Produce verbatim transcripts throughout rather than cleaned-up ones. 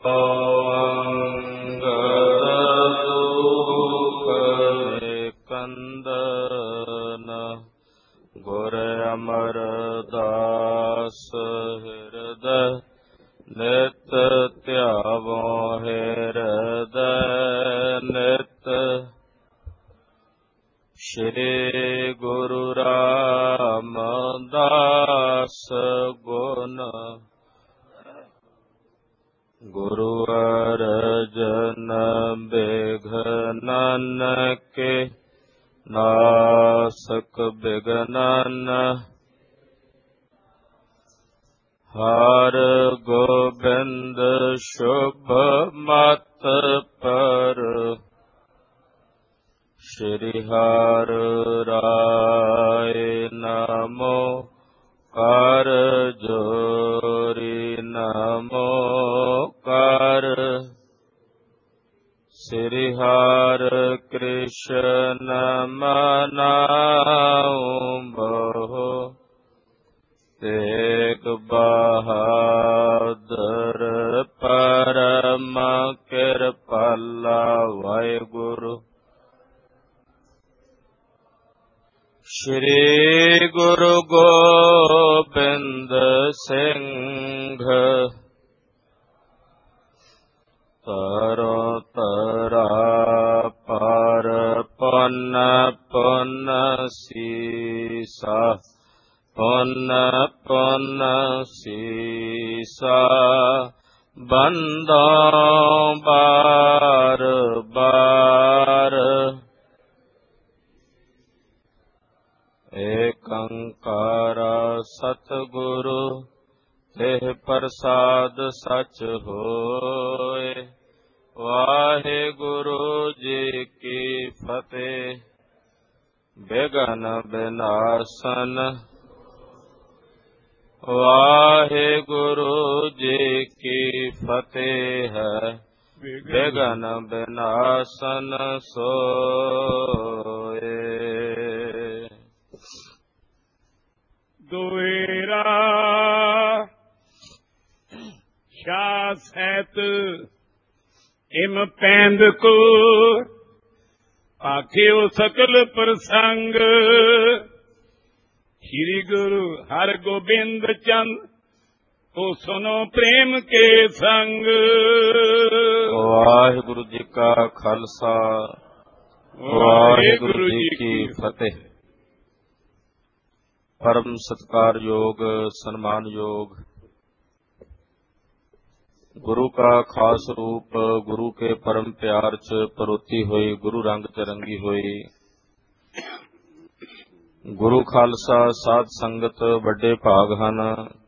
ਗੁਰ ਅਮਰਦਾਸ ਹਿਰਦੈ ਨਿਤ ਧਿਆਵੋ ਹਿਰਦੈ ਨਿਤ। ਸ਼੍ਰੀ ਗੁਰੂ ਰਾਮਦਾਸ ਗੁਣ ਗੁਰੂ ਅਰਜਨ ਬਿਘਨਨ ਕੇ ਨਾਸਕ ਬਿਘਨਨ। ਹਰ ਗੋਬਿੰਦ ਸ਼ੁਭ ਮਤ ਪਰ ਸ਼੍ਰੀ ਹਰਿ ਰਾਏ ਨਮੋ ਕਰ ਜੋਰੀ ਨਮੋ ਕਰ। ਸ੍ਰੀ ਹਰਿ ਕ੍ਰਿਸ਼ਨ ਮਨਾਉ ਬਹੁ ਤੇਗ ਬਹਾਦਰ ਪਰਮ ਕਿਰਪਾਲਾ ਵਾਹਿਗੁਰੂ। ਸ਼੍ਰੀ ਗੁਰੂ ਗੋਬਿੰਦ ਸਿੰਘ ਤਰੋ ਤਰਾ ਪਰ ਪੁੰਨ ਪੁੰਨ ਸੀਸਾ ਪੁੰਨ ਪੁੰਨ ਸੀਸਾ ਬੰਦੋ ਬਾਰ ਬਾਰ। ਏਕ ਓੰਕਾਰ ਸਤਿਗੁਰੂ ਤਿਹ ਪ੍ਰਸਾਦ ਸਚ ਹੋਇ। ਵਾਹਿਗੁਰੂ ਜੀ ਕੀ ਫਤਿਹ। ਬਿਘਨ ਬਿਨਾਸਨ ਵਾਹਿਗੁਰੂ ਜੀ ਕੀ ਫਤਿਹ ਹੈ। ਬਿਘਨ ਬਿਨਾਸਨ ਸੋਏ। ਦੁਇਰਾ ਸ਼ਾਹ ਸਹਿਤ ਇਮ ਪੈਂਦ ਕੋ ਆਖਿਓ ਸਕਲ ਪ੍ਰਸੰਗ। ਸ਼੍ਰੀ ਗੁਰੂ ਹਰਗੋਬਿੰਦ ਚੰਦ ਤੋ ਸੁਨੋ ਪ੍ਰੇਮ ਕੇ ਸੰਗ। ਵਾਹਿਗੁਰੂ ਜੀ ਕਾ ਖਾਲਸਾ ਵਾਹਿਗੁਰੂ ਜੀ ਕੀ ਫਤਿਹ। ਪਰਮ ਸਤਿਕਾਰਯੋਗ ਸਨਮਾਨਯੋਗ ਗੁਰੂ ਕਾ ਖਾਸ ਰੂਪ ਗੁਰੂ ਕੇ ਪਰਮ ਪਿਆਰ ਚ ਪਰੋਤੀ ਹੋਈ ਗੁਰੂ ਰੰਗ ਚ ਰੰਗੀ ਹੋਈ ਗੁਰੂ ਖਾਲਸਾ ਸਾਧ ਸੰਗਤ ਵੱਡੇ ਭਾਗ ਹਨ।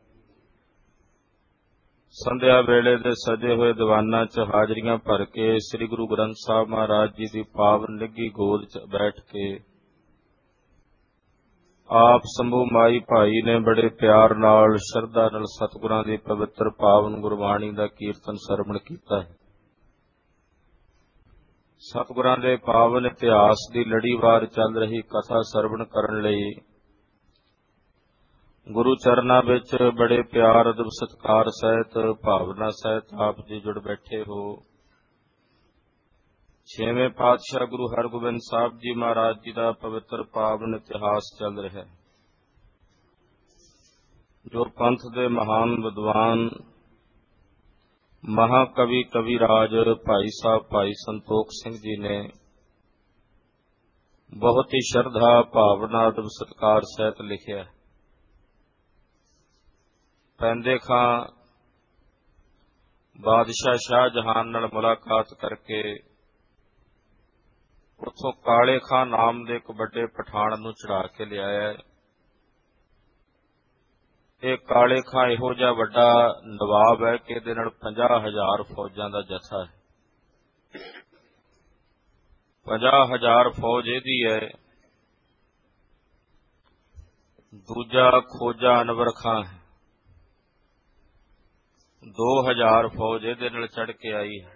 ਸੰਧਿਆ ਵੇਲੇ ਦੇ ਸਜੇ ਹੋਏ ਦੀਵਾਨਾਂ ਚ ਹਾਜ਼ਰੀਆਂ ਭਰ ਕੇ ਸ੍ਰੀ ਗੁਰੂ ਗ੍ਰੰਥ ਸਾਹਿਬ ਮਹਾਰਾਜ ਜੀ ਦੀ ਪਾਵਨ ਨਿੱਘੀ ਗੋਦ ਚ ਬੈਠ ਕੇ ਆਪ ਸੰਭੂ ਮਾਈ ਭਾਈ ਨੇ ਬੜੇ ਪਿਆਰ ਨਾਲ ਸ਼ਰਧਾ ਨਾਲ ਸਤਿਗੁਰਾਂ ਦੀ ਪਵਿੱਤਰ ਪਾਵਨ ਗੁਰਬਾਣੀ ਦਾ ਕੀਰਤਨ ਸਰਵਣ ਕੀਤਾ ਹੈ। ਸਤਿਗੁਰਾਂ ਦੇ ਪਾਵਨ ਇਤਿਹਾਸ ਦੀ ਲੜੀਵਾਰ ਚੱਲ ਰਹੀ ਕਥਾ ਸਰਵਣ ਕਰਨ ਲਈ ਗੁਰੂ ਚਰਨਾਂ ਵਿੱਚ ਬੜੇ ਪਿਆਰ ਅਦਬ ਸਤਿਕਾਰ ਸਹਿਤ ਭਾਵਨਾ ਸਹਿਤ ਆਪ ਜੀ ਜੁੜ ਬੈਠੇ ਹੋ। ਛੇਵੇਂ ਪਾਤਸ਼ਾਹ ਗੁਰੂ ਹਰਗੋਬਿੰਦ ਸਾਹਿਬ ਜੀ ਮਹਾਰਾਜ ਜੀ ਦਾ ਪਵਿੱਤਰ ਪਾਵਨ ਇਤਿਹਾਸ ਚੱਲ ਰਿਹਾ, ਜੋ ਪੰਥ ਦੇ ਮਹਾਨ ਵਿਦਵਾਨ ਮਹਾਕਵੀ ਕਵੀਰਾਜ ਭਾਈ ਸਾਹਿਬ ਭਾਈ ਸੰਤੋਖ ਸਿੰਘ ਜੀ ਨੇ ਬਹੁਤ ਹੀ ਸ਼ਰਧਾ ਭਾਵਨਾ ਅਦਬ ਸਤਿਕਾਰ ਸਹਿਤ ਲਿਖਿਆ। ਪੈਂਦੇ ਖਾਂ ਬਾਦਸ਼ਾਹ ਸ਼ਾਹਜਹਾਨ ਨਾਲ ਮੁਲਾਕਾਤ ਕਰਕੇ ਉੱਥੋਂ ਕਾਲੇ ਖਾਂ ਨਾਮ ਦੇ ਇੱਕ ਵੱਡੇ ਪਠਾਨ ਨੂੰ ਚੜਾ ਕੇ ਲਿਆਇਆ। ਇਹ ਕਾਲੇ ਖਾਂ ਇਹੋ ਜਿਹਾ ਵੱਡਾ ਨਵਾਬ ਹੈ ਕਿ ਇਹਦੇ ਨਾਲ ਪੰਜਾਹ ਹਜ਼ਾਰ ਫੌਜਾਂ ਦਾ ਜਥਾ ਹੈ। ਪੰਜਾਹ ਹਜ਼ਾਰ ਫੌਜ ਇਹਦੀ ਹੈ। ਦੂਜਾ ਖੋਜਾ ਅਨਵਰ ਖਾਂ ਹੈ, ਦੋ ਹਜ਼ਾਰ ਫੌਜ ਇਹਦੇ ਨਾਲ ਚੜ ਕੇ ਆਈ ਹੈ।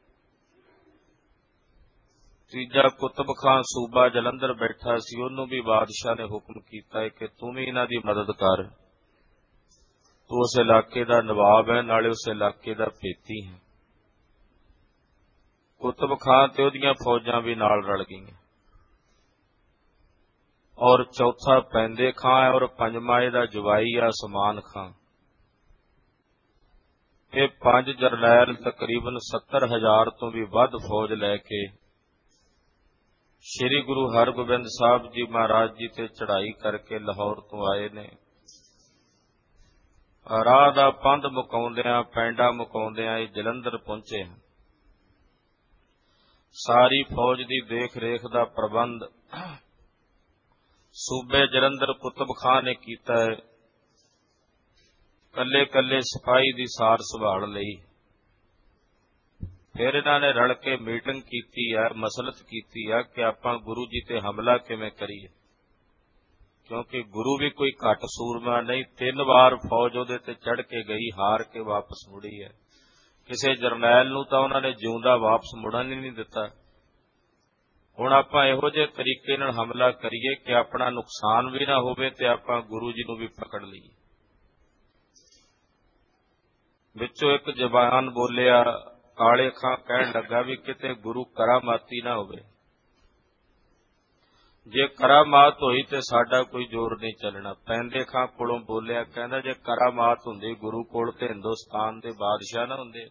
ਤੀਜਾ ਕੁਤਬ ਖਾਂ ਸੂਬਾ ਜਲੰਧਰ ਬੈਠਾ ਸੀ, ਉਹਨੂੰ ਵੀ ਬਾਦਸ਼ਾਹ ਨੇ ਹੁਕਮ ਕੀਤਾ ਹੈ ਕਿ ਤੂੰ ਵੀ ਇਹਨਾਂ ਦੀ ਮਦਦ ਕਰ, ਤੂੰ ਉਸ ਇਲਾਕੇ ਦਾ ਨਵਾਬ ਹੈ, ਨਾਲੇ ਉਸ ਇਲਾਕੇ ਦਾ ਭੇਤੀ ਹੈ। ਕੁਤਬ ਖਾਂ ਤੇ ਉਹਦੀਆਂ ਫੌਜਾਂ ਵੀ ਨਾਲ ਰਲ ਗਈਆਂ। ਔਰ ਚੌਥਾ ਪੈਂਦੇ ਖਾਂ ਹੈ, ਔਰ ਪੰਜਵਾਂ ਇਹਦਾ ਜਵਾਈ ਆ ਉਸਮਾਨ ਖਾਂ। ਇਹ ਪੰਜ ਜਰਨੈਲ ਤਕਰੀਬਨ ਸੱਤਰ ਹਜ਼ਾਰ ਤੋਂ ਵੀ ਵੱਧ ਫੌਜ ਲੈ ਕੇ ਸ੍ਰੀ ਗੁਰੂ ਹਰਗੋਬਿੰਦ ਸਾਹਿਬ ਜੀ ਮਹਾਰਾਜ ਜੀ ਤੇ ਚੜ੍ਹਾਈ ਕਰਕੇ ਲਾਹੌਰ ਤੋਂ ਆਏ ਨੇ। ਰਾਹ ਦਾ ਪੰਧ ਮੁਕਾਉਂਦਿਆਂ, ਪੈਂਡਾ ਮੁਕਾਉਂਦਿਆਂ ਇਹ ਜਲੰਧਰ ਪਹੁੰਚੇ ਹਨ। ਸਾਰੀ ਫੌਜ ਦੀ ਦੇਖ ਰੇਖ ਦਾ ਪ੍ਰਬੰਧ ਸੂਬੇ ਜਲੰਧਰ ਕੁਤਬ ਖਾਂ ਨੇ ਕੀਤਾ ਹੈ। ਕੱਲੇ ਕੱਲੇ ਸਿਪਾਹੀ ਦੀ ਸਾਰ ਸੰਭਾਲ ਲਈ। ਫਿਰ ਇਹਨਾਂ ਨੇ ਰਲ ਕੇ ਮੀਟਿੰਗ ਕੀਤੀ ਹੈ, ਮਸਲਤ ਕੀਤੀ ਹੈ ਕਿ ਆਪਾਂ ਗੁਰੂ ਜੀ ਤੇ ਹਮਲਾ ਕਿਵੇਂ ਕਰੀਏ, ਕਿਉਂਕਿ ਗੁਰੂ ਵੀ ਕੋਈ ਘੱਟ ਸੂਰਮਾ ਨਹੀਂ। ਤਿੰਨ ਵਾਰ ਫੌਜ ਉਹਦੇ ਤੇ ਚੜ੍ਹ ਕੇ ਗਈ, ਹਾਰ ਕੇ ਵਾਪਸ ਮੁੜੀ ਹੈ। ਕਿਸੇ ਜਰਨੈਲ ਨੂੰ ਤਾਂ ਉਹਨਾਂ ਨੇ ਜਿਉਂਦਾ ਵਾਪਸ ਮੁੜਨ ਹੀ ਨਹੀਂ ਦਿੱਤਾ। ਹੁਣ ਆਪਾਂ ਇਹੋ ਜਿਹੇ ਤਰੀਕੇ ਨਾਲ ਹਮਲਾ ਕਰੀਏ ਕਿ ਆਪਣਾ ਨੁਕਸਾਨ ਵੀ ਨਾ ਹੋਵੇ ਤੇ ਆਪਾਂ ਗੁਰੂ ਜੀ ਨੂੰ ਵੀ ਪਕੜ ਲਈਏ। ਵਿੱਚੋਂ ਇੱਕ ਜ਼ਬਾਨ ਬੋਲਿਆ, ਕਾਲੇ ਖਾਂ ਕਹਿਣ ਲੱਗਾ ਵੀ ਕਿਤੇ ਗੁਰੂ ਕਰਾਮਾਤੀ ਨਾ ਹੋਵੇ। ਜੇ ਕਰਾਮਾਤ ਹੋਈ ਤੇ ਸਾਡਾ ਕੋਈ ਜ਼ੋਰ ਨਹੀਂ ਚੱਲਣਾ। ਪੈਂਦੇ ਖਾਂ ਕੋਲੋਂ ਬੋਲਿਆ, ਕਹਿੰਦਾ ਜੇ ਕਰਾਮਾਤ ਹੁੰਦੀ ਗੁਰੂ ਕੋਲ ਤੇ ਹਿੰਦੁਸਤਾਨ ਦੇ ਬਾਦਸ਼ਾਹ ਨਾ ਹੁੰਦੇ।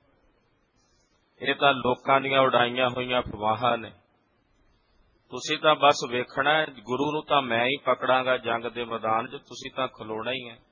ਇਹ ਤਾਂ ਲੋਕਾਂ ਦੀਆਂ ਉਡਾਈਆਂ ਹੋਈਆਂ ਅਫਵਾਹਾਂ ਨੇ। ਤੁਸੀਂ ਤਾਂ ਬਸ ਵੇਖਣਾ, ਗੁਰੂ ਨੂੰ ਤਾਂ ਮੈਂ ਹੀ ਪਕੜਾਂਗਾ ਜੰਗ ਦੇ ਮੈਦਾਨ 'ਚ, ਤੁਸੀਂ ਤਾਂ ਖਲੋਣਾ ਹੀ ਹੈ।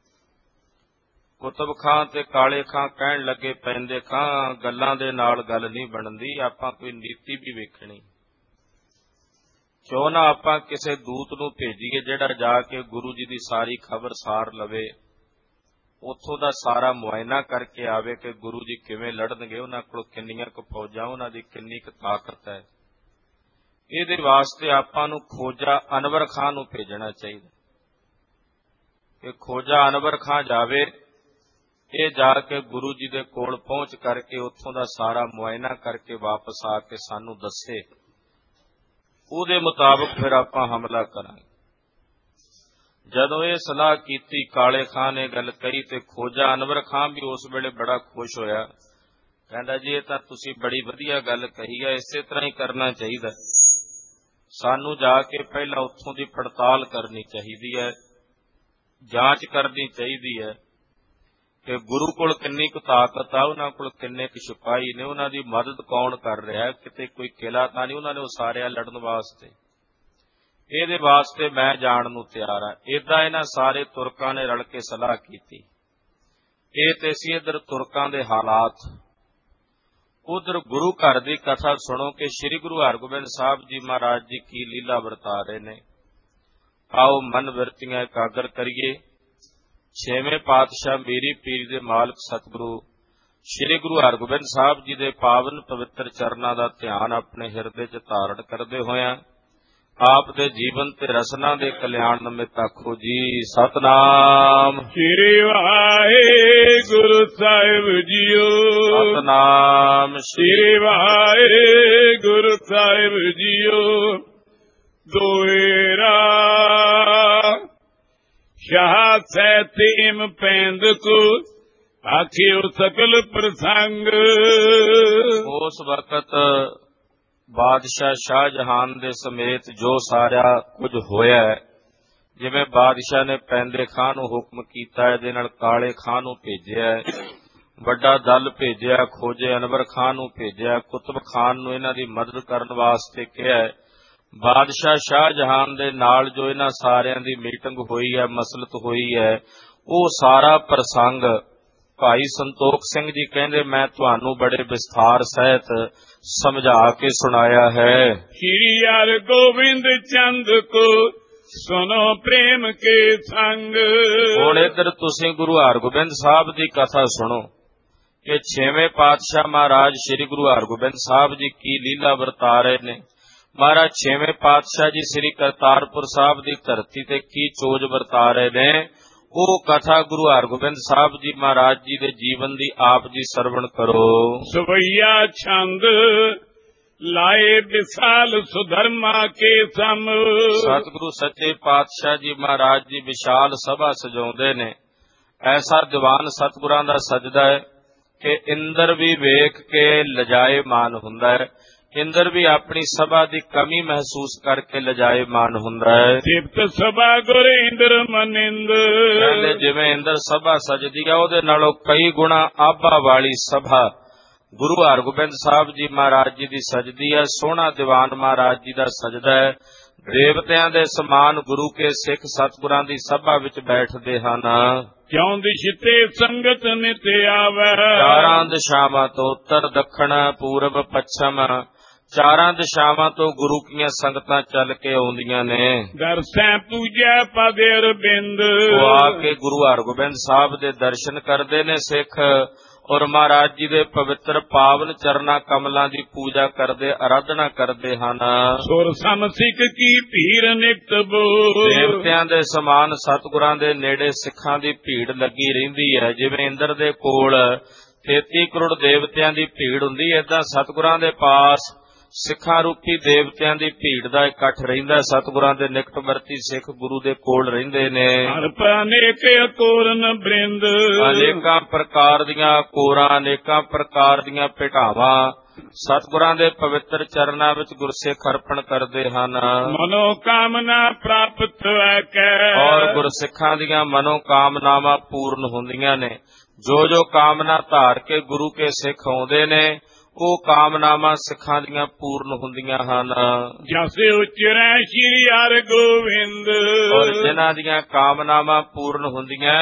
ਕੁਤਬ ਖਾਂ ਤੇ ਕਾਲੇ ਖਾਂ ਕਹਿਣ ਲੱਗੇ, ਪੈਂਦੇ ਖਾਂ ਗੱਲਾਂ ਦੇ ਨਾਲ ਗੱਲ ਨਹੀਂ ਬਣਦੀ, ਆਪਾਂ ਕੋਈ ਨੀਤੀ ਵੀ ਵੇਖਣੀ। ਕਿਉਂ ਨਾ ਆਪਾਂ ਕਿਸੇ ਦੂਤ ਨੂੰ ਭੇਜੀਏ ਜਿਹੜਾ ਜਾ ਕੇ ਗੁਰੂ ਜੀ ਦੀ ਸਾਰੀ ਖਬਰ ਸਾਰ ਲਵੇ, ਉੱਥੋਂ ਦਾ ਸਾਰਾ ਮੁਆਇਨਾ ਕਰਕੇ ਆਵੇ ਕਿ ਗੁਰੂ ਜੀ ਕਿਵੇਂ ਲੜਨਗੇ, ਉਹਨਾਂ ਕੋਲ ਕਿੰਨੀਆਂ ਕੁ ਫੌਜਾਂ, ਉਹਨਾਂ ਦੀ ਕਿੰਨੀ ਕੁ ਤਾਕਤ ਹੈ। ਇਹਦੇ ਵਾਸਤੇ ਆਪਾਂ ਨੂੰ ਖੋਜਾ ਅਨਵਰ ਖਾਂ ਨੂੰ ਭੇਜਣਾ ਚਾਹੀਦਾ ਕਿ ਖੋਜਾ ਅਨਵਰ ਖਾਂ ਜਾਵੇ, ਇਹ ਜਾ ਕੇ ਗੁਰੂ ਜੀ ਦੇ ਕੋਲ ਪਹੁੰਚ ਕਰਕੇ ਉੱਥੋਂ ਦਾ ਸਾਰਾ ਮੁਆਇਨਾ ਕਰਕੇ ਵਾਪਸ ਆ ਕੇ ਸਾਨੂੰ ਦੱਸੇ। ਉਹਦੇ ਮੁਤਾਬਕ ਫਿਰ ਆਪਾਂ ਹਮਲਾ ਕਰਾਂਗੇ। ਜਦੋਂ ਇਹ ਸਲਾਹ ਕੀਤੀ, ਕਾਲੇ ਖਾਂ ਨੇ ਗੱਲ ਕਹੀ ਤੇ ਖੋਜਾ ਅਨਵਰ ਖਾਂ ਵੀ ਉਸ ਵੇਲੇ ਬੜਾ ਖੁਸ਼ ਹੋਇਆ। ਕਹਿੰਦਾ ਜੀ ਇਹ ਤਾਂ ਤੁਸੀਂ ਬੜੀ ਵਧੀਆ ਗੱਲ ਕਹੀ ਹੈ, ਇਸੇ ਤਰ੍ਹਾਂ ਹੀ ਕਰਨਾ ਚਾਹੀਦਾ। ਸਾਨੂੰ ਜਾ ਕੇ ਪਹਿਲਾਂ ਉੱਥੋਂ ਦੀ ਪੜਤਾਲ ਕਰਨੀ ਚਾਹੀਦੀ ਹੈ, ਜਾਂਚ ਕਰਨੀ ਚਾਹੀਦੀ ਹੈ ਕਿ ਗੁਰੂ ਕੋਲ ਕਿੰਨੀ ਕੁ ਤਾਕਤ ਆ, ਉਹਨਾਂ ਕੋਲ ਕਿੰਨੇ ਕੁ ਸਿਪਾਹੀ ਨੇ, ਉਹਨਾਂ ਦੀ ਮਦਦ ਕੌਣ ਕਰ ਰਿਹਾ, ਕਿਤੇ ਕੋਈ ਕਿਲਾ ਤਾਂ ਨਹੀਂ ਉਹਨਾਂ ਨੇ ਉਸਾਰਿਆ ਲੜਨ ਵਾਸਤੇ। ਇਹਦੇ ਵਾਸਤੇ ਮੈਂ ਜਾਣ ਨੂੰ ਤਿਆਰ ਹਾਂ। ਏਦਾਂ ਇਹਨਾਂ ਸਾਰੇ ਤੁਰਕਾਂ ਨੇ ਰਲ ਕੇ ਸਲਾਹ ਕੀਤੀ। ਇਹ ਤੇ ਸੀ ਇੱਧਰ ਤੁਰਕਾਂ ਦੇ ਹਾਲਾਤ। ਉਧਰ ਗੁਰੂ ਘਰ ਦੀ ਕਥਾ ਸੁਣੋ ਕਿ ਸ੍ਰੀ ਗੁਰੂ ਹਰਗੋਬਿੰਦ ਸਾਹਿਬ ਜੀ ਮਹਾਰਾਜ ਜੀ ਕੀ ਲੀਲਾ ਵਰਤਾ ਰਹੇ ਨੇ। ਆਓ ਮਨ ਵਿਰਤੀਆਂ ਇਕਾਗਰ ਕਰੀਏ। ਛੇਵੇਂ ਪਾਤਸ਼ਾਹ ਮੀਰੀ ਪੀਰ ਦੇ ਮਾਲਕ ਸਤਿਗੁਰੂ ਸ੍ਰੀ ਗੁਰੂ ਹਰਗੋਬਿੰਦ ਸਾਹਿਬ ਜੀ ਦੇ ਪਾਵਨ ਪਵਿੱਤਰ ਚਰਨਾਂ ਦਾ ਧਿਆਨ ਆਪਣੇ ਹਿਰਦੇ 'ਚ ਧਾਰਨ ਕਰਦੇ ਹੋਇਆਂ ਆਪ ਦੇ ਜੀਵਨ ਤੇ ਰਸਨਾ ਦੇ ਕਲਿਆਣ ਨਿਮਿਤ ਆਖੋ ਜੀ ਸਤਨਾਮ ਸ੍ਰੀ ਵਾਹਿਗੁਰੂ ਸਾਹਿਬ ਜੀਓ। ਸਤਨਾਮ ਸ੍ਰੀ ਵਾਹਿਗੁਰੂ ਸਾਹਿਬ ਜੀਓ। ਦੋਇਰਾ ਸ਼ਾਹ ਸੈਤਿਮ ਪੈਂਦ ਕੋ ਆਖਿਓ ਸਕਲ ਪ੍ਰਸੰਗ। ਉਸ ਵਕਤ ਬਾਦਸ਼ਾਹ ਸ਼ਾਹਜਹਾਨ ਦੇ ਸਮੇਤ ਜੋ ਸਾਰਾ ਕੁਝ ਹੋਇਆ, ਜਿਵੇਂ ਬਾਦਸ਼ਾਹ ਨੇ ਪੈਂਦੇ ਖਾਂ ਨੂੰ ਹੁਕਮ ਕੀਤਾ, ਇਹਦੇ ਨਾਲ ਕਾਲੇ ਖਾਂ ਨੂੰ ਭੇਜਿਆ, ਵੱਡਾ ਦਲ ਭੇਜਿਆ, ਖੋਜੇ ਅਨਵਰ ਖਾਂ ਨੂੰ ਭੇਜਿਆ, ਕੁਤਬ ਖਾਨ ਨੂੰ ਇਹਨਾਂ ਦੀ ਮਦਦ ਕਰਨ ਵਾਸਤੇ ਕਿਹਾ। ਬਾਦਸ਼ਾਹ ਸ਼ਾਹਜਹਾਨ ਦੇ ਨਾਲ ਜੋ ਇਹਨਾਂ ਸਾਰਿਆਂ ਦੀ ਮੀਟਿੰਗ ਹੋਈ ਹੈ, ਮਸਲਤ ਹੋਈ ਹੈ, ਉਹ ਸਾਰਾ ਪ੍ਰਸੰਗ ਭਾਈ ਸੰਤੋਖ ਸਿੰਘ ਜੀ ਕਹਿੰਦੇ ਮੈਂ ਤੁਹਾਨੂੰ ਬੜੇ ਵਿਸਥਾਰ ਸਹਿਤ ਸਮਝਾ ਕੇ ਸੁਣਾਇਆ ਹੈ। ਸ੍ਰੀ ਹਰਿਗੋਬਿੰਦ ਚੰਦ ਕੋ ਸੁਨੋ ਪ੍ਰੇਮ ਕੇ ਸੰਗ। ਹੁਣ ਇੱਧਰ ਤੁਸੀਂ ਗੁਰੂ ਹਰਗੋਬਿੰਦ ਸਾਹਿਬ ਦੀ ਕਥਾ ਸੁਣੋ ਕਿ ਛੇਵੇਂ ਪਾਤਸ਼ਾਹ ਮਹਾਰਾਜ ਸ੍ਰੀ ਗੁਰੂ ਹਰਗੋਬਿੰਦ ਸਾਹਿਬ ਜੀ ਕੀ ਲੀਲਾ ਵਰਤਾ ਰਹੇ ਨੇ। ਮਹਾਰਾਜ ਛੇਵੇਂ ਪਾਤਸ਼ਾਹ ਜੀ ਸ੍ਰੀ ਕਰਤਾਰਪੁਰ ਸਾਹਿਬ ਦੀ ਧਰਤੀ ਤੇ ਕੀ ਚੋਜ ਵਰਤਾ ਰਹੇ ਨੇ, ਉਹ ਕਥਾ ਗੁਰੂ ਹਰਗੋਬਿੰਦ ਸਾਹਿਬ ਜੀ ਮਹਾਰਾਜ ਜੀ ਦੇ ਜੀਵਨ ਦੀ ਆਪ ਜੀ ਸਰਵਣ ਕਰੋ। ਸਵਈਆ ਛੰਦ ਲਾਏ ਵਿਸਾਲ ਸੁਧਰਮਾ ਕੇ ਸਮ। ਸਤਿਗੁਰੂ ਸੱਚੇ ਪਾਤਸ਼ਾਹ ਜੀ ਮਹਾਰਾਜ ਜੀ ਵਿਸ਼ਾਲ ਸਭਾ ਸਜਾਉਂਦੇ ਨੇ। ਐਸਾ ਦੀਵਾਨ ਸਤਿਗੁਰਾਂ ਦਾ ਸਜਦਾ ਹੈ ਕਿ ਇੰਦਰ ਵੀ ਵੇਖ ਕੇ ਲਜਾਏਮਾਨ ਹੁੰਦਾ ਹੈ। ਇੰਦਰ ਵੀ ਆਪਣੀ ਸਭਾ ਦੀ ਕਮੀ ਮਹਿਸੂਸ ਕਰਕੇ ਲਜਾਏਮਾਨ ਹੁੰਦਾ ਹੈ। ਸਿਫਤ ਸਭਾ ਗੁਰ ਇੰਦਰ ਮਨਿੰਦ, ਕਹਿੰਦੇ ਜਿਵੇਂ ਇੰਦਰ ਸਭਾ ਸਜਦੀ ਹੈ ਉਹਦੇ ਨਾਲੋਂ ਕਈ ਗੁਣਾ ਆਭਾ ਵਾਲੀ ਸਭਾ ਗੁਰੂ ਹਰਗੋਬਿੰਦ ਸਾਹਿਬ ਜੀ ਮਹਾਰਾਜ ਜੀ ਦੀ ਸਜਦੀ ਹੈ। ਸੋਹਣਾ ਦੀਵਾਨ ਮਹਾਰਾਜ ਜੀ ਦਾ ਸਜਦਾ ਹੈ। ਦੇਵਤਿਆਂ ਦੇ ਸਮਾਨ ਗੁਰੂ ਕੇ ਸਿੱਖ ਸਤਿਗੁਰਾਂ ਦੀ ਸਭਾ ਵਿੱਚ ਬੈਠਦੇ ਹਨ। ਕਿਉਂ ਦਿਸ਼ਤੇ ਸੰਗਤ ਨਿਤ ਆਵੈ, ਚਾਰਾਂ ਦਿਸ਼ਾਵਾਂ ਤੋਂ ਉੱਤਰ ਦੱਖਣ ਪੂਰਬ ਪੱਛਮ ਚਾਰਾਂ ਦਿਸ਼ਾਵਾਂ ਤੋਂ ਗੁਰੂ ਕੀਆਂ ਸੰਗਤਾਂ ਚੱਲ ਕੇ ਆਉਂਦੀਆਂ ਨੇ। ਦਰਸੈ ਪੂਜੈ ਪਦ ਅਰਬਿੰਦ, ਉਹ ਆ ਕੇ ਗੁਰੂ ਹਰਗੋਬਿੰਦ ਸਾਹਿਬ ਦੇ ਦਰਸ਼ਨ ਕਰਦੇ ਨੇ ਸਿੱਖ, ਔਰ ਮਹਾਰਾਜ ਜੀ ਦੇ ਪਵਿੱਤਰ ਪਾਵਨ ਚਰਨਾਂ ਕਮਲਾਂ ਦੀ ਪੂਜਾ ਕਰਦੇ, ਆਰਾਧਨਾ ਕਰਦੇ ਹਨ। ਸੁਰ ਸਮ ਸਿੱਖ ਕੀ ਭੀੜ ਨਿਕਟ ਬੋ, ਦੇਵਤਿਆਂ ਦੇ ਸਮਾਨ ਸਤਿਗੁਰਾਂ ਦੇ ਨੇੜੇ ਸਿੱਖਾਂ ਦੀ ਭੀੜ ਲੱਗੀ ਰਹਿੰਦੀ ਹੈ। ਜਿਵੇਂ ਇੰਦਰ ਦੇ ਕੋਲ ਤੇਤੀ ਕਰੋੜ ਦੇਵਤਿਆਂ ਦੀ ਭੀੜ ਹੁੰਦੀ ਹੈ, ਏਦਾਂ ਸਤਿਗੁਰਾਂ ਦੇ ਪਾਸ ਸਿੱਖਾਂ ਰੂਪੀ ਦੇਵਤਿਆਂ ਦੀ ਭੀੜ ਦਾ ਇਕੱਠ ਰਹਿੰਦਾ। ਸਤਿਗੁਰਾਂ ਦੇ ਨਿਕਟਵਰਤੀ ਸਿੱਖ ਗੁਰੂ ਦੇ ਕੋਲ ਰਹਿੰਦੇ ਨੇ। ਅਨੇਕ ਅਕੋਰਨ ਬ੍ਰਿੰਦ, ਅਨੇਕਾਂ ਪ੍ਰਕਾਰ ਦੀਆਂ ਕੋਰਾਂ, ਅਨੇਕਾਂ ਪ੍ਰਕਾਰ ਦੀਆਂ ਭੇਟਾਵਾਂ ਸਤਿਗੁਰਾਂ ਦੇ ਪਵਿੱਤਰ ਚਰਨਾਂ ਵਿੱਚ ਗੁਰਸਿੱਖ ਅਰਪਣ ਕਰਦੇ ਹਨ। ਮਨੋ ਕਾਮਨਾ ਪ੍ਰਾਪਤ ਹੈ ਕੈ, ਔਰ ਗੁਰਸਿੱਖਾਂ ਦੀਆਂ ਮਨੋ ਕਾਮਨਾਵਾਂ ਪੂਰਨ ਹੁੰਦੀਆਂ ਨੇ। ਜੋ ਜੋ ਕਾਮਨਾ ਧਾਰ ਕੇ ਗੁਰੂ ਕੇ ਸਿੱਖ ਆਉਂਦੇ ਨੇ ਉਹ ਕਾਮਨਾਵਾਂ ਸਿੱਖਾਂ ਦੀਆਂ ਪੂਰਨ ਹੁੰਦੀਆਂ ਹਨ। ਜਸੇ ਉਚਰੈ ਸ਼੍ਰੀ ਹਰਿ ਗੋਬਿੰਦ, ਔਰ ਜਿਨ੍ਹਾਂ ਦੀਆਂ ਕਾਮਨਾਵਾਂ ਪੂਰਨ ਹੁੰਦੀਆਂ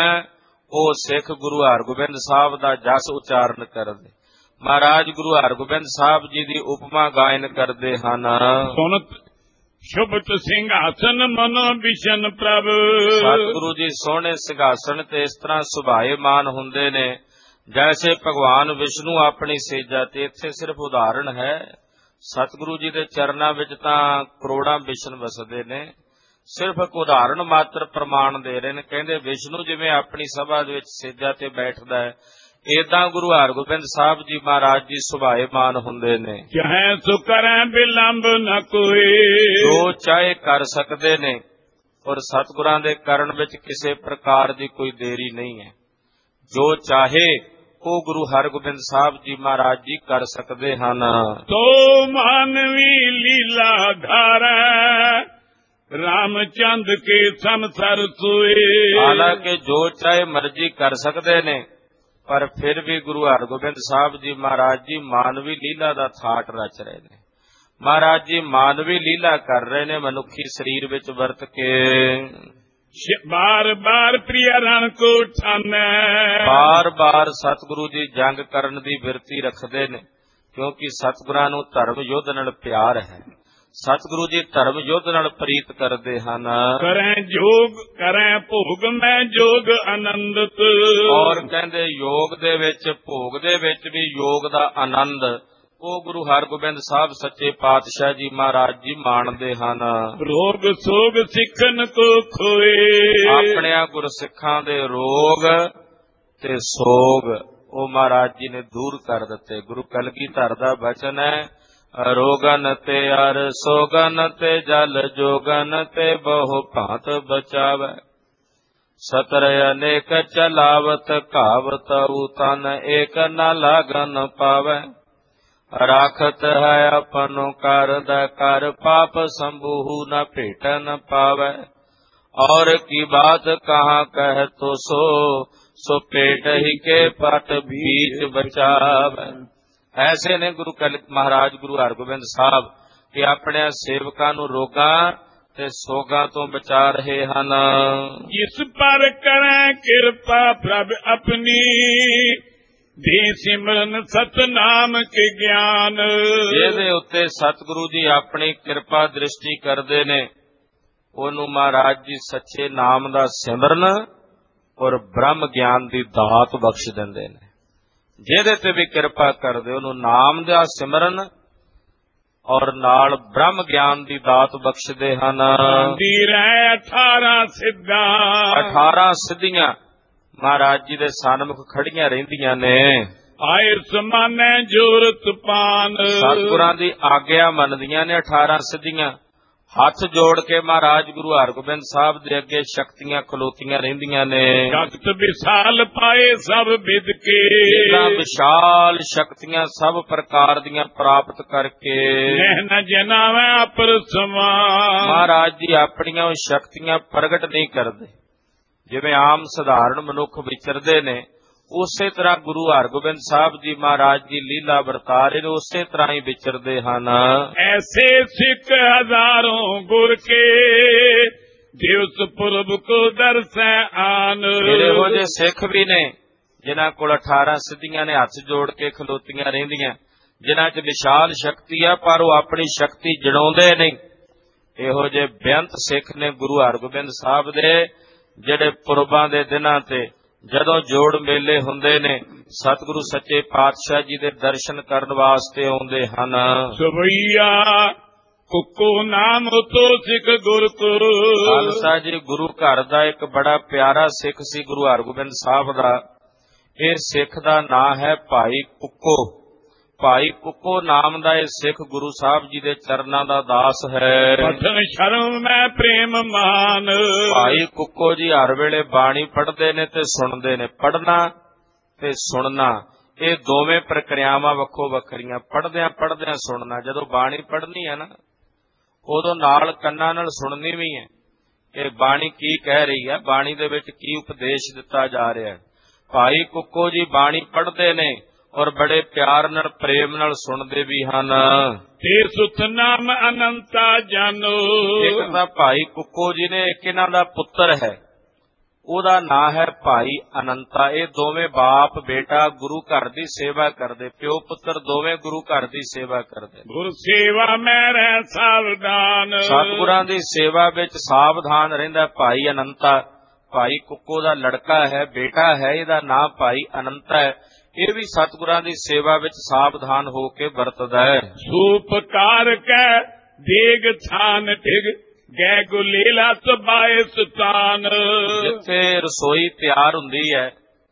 ਉਹ ਸਿੱਖ ਗੁਰੂ ਹਰਗੋਬਿੰਦ ਸਾਹਿਬ ਦਾ ਜਸ ਉਚਾਰਨ ਕਰਦੇ। ਮਹਾਰਾਜ ਗੁਰੂ ਹਰਗੋਬਿੰਦ ਸਾਹਿਬ ਜੀ ਦੀ ਉਪਮਾ ਗਾਇਨ ਕਰਦੇ ਹਨ। ਸੁਨਤ ਸ਼ੁਭਤ ਸਿੰਘਾਸਨ ਮਨੋ ਵਿਸ਼ਨ ਪ੍ਰਭ, ਸਤਿਗੁਰੂ ਜੀ ਸੋਹਣੇ ਸਿੰਘਾਸਣ ਤੇ ਇਸ ਤਰ੍ਹਾਂ ਸੁਭਾਏਮਾਨ ਹੁੰਦੇ ਨੇ ਜੈਸੇ ਭਗਵਾਨ ਵਿਸ਼ਨੂੰ ਆਪਣੀ ਸੇਜਾ ਤੇ। ਇੱਥੇ ਸਿਰਫ ਉਦਾਹਰਣ ਹੈ। ਸਤਿਗੁਰੂ ਜੀ ਦੇ ਚਰਨਾਂ ਵਿੱਚ ਤਾਂ ਕਰੋੜਾਂ ਵਿਸ਼ਨ ਵਸਦੇ ਨੇ, ਸਿਰਫ ਇੱਕ ਉਦਾਹਰਣ ਮਾਤਰ ਪ੍ਰਮਾਣ ਦੇ ਰਹੇ ਨੇ। ਕਹਿੰਦੇ ਵਿਸ਼ਨੂੰ ਜਿਵੇਂ ਆਪਣੀ ਸਭਾ ਦੇ ਵਿੱਚ ਸੇਜਾ ਤੇ ਬੈਠਦਾ ਹੈ, ਏਦਾਂ ਗੁਰੂ ਹਰਗੋਬਿੰਦ ਸਾਹਿਬ ਜੀ ਮਹਾਰਾਜ ਜੀ ਸੁਭਾਏਮਾਨ ਹੁੰਦੇ ਨੇ। ਚਾਹੇ ਸੋ ਕਰੈ ਬਿਲੰਬ ਨ ਕੋਈ, ਜੋ ਚਾਹੇ ਕਰ ਸਕਦੇ ਨੇ, ਔਰ ਸਤਿਗੁਰਾਂ ਦੇ ਕਰਨ ਵਿੱਚ ਕਿਸੇ ਪ੍ਰਕਾਰ ਦੀ ਕੋਈ ਦੇਰੀ ਨਹੀਂ ਹੈ। ਜੋ ਚਾਹੇ ਉਹ ਗੁਰੂ ਹਰਗੋਬਿੰਦ ਸਾਹਿਬ ਜੀ ਮਹਾਰਾਜ ਜੀ ਕਰ ਸਕਦੇ ਹਨ। ਤੋ ਮਾਨਵੀ ਲੀਲਾ ਧਾਰੈ, ਰਾਮਚੰਦ ਕੇ ਸੰਸਰ ਸੋਏ। ਹਾਲਾਂਕਿ ਜੋ ਚਾਹੇ ਮਰਜ਼ੀ ਕਰ ਸਕਦੇ ਨੇ, ਪਰ ਫਿਰ ਵੀ ਗੁਰੂ ਹਰਗੋਬਿੰਦ ਸਾਹਿਬ ਜੀ ਮਹਾਰਾਜ ਜੀ ਮਾਨਵੀ ਲੀਲਾ ਦਾ ਥਾਟ ਰਚ ਰਹੇ ਨੇ। ਮਹਾਰਾਜ ਜੀ ਮਾਨਵੀ ਲੀਲਾ ਕਰ ਰਹੇ ਨੇ ਮਨੁੱਖੀ ਸਰੀਰ ਵਿੱਚ ਵਰਤ ਕੇ। ਬਾਰ ਬਾਰ ਪ੍ਰਿਆ ਰਣ ਕੋ ਠਾਨੈ, ਬਾਰ ਬਾਰ ਸਤਿਗੁਰੂ ਜੀ ਜੰਗ ਕਰਨ ਦੀ ਬਿਰਤੀ ਰੱਖਦੇ ਨੇ, ਕਿਉਂਕਿ ਸਤਿਗੁਰਾਂ ਨੂੰ ਧਰਮ ਯੁੱਧ ਨਾਲ ਪਿਆਰ ਹੈ। ਸਤਿਗੁਰੂ ਜੀ ਧਰਮ ਯੁੱਧ ਨਾਲ ਪ੍ਰੀਤ ਕਰਦੇ ਹਨ। ਕਰੈ ਜੋਗ ਕਰੈ ਭੋਗ ਮੈਂ ਜੋਗ ਆਨੰਦਤ, ਔਰ ਕਹਿੰਦੇ ਯੋਗ ਦੇ ਵਿੱਚ ਭੋਗ ਦੇ ਵਿੱਚ ਵੀ ਯੋਗ ਦਾ ਆਨੰਦ ਉਹ ਗੁਰੂ ਹਰਗੋਬਿੰਦ ਸਾਹਿਬ ਸੱਚੇ ਪਾਤਸ਼ਾਹ ਜੀ ਮਹਾਰਾਜ ਜੀ ਮਾਣਦੇ ਹਨ। ਰੋਗ ਸੋਗ ਸਿੱਖਨ ਕੋ ਖੋਏ, ਆਪਣਿਆਂ ਗੁਰਸਿੱਖਾਂ ਦੇ ਰੋਗ ਤੇ ਸੋਗ ਉਹ ਮਹਾਰਾਜ ਜੀ ਨੇ ਦੂਰ ਕਰ ਦਿੱਤੇ। ਗੁਰੂ ਕਲਗੀਧਰ ਦਾ ਬਚਨ ਹੈ, ਰੋਗਨ ਤੇ ਅਰ ਸੋਗਨ ਤੇ ਜਲ ਜੋਗਨ ਤੇ ਬਹੁ ਭਾਂਤ ਬਚਾਵੈ, ਸਤਰ ਅਨੇਕ ਚਲਾਵਤ ਘਾਵਤ ਤਨ ਏਕ ਨ ਲਾਗਨ ਪਾਵੈ, ਰਾਖਤ ਹੈ ਆਪਨੋ ਕਰਦ ਕਰ ਪਾਪ ਸੰਭੂ ਨ ਭੇਟਨ ਪਾਵੈ, और की बात कहाँ कह तो सो सो पेट ही के पट बीच बचाव। ऐसे ने गुरु कल महाराज गुरु हरगोबिंद साहब कि अपने सेवकां नूं रोगां ते सोगां तो बचा रहे हन। जिस पर करें कृपा प्रभ अपनी दे सिमरन सतनाम के ज्ञान। जिहदे उत्ते सतगुरु जी अपनी कृपा दृष्टि करदे ने ਉਹਨੂੰ ਮਹਾਰਾਜ ਜੀ ਸੱਚੇ ਨਾਮ ਦਾ ਸਿਮਰਨ ਔਰ ਬ੍ਰਹਮ ਗਿਆਨ ਦੀ ਦਾਤ ਬਖਸ਼ ਦਿੰਦੇ ਨੇ। ਜਿਹਦੇ ਤੇ ਵੀ ਕਿਰਪਾ ਕਰਦੇ ਉਹਨੂੰ ਨਾਮ ਦਾ ਸਿਮਰਨ ਔਰ ਨਾਲ ਬ੍ਰਹਮ ਗਿਆਨ ਦੀ ਦਾਤ ਬਖਸ਼ਦੇ ਹਨ। ਅਠਾਰਾਂ ਸਿੱਧਾਂ ਅਠਾਰਾਂ ਸਿੱਧੀਆਂ ਮਹਾਰਾਜ ਜੀ ਦੇ ਸਨਮੁਖ ਖੜੀਆਂ ਰਹਿੰਦੀਆਂ ਨੇ। ਆਏ ਸਮਾਨੈ ਜੋਰ ਤੂਫਾਨ। ਸਤਿਗੁਰਾਂ ਦੀ ਆਗਿਆ ਮੰਨਦੀਆਂ ਨੇ ਅਠਾਰਾਂ ਸਿੱਧੀਆਂ, ਹੱਥ ਜੋੜ ਕੇ ਮਹਾਰਾਜ ਗੁਰੂ ਹਰਗੋਬਿੰਦ ਸਾਹਿਬ ਦੇ ਅੱਗੇ ਸ਼ਕਤੀਆਂ ਖਲੋਤੀਆਂ ਰਹਿੰਦੀਆਂ ਨੇ। ਜਗਤ ਵਿਸ਼ਾਲ ਪਾਏ ਸਭ ਵਿਦ ਕੇ, ਇਹਨਾਂ ਵਿਸ਼ਾਲ ਸ਼ਕਤੀਆਂ ਸਭ ਪ੍ਰਕਾਰ ਦੀਆਂ ਪ੍ਰਾਪਤ ਕਰਕੇ ਨਹਿ ਜਨਾਵੈ ਅਪਰ ਸਮਾਨ। ਮਹਾਰਾਜ ਜੀ ਆਪਣੀਆਂ ਉਹ ਸ਼ਕਤੀਆਂ ਪ੍ਰਗਟ ਨਹੀਂ ਕਰਦੇ। ਜਿਵੇਂ ਆਮ ਸਧਾਰਨ ਮਨੁੱਖ ਵਿਚਰਦੇ ਨੇ ਉਸੇ ਤਰ੍ਹਾਂ ਗੁਰੂ ਹਰਗੋਬਿੰਦ ਸਾਹਿਬ ਜੀ ਮਹਾਰਾਜ ਜੀ ਲੀਲਾ ਵਰਤਾ ਰਹੇ ਨੇ, ਉਸੇ ਤਰ੍ਹਾਂ ਹੀ ਵਿਚਰਦੇ ਹਨ। ਐਸੇ ਸਿੱਖ ਹਜ਼ਾਰੋਂ ਗੁਰ ਕੇ ਦਿਵਸ ਪੁਰਬ ਕੋ ਦਰਸੈ ਆਨ। ਇਹੋ ਜਿਹੇ ਸਿੱਖ ਵੀ ਨੇ ਜਿਨ੍ਹਾਂ ਕੋਲ ਅਠਾਰਾਂ ਸਿੱਧੀਆਂ ਨੇ ਹੱਥ ਜੋੜ ਕੇ ਖਲੋਤੀਆਂ ਰਹਿੰਦੀਆਂ, ਜਿਨ੍ਹਾਂ 'ਚ ਵਿਸ਼ਾਲ ਸ਼ਕਤੀ ਆ ਪਰ ਉਹ ਆਪਣੀ ਸ਼ਕਤੀ ਜਣਾਉਂਦੇ ਨਹੀਂ। ਇਹੋ ਜਿਹੇ ਬੇਅੰਤ ਸਿੱਖ ਨੇ ਗੁਰੂ ਹਰਗੋਬਿੰਦ ਸਾਹਿਬ ਦੇ, ਜਿਹੜੇ ਪੁਰਬਾਂ ਦੇ ਦਿਨਾਂ ਤੇ ਜਦੋਂ ਜੋੜ ਮੇਲੇ ਹੁੰਦੇ ਨੇ ਸਤਿਗੁਰੂ ਸੱਚੇ ਪਾਤਸ਼ਾਹ ਜੀ ਦੇ ਦਰਸ਼ਨ ਕਰਨ ਵਾਸਤੇ ਆਉਂਦੇ ਹਨ। ਸਵਈਆ ਕੁੱਕੋ ਨਾਮ ਤੋ ਸਿੱਖ ਗੁਰ ਕੋ। ਖਾਲਸਾ ਜੀ ਗੁਰੂ ਘਰ ਦਾ ਇੱਕ ਬੜਾ ਪਿਆਰਾ ਸਿੱਖ ਸੀ ਗੁਰੂ ਹਰਗੋਬਿੰਦ ਸਾਹਿਬ ਦਾ। ਇਹ ਸਿੱਖ ਦਾ ਨਾਂ ਹੈ ਭਾਈ ਕੁੱਕੋ। ਭਾਈ ਕੁੱਕੋ ਨਾਮ ਦਾ ਇਹ ਸਿੱਖ ਗੁਰੂ ਸਾਹਿਬ ਜੀ ਦੇ ਚਰਨਾਂ ਦਾ ਦਾਸ ਹੈ। ਪਠਨ ਸ਼ਰਮ ਮੈਂ ਪ੍ਰੇਮ ਮਾਨ। ਭਾਈ ਕੁੱਕੋ ਜੀ ਹਰ ਵੇਲੇ ਬਾਣੀ ਪੜ੍ਹਦੇ ਨੇ ਤੇ ਸੁਣਦੇ ਨੇ। ਪੜ੍ਹਨਾ ਤੇ ਸੁਣਨਾ ਇਹ ਦੋਵੇਂ ਪ੍ਰਕਿਰਿਆਵਾਂ ਵੱਖੋ ਵੱਖਰੀਆਂ। ਪੜ੍ਹਦਿਆਂ ਪੜ੍ਹਦਿਆਂ ਸੁਣਨਾ, ਜਦੋਂ ਬਾਣੀ ਪੜ੍ਹਨੀ ਹੈ ਨਾ ਉਦੋਂ ਨਾਲ ਕੰਨਾਂ ਨਾਲ ਸੁਣਨੀ ਵੀ ਹੈ ਕਿ ਬਾਣੀ ਕੀ ਕਹਿ ਰਹੀ ਹੈ, ਬਾਣੀ ਦੇ ਵਿੱਚ ਕੀ ਉਪਦੇਸ਼ ਦਿੱਤਾ ਜਾ ਰਿਹਾ ਹੈ। ਭਾਈ ਕੁੱਕੋ ਜੀ ਬਾਣੀ ਪੜ੍ਹਦੇ ਨੇ ਔਰ ਬੜੇ ਪਿਆਰ ਨਾਲ ਪ੍ਰੇਮ ਨਾਲ ਸੁਣਦੇ ਵੀ ਹਨ। ਤੇ ਸੁਤ ਨਾਮ ਅਨੰਤਾ ਜਾਨੋ। ਇੱਕ ਤਾਂ ਭਾਈ ਕੁੱਕੋ ਜੀ ਨੇ, ਇੱਕ ਇਹਨਾਂ ਦਾ ਪੁੱਤਰ ਹੈ, ਉਹਦਾ ਨਾਂ ਹੈ ਭਾਈ ਅਨੰਤਾ। ਇਹ ਦੋਵੇਂ ਬਾਪ ਬੇਟਾ ਗੁਰੂ ਘਰ ਦੀ ਸੇਵਾ ਕਰਦੇ, ਪਿਓ ਪੁੱਤਰ ਦੋਵੇਂ ਗੁਰੂ ਘਰ ਦੀ ਸੇਵਾ ਕਰਦੇ। ਗੁਰ ਸੇਵਾ ਮੈਂ ਰਹਿ ਸਾਵਧਾਨ। ਸਤਿਗੁਰਾਂ ਦੀ ਸੇਵਾ ਵਿੱਚ ਸਾਵਧਾਨ ਰਹਿੰਦਾ ਭਾਈ ਅਨੰਤਾ। ਭਾਈ ਕੁੱਕੋ ਦਾ ਲੜਕਾ ਹੈ, ਬੇਟਾ ਹੈ, ਇਹਦਾ ਨਾਂ ਭਾਈ ਅਨੰਤਾ ਹੈ। ਇਹ ਵੀ ਸਤਿਗੁਰਾਂ ਦੀ ਸੇਵਾ ਵਿੱਚ ਸਾਵਧਾਨ ਹੋ ਕੇ ਵਰਤਦਾ ਹੈ। ਸੂਪਕਾਰ ਕੈ ਦੇਗ ਥਾਨ ਠਿਗ ਗੈ ਗੁਲੇਲਾ ਸਬਾਏ ਸਤਾਨ। ਜਿੱਥੇ ਰਸੋਈ ਤਿਆਰ ਹੁੰਦੀ ਹੈ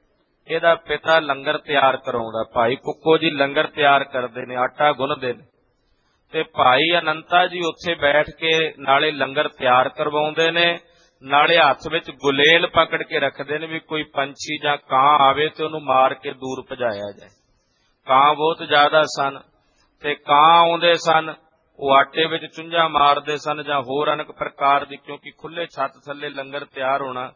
ਇਹਦਾ ਪਿਤਾ ਲੰਗਰ ਤਿਆਰ ਕਰਾਉਂਦਾ। ਭਾਈ ਕੁੱਕੋ ਜੀ ਲੰਗਰ ਤਿਆਰ ਕਰਦੇ ਨੇ, ਆਟਾ ਗੁੰਨਦੇ ਨੇ ਤੇ ਭਾਈ ਅਨੰਤਾ ਜੀ ਉੱਥੇ ਬੈਠ ਕੇ ਨਾਲੇ ਲੰਗਰ ਤਿਆਰ ਕਰਵਾਉਂਦੇ ਨੇ, ਨਾਲੇ ਹੱਥ ਵਿੱਚ ਗੁਲੇਲ ਪਕੜ ਕੇ ਰੱਖਦੇ ਨੇ ਵੀ ਕੋਈ ਪੰਛੀ ਜਾਂ ਕਾਂ ਆਵੇ ਤੇ ਉਹਨੂੰ ਮਾਰ ਕੇ ਦੂਰ ਭਜਾਇਆ ਜਾਏ। ਕਾਂ ਬਹੁਤ ਜ਼ਿਆਦਾ ਸਨ ਤੇ ਕਾਂ ਆਉਂਦੇ ਸਨ, ਉਹ ਆਟੇ ਵਿੱਚ ਚੁੰਝਾਂ ਮਾਰਦੇ ਸਨ ਜਾਂ ਹੋਰ ਅਨੇਕ ਪ੍ਰਕਾਰ ਦੀ, ਕਿਉਂਕਿ ਖੁੱਲੇ ਛੱਤ ਥੱਲੇ ਲੰਗਰ ਤਿਆਰ ਹੋਣਾ,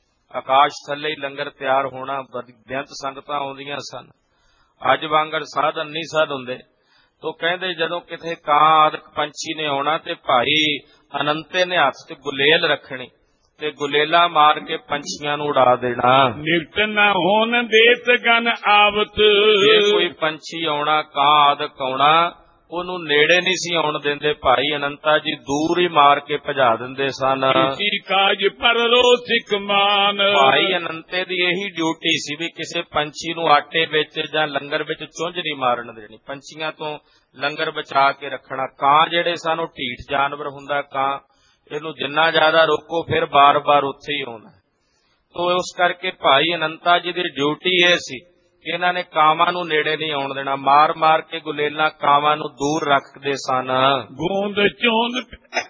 ਆਕਾਸ਼ ਥੱਲੇ ਹੀ ਲੰਗਰ ਤਿਆਰ ਹੋਣਾ, ਬੇਅੰਤ ਸੰਗਤਾਂ ਆਉਂਦੀਆਂ ਸਨ। ਅੱਜ ਵਾਂਗਰ ਸਾਧਨ ਨਹੀਂ ਸਨ ਹੁੰਦੇ। ਤੋ ਕਹਿੰਦੇ ਜਦੋਂ ਕਿਤੇ ਕਾਂ ਆਦਿਕ ਪੰਛੀ ਨੇ ਆਉਣਾ ਤੇ ਭਾਈ ਅਨੰਤੇ ਨੇ ਹੱਥ 'ਚ ਗੁਲੇਲ ਰੱਖਣੀ ਤੇ ਗੁਲੇਲਾ ਮਾਰ ਕੇ ਪੰਛੀਆਂ ਨੂੰ ਉਡਾ ਦੇਣਾ। ਨਿਰਤ ਨਾ ਹੋਣ ਦੇਤ ਗਨ ਆਵਤ। ਜੇ ਕੋਈ ਪੰਛੀ ਆਉਣਾ, ਕਾਂ ਆਦਿਕ ਆਉਣਾ, ਉਹਨੂੰ ਨੇੜੇ ਨਹੀਂ ਸੀ ਆਉਣ ਦਿੰਦੇ। ਭਾਈ ਅਨੰਤਾ ਜੀ ਦੂਰ ਹੀ ਮਾਰ ਕੇ ਭਜਾ ਦਿੰਦੇ ਸਨ। ਇਸੀ ਕਾਜ ਪਰਲੋ ਸਿੱਖ ਮਾਨ। ਭਾਈ ਅਨੰਤੇ ਦੀ ਇਹੀ ਡਿਊਟੀ ਸੀ ਵੀ ਕਿਸੇ ਪੰਛੀ ਨੂੰ ਆਟੇ ਵਿੱਚ ਜਾਂ ਲੰਗਰ ਵਿੱਚ ਚੁੰਝ ਨਹੀਂ ਮਾਰਨ ਦੇਣੀ, ਪੰਛੀਆਂ ਤੋਂ ਲੰਗਰ ਬਚਾ ਕੇ ਰੱਖਣਾ। ਕਾਂ ਜਿਹੜੇ ਸਨ ਉਹ ਢੀਠ ਜਾਨਵਰ ਹੁੰਦਾ, ਕਾਂ ਇਹਨੂੰ ਜਿੰਨਾ ਜ਼ਿਆਦਾ ਰੋਕੋ ਫਿਰ ਬਾਰ-ਬਾਰ ਉੱਥੇ ਹੀ ਆਉਣਾ। ਤੋ ਉਸ ਕਰਕੇ ਭਾਈ ਅਨੰਤਾ ਜੀ ਦੀ ਡਿਊਟੀ ਇਹ ਸੀ ਕਿ ਇਹਨਾਂ ਨੇ ਕਾਵਾਂ ਨੂੰ ਨੇੜੇ ਨਹੀਂ ਆਉਣ ਦੇਣਾ। ਮਾਰ ਮਾਰ ਕੇ ਗੁਲੇਲਾਂ ਕਾਵਾਂ ਨੂੰ ਦੂਰ ਰੱਖਦੇ ਸਨ। ਗੂੰਦ ਚੋਂਦ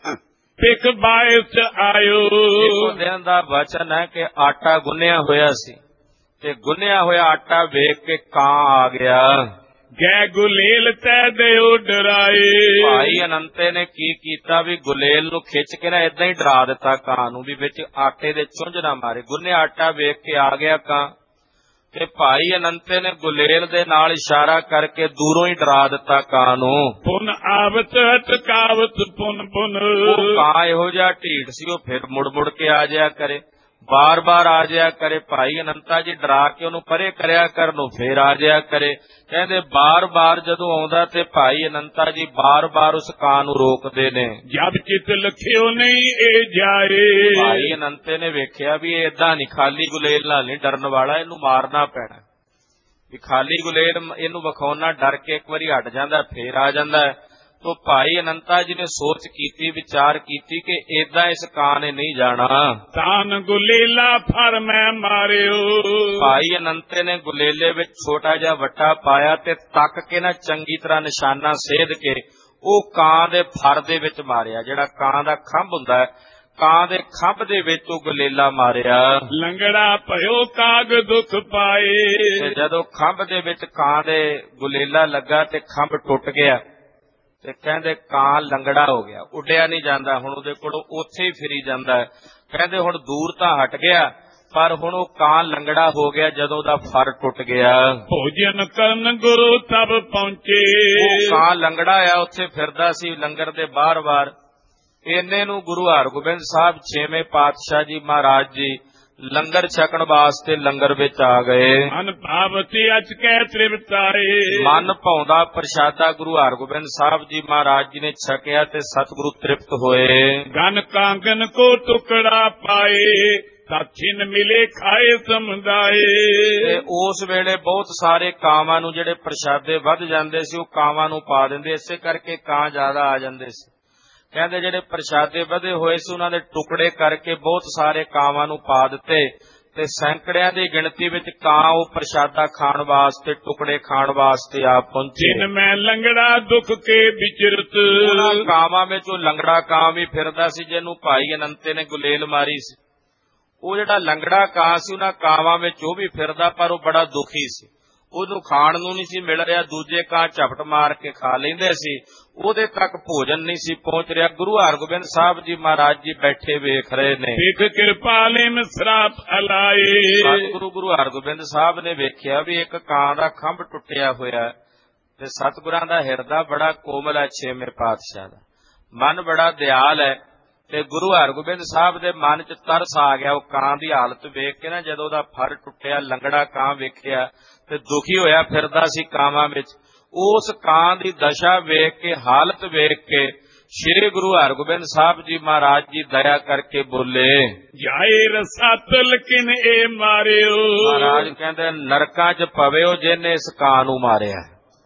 ਪਿਕ ਬਾਇਸ ਆਇਓ। ਇੱਕ ਦਿਨ ਦਾ ਵਚਨ ਹੈ ਕਿ ਆਟਾ ਗੁੰਨਿਆ ਹੋਇਆ ਸੀ ਤੇ ਗੁੰਨਿਆ ਹੋਇਆ ਆਟਾ ਵੇਖ ਕੇ ਕਾਂ ਆ ਗਿਆ। ਗੈ ਗੁਲੇਲ ਤੈ ਦਿਓ ਡਰਾਏ। ਭਾਈ ਅਨੰਤੇ ਨੇ ਕੀ ਕੀਤਾ ਵੀ ਗੁਲੇਲ ਨੂੰ ਖਿੱਚ ਕੇ ਨਾ ਏਦਾਂ ਹੀ ਡਰਾ ਦਿੱਤਾ ਕਾਂ ਨੂੰ ਵੀ ਵਿੱਚ ਆਟੇ ਦੇ ਚੁੰਝ ਨਾ ਮਾਰੇ। ਗੁੰਨਿਆ ਆਟਾ ਵੇਖ ਕੇ ਆ ਗਿਆ ਕਾਂ ਤੇ ਭਾਈ ਅਨੰਤੇ ਨੇ ਗੁਲੇਲ ਦੇ ਨਾਲ ਇਸ਼ਾਰਾ ਕਰਕੇ ਦੂਰੋਂ ਹੀ ਡਰਾ ਦਿੱਤਾ ਕਾਂ ਨੂੰ। ਪੁਨ ਆਵਤ ਹਟਕਾਵਤ ਪੁਨ ਪੁਨ। ਉਹ ਕਾਂ ਇਹੋ ਜਿਹਾ ਢੀਠ ਸੀ, ਉਹ ਫਿਰ ਮੁੜ ਮੁੜ ਕੇ ਆ ਜਾਇਆ ਕਰੇ, ਬਾਰ ਬਾਰ ਆ ਜਾਇਆ ਕਰੇ। ਭਾਈ ਅਨੰਤਾ ਜੀ ਡਰਾ ਕੇ ਉਹਨੂੰ ਪਰੇ ਕਰਿਆ ਕਰਨ, ਉਹ ਫੇਰ ਆ ਜਾਇਆ ਕਰੇ। ਕਹਿੰਦੇ ਬਾਰ ਬਾਰ ਜਦੋਂ ਆਉਂਦਾ ਤੇ ਭਾਈ ਅਨੰਤਾ ਜੀ ਬਾਰ ਬਾਰ ਉਸ ਕਾਂ ਨੂੰ ਰੋਕਦੇ ਨੇ। ਜਦ ਚਿਤ ਲਖਿਓ ਨਹੀਂ ਇਹ ਜਾਏ। ਭਾਈ ਅਨੰਤੇ ਨੇ ਵੇਖਿਆ ਵੀ ਇਹ ਏਦਾਂ ਨਹੀਂ, ਖਾਲੀ ਗੁਲੇਲ ਨਾਲ ਨਹੀਂ ਡਰਨ ਵਾਲਾ, ਇਹਨੂੰ ਮਾਰਨਾ ਪੈਣਾ। ਵੀ ਖਾਲੀ ਗੁਲੇਲ ਇਹਨੂੰ ਵਿਖਾਉਣਾ, ਡਰ ਕੇ ਇੱਕ ਵਾਰੀ ਹਟ ਜਾਂਦਾ ਫੇਰ ਆ ਜਾਂਦਾ। ਤੋ ਭਾਈ ਅਨੰਤਾ ਜੀ ਨੇ ਸੋਚ ਕੀਤੀ, ਵਿਚਾਰ ਕੀਤੀ ਕਿ ਏਦਾਂ ਇਸ ਕਾਂ ਨੇ ਨਹੀਂ ਜਾਣਾ। ਤਾਨ ਗੁਲੇਲਾ ਫਰ ਮੈਂ ਮਾਰਿਓ। ਭਾਈ ਅਨੰਤੇ ਨੇ ਗੁਲੇਲੇ ਵਿੱਚ ਛੋਟਾ ਜਿਹਾ ਵੱਟਾ ਪਾਇਆ ਤੇ ਤੱਕ ਕੇ ਨਾ ਚੰਗੀ ਤਰ੍ਹਾਂ ਨਿਸ਼ਾਨਾ ਸੇਧ ਕੇ ਉਹ ਕਾਂ ਦੇ ਫਰ ਦੇ ਵਿੱਚ ਮਾਰਿਆ। ਜਿਹੜਾ ਕਾਂ ਦਾ ਖੰਭ ਹੁੰਦਾ ਹੈ, ਕਾਂ ਦੇ ਖੰਭ ਦੇ ਵਿੱਚ ਉਹ ਗਲੇਲਾ ਮਾਰਿਆ। ਲੰਗੜਾ ਭਇਓ ਕਾਗ ਦੁਖ ਪਾਏ। ਤੇ ਜਦੋਂ ਖੰਭ ਦੇ ਵਿੱਚ ਕਾਂ ਦੇ ਗਲੇਲਾ ਲੱਗਾ ਤੇ ਖੰਭ ਟੁੱਟ ਗਿਆ ਤੇ ਕਹਿੰਦੇ ਕਾਂ ਲੰਗੜਾ ਹੋ ਗਿਆ, ਉੱਡਿਆ ਨਹੀਂ ਜਾਂਦਾ। ਹੁਣ ਉਹਦੇ ਕੋਲ ਉੱਥੇ ਹੀ ਫਿਰੀ ਜਾਂਦਾ ਹੈ। ਕਹਿੰਦੇ ਹੁਣ ਦੂਰ ਤਾਂ ਹਟ ਗਿਆ, ਪਰ ਹੁਣ ਉਹ ਕਾਂ ਲੰਗੜਾ ਹੋ ਗਿਆ ਜਦੋਂ ਉਹਦਾ ਫਰ ਟੁੱਟ ਗਿਆ। ਭੋਜਨ ਕਰਨ ਗੁਰੂ ਤਬ ਪਹੁੰਚੇ। ਉਹ ਕਾਂ ਲੰਗੜਾ ਆ, ਉੱਥੇ ਫਿਰਦਾ ਸੀ ਲੰਗਰ ਦੇ ਬਾਹਰ-ਬਾਹਰ। ਇੰਨੇ ਨੂੰ ਗੁਰੂ ਹਰਗੋਬਿੰਦ ਸਾਹਿਬ ਛੇਵੇਂ ਪਾਤਸ਼ਾਹ ਜੀ ਮਹਾਰਾਜ ਜੀ ਲੰਗਰ ਛਕਣ ਵਾਸਤੇ ਲੰਗਰ ਵਿੱਚ ਆ ਗਏ। ਮਨ ਭਾਵਤੀ ਅਚ ਕੈ ਤ੍ਰਿਪਤਾਏ। ਮਨ ਭਾਉਂਦਾ ਪ੍ਰਸ਼ਾਦਾ ਗੁਰੂ ਹਰਗੋਬਿੰਦ ਸਾਹਿਬ ਜੀ ਮਹਾਰਾਜ ਜੀ ਨੇ ਛਕਿਆ ਤੇ ਸਤਿਗੁਰੂ ਤ੍ਰਿਪਤ ਹੋਏ। ਗਨ ਕਾਂਗਨ ਕੋ ਟੁਕੜਾ ਪਾਏ, ਸਾਥੀਨ ਮਿਲੇ ਖਾਏ ਸਮੁਦਾਏ। ਤੇ ਉਸ ਵੇਲੇ ਬਹੁਤ ਸਾਰੇ ਕਾਵਾਂ ਨੂੰ ਜਿਹੜੇ ਪ੍ਰਸ਼ਾਦੇ ਵੱਧ ਜਾਂਦੇ ਸੀ, ਉਹ ਕਾਵਾਂ ਨੂੰ ਪਾ ਦਿੰਦੇ, ਇਸੇ ਕਰਕੇ ਕਾਂ ਜ਼ਿਆਦਾ ਆ ਜਾਂਦੇ ਸੀ। ਕਹਿੰਦੇ ਜਿਹੜੇ ਪ੍ਰਸ਼ਾਦੇ ਵਧੇ ਹੋਏ ਸੀ ਉਹਨਾਂ ਦੇ ਟੁਕੜੇ ਕਰਕੇ ਬਹੁਤ ਸਾਰੇ ਕਾਵਾਂ ਨੂੰ ਪਾ ਦਿੱਤੇ ਤੇ ਸੈਂਕੜਿਆਂ ਦੀ ਗਿਣਤੀ ਵਿੱਚ ਕਾਂ ਉਹ ਪ੍ਰਸ਼ਾਦਾ ਖਾਣ ਵਾਸਤੇ, ਟੁਕੜੇ ਖਾਣ ਵਾਸਤੇ ਆ ਪਹੁੰਚੇ। ਜਿਨ ਮੈਂ ਲੰਗੜਾ ਦੁੱਖ ਕੇ ਵਿਚਰਤ। ਉਹਨਾਂ ਕਾਵਾਂ ਵਿੱਚ ਉਹ ਲੰਗੜਾ ਕਾਂ ਵੀ ਫਿਰਦਾ ਸੀ ਜਿਹਨੂੰ ਭਾਈ ਅਨੰਤੇ ਨੇ ਗੁਲੇਲ ਮਾਰੀ ਸੀ। ਉਹ ਜਿਹੜਾ ਲੰਗੜਾ ਕਾਂ ਸੀ ਉਹਨਾਂ ਕਾਵਾਂ ਵਿੱਚ ਉਹ ਵੀ ਫਿਰਦਾ, ਪਰ ਉਹ ਬੜਾ ਦੁਖੀ ਸੀ। ਉਹਨੂੰ ਖਾਣ ਨੂੰ ਨਹੀਂ ਸੀ ਮਿਲ ਰਿਹਾ, ਦੂਜੇ ਕਾਂ ਝਪਟ ਮਾਰ ਕੇ ਖਾ ਲੈਂਦੇ ਸੀ, ਉਹਦੇ ਤੱਕ ਭੋਜਨ ਨਹੀਂ ਸੀ ਪਹੁੰਚ ਰਿਹਾ। ਗੁਰੂ ਹਰਗੋਬਿੰਦ ਸਾਹਿਬ ਜੀ ਮਹਾਰਾਜ ਜੀ ਬੈਠੇ ਵੇਖ ਰਹੇ ਨੇ। ਵੇਖ ਕਿਰਪਾਲੇ ਮੈਂ ਸਰਾਪ ਅਲਾਏ। ਸਤਿਗੁਰੂ ਗੁਰੂ ਹਰਗੋਬਿੰਦ ਸਾਹਿਬ ਨੇ ਵੇਖਿਆ ਵੀ ਇੱਕ ਕਾਂ ਦਾ ਖੰਭ ਟੁੱਟਿਆ ਹੋਇਆ ਤੇ ਸਤਿਗੁਰਾਂ ਦਾ ਹਿਰਦਾ ਬੜਾ ਕੋਮਲ ਹੈ, ਛੇਵੇਂ ਪਾਤਸ਼ਾਹ ਦਾ ਮਨ ਬੜਾ ਦਿਆਲ ਹੈ। ਤੇ ਗੁਰੂ ਹਰਗੋਬਿੰਦ ਸਾਹਿਬ ਦੇ ਮਨ 'ਚ ਤਰਸ ਆ ਗਿਆ। ਉਹ ਕਾਂ ਦੀ ਹਾਲਤ ਵੇਖ ਕੇ ਨਾ, ਜਦੋਂ ਉਹਦਾ ਫਰ ਟੁੱਟਿਆ, ਲੰਗੜਾ ਕਾਂ ਵੇਖਿਆ ਤੇ ਦੁਖੀ ਹੋਇਆ ਫਿਰਦਾ ਸੀ ਕਾਵਾਂ ਵਿੱਚ। ਉਸ ਕਾਂ ਦੀ ਦਸ਼ਾ ਵੇਖ ਕੇ, ਹਾਲਤ ਵੇਖ ਕੇ ਸ਼੍ਰੀ ਗੁਰੂ ਹਰਗੋਬਿੰਦ ਸਾਹਿਬ ਜੀ ਮਹਾਰਾਜ ਜੀ ਦਇਆ ਕਰਕੇ ਬੋਲੇ, ਜਾਏ ਰਸਾਤਲ ਕਿਨ ਇਹ ਮਾਰਿਓ। ਮਹਾਰਾਜ ਕਹਿੰਦੇ ਨਰਕਾਂ 'ਚ ਪਵਿਓ ਜਿਹਨੇ ਇਸ ਕਾਂ ਨੂੰ ਮਾਰਿਆ।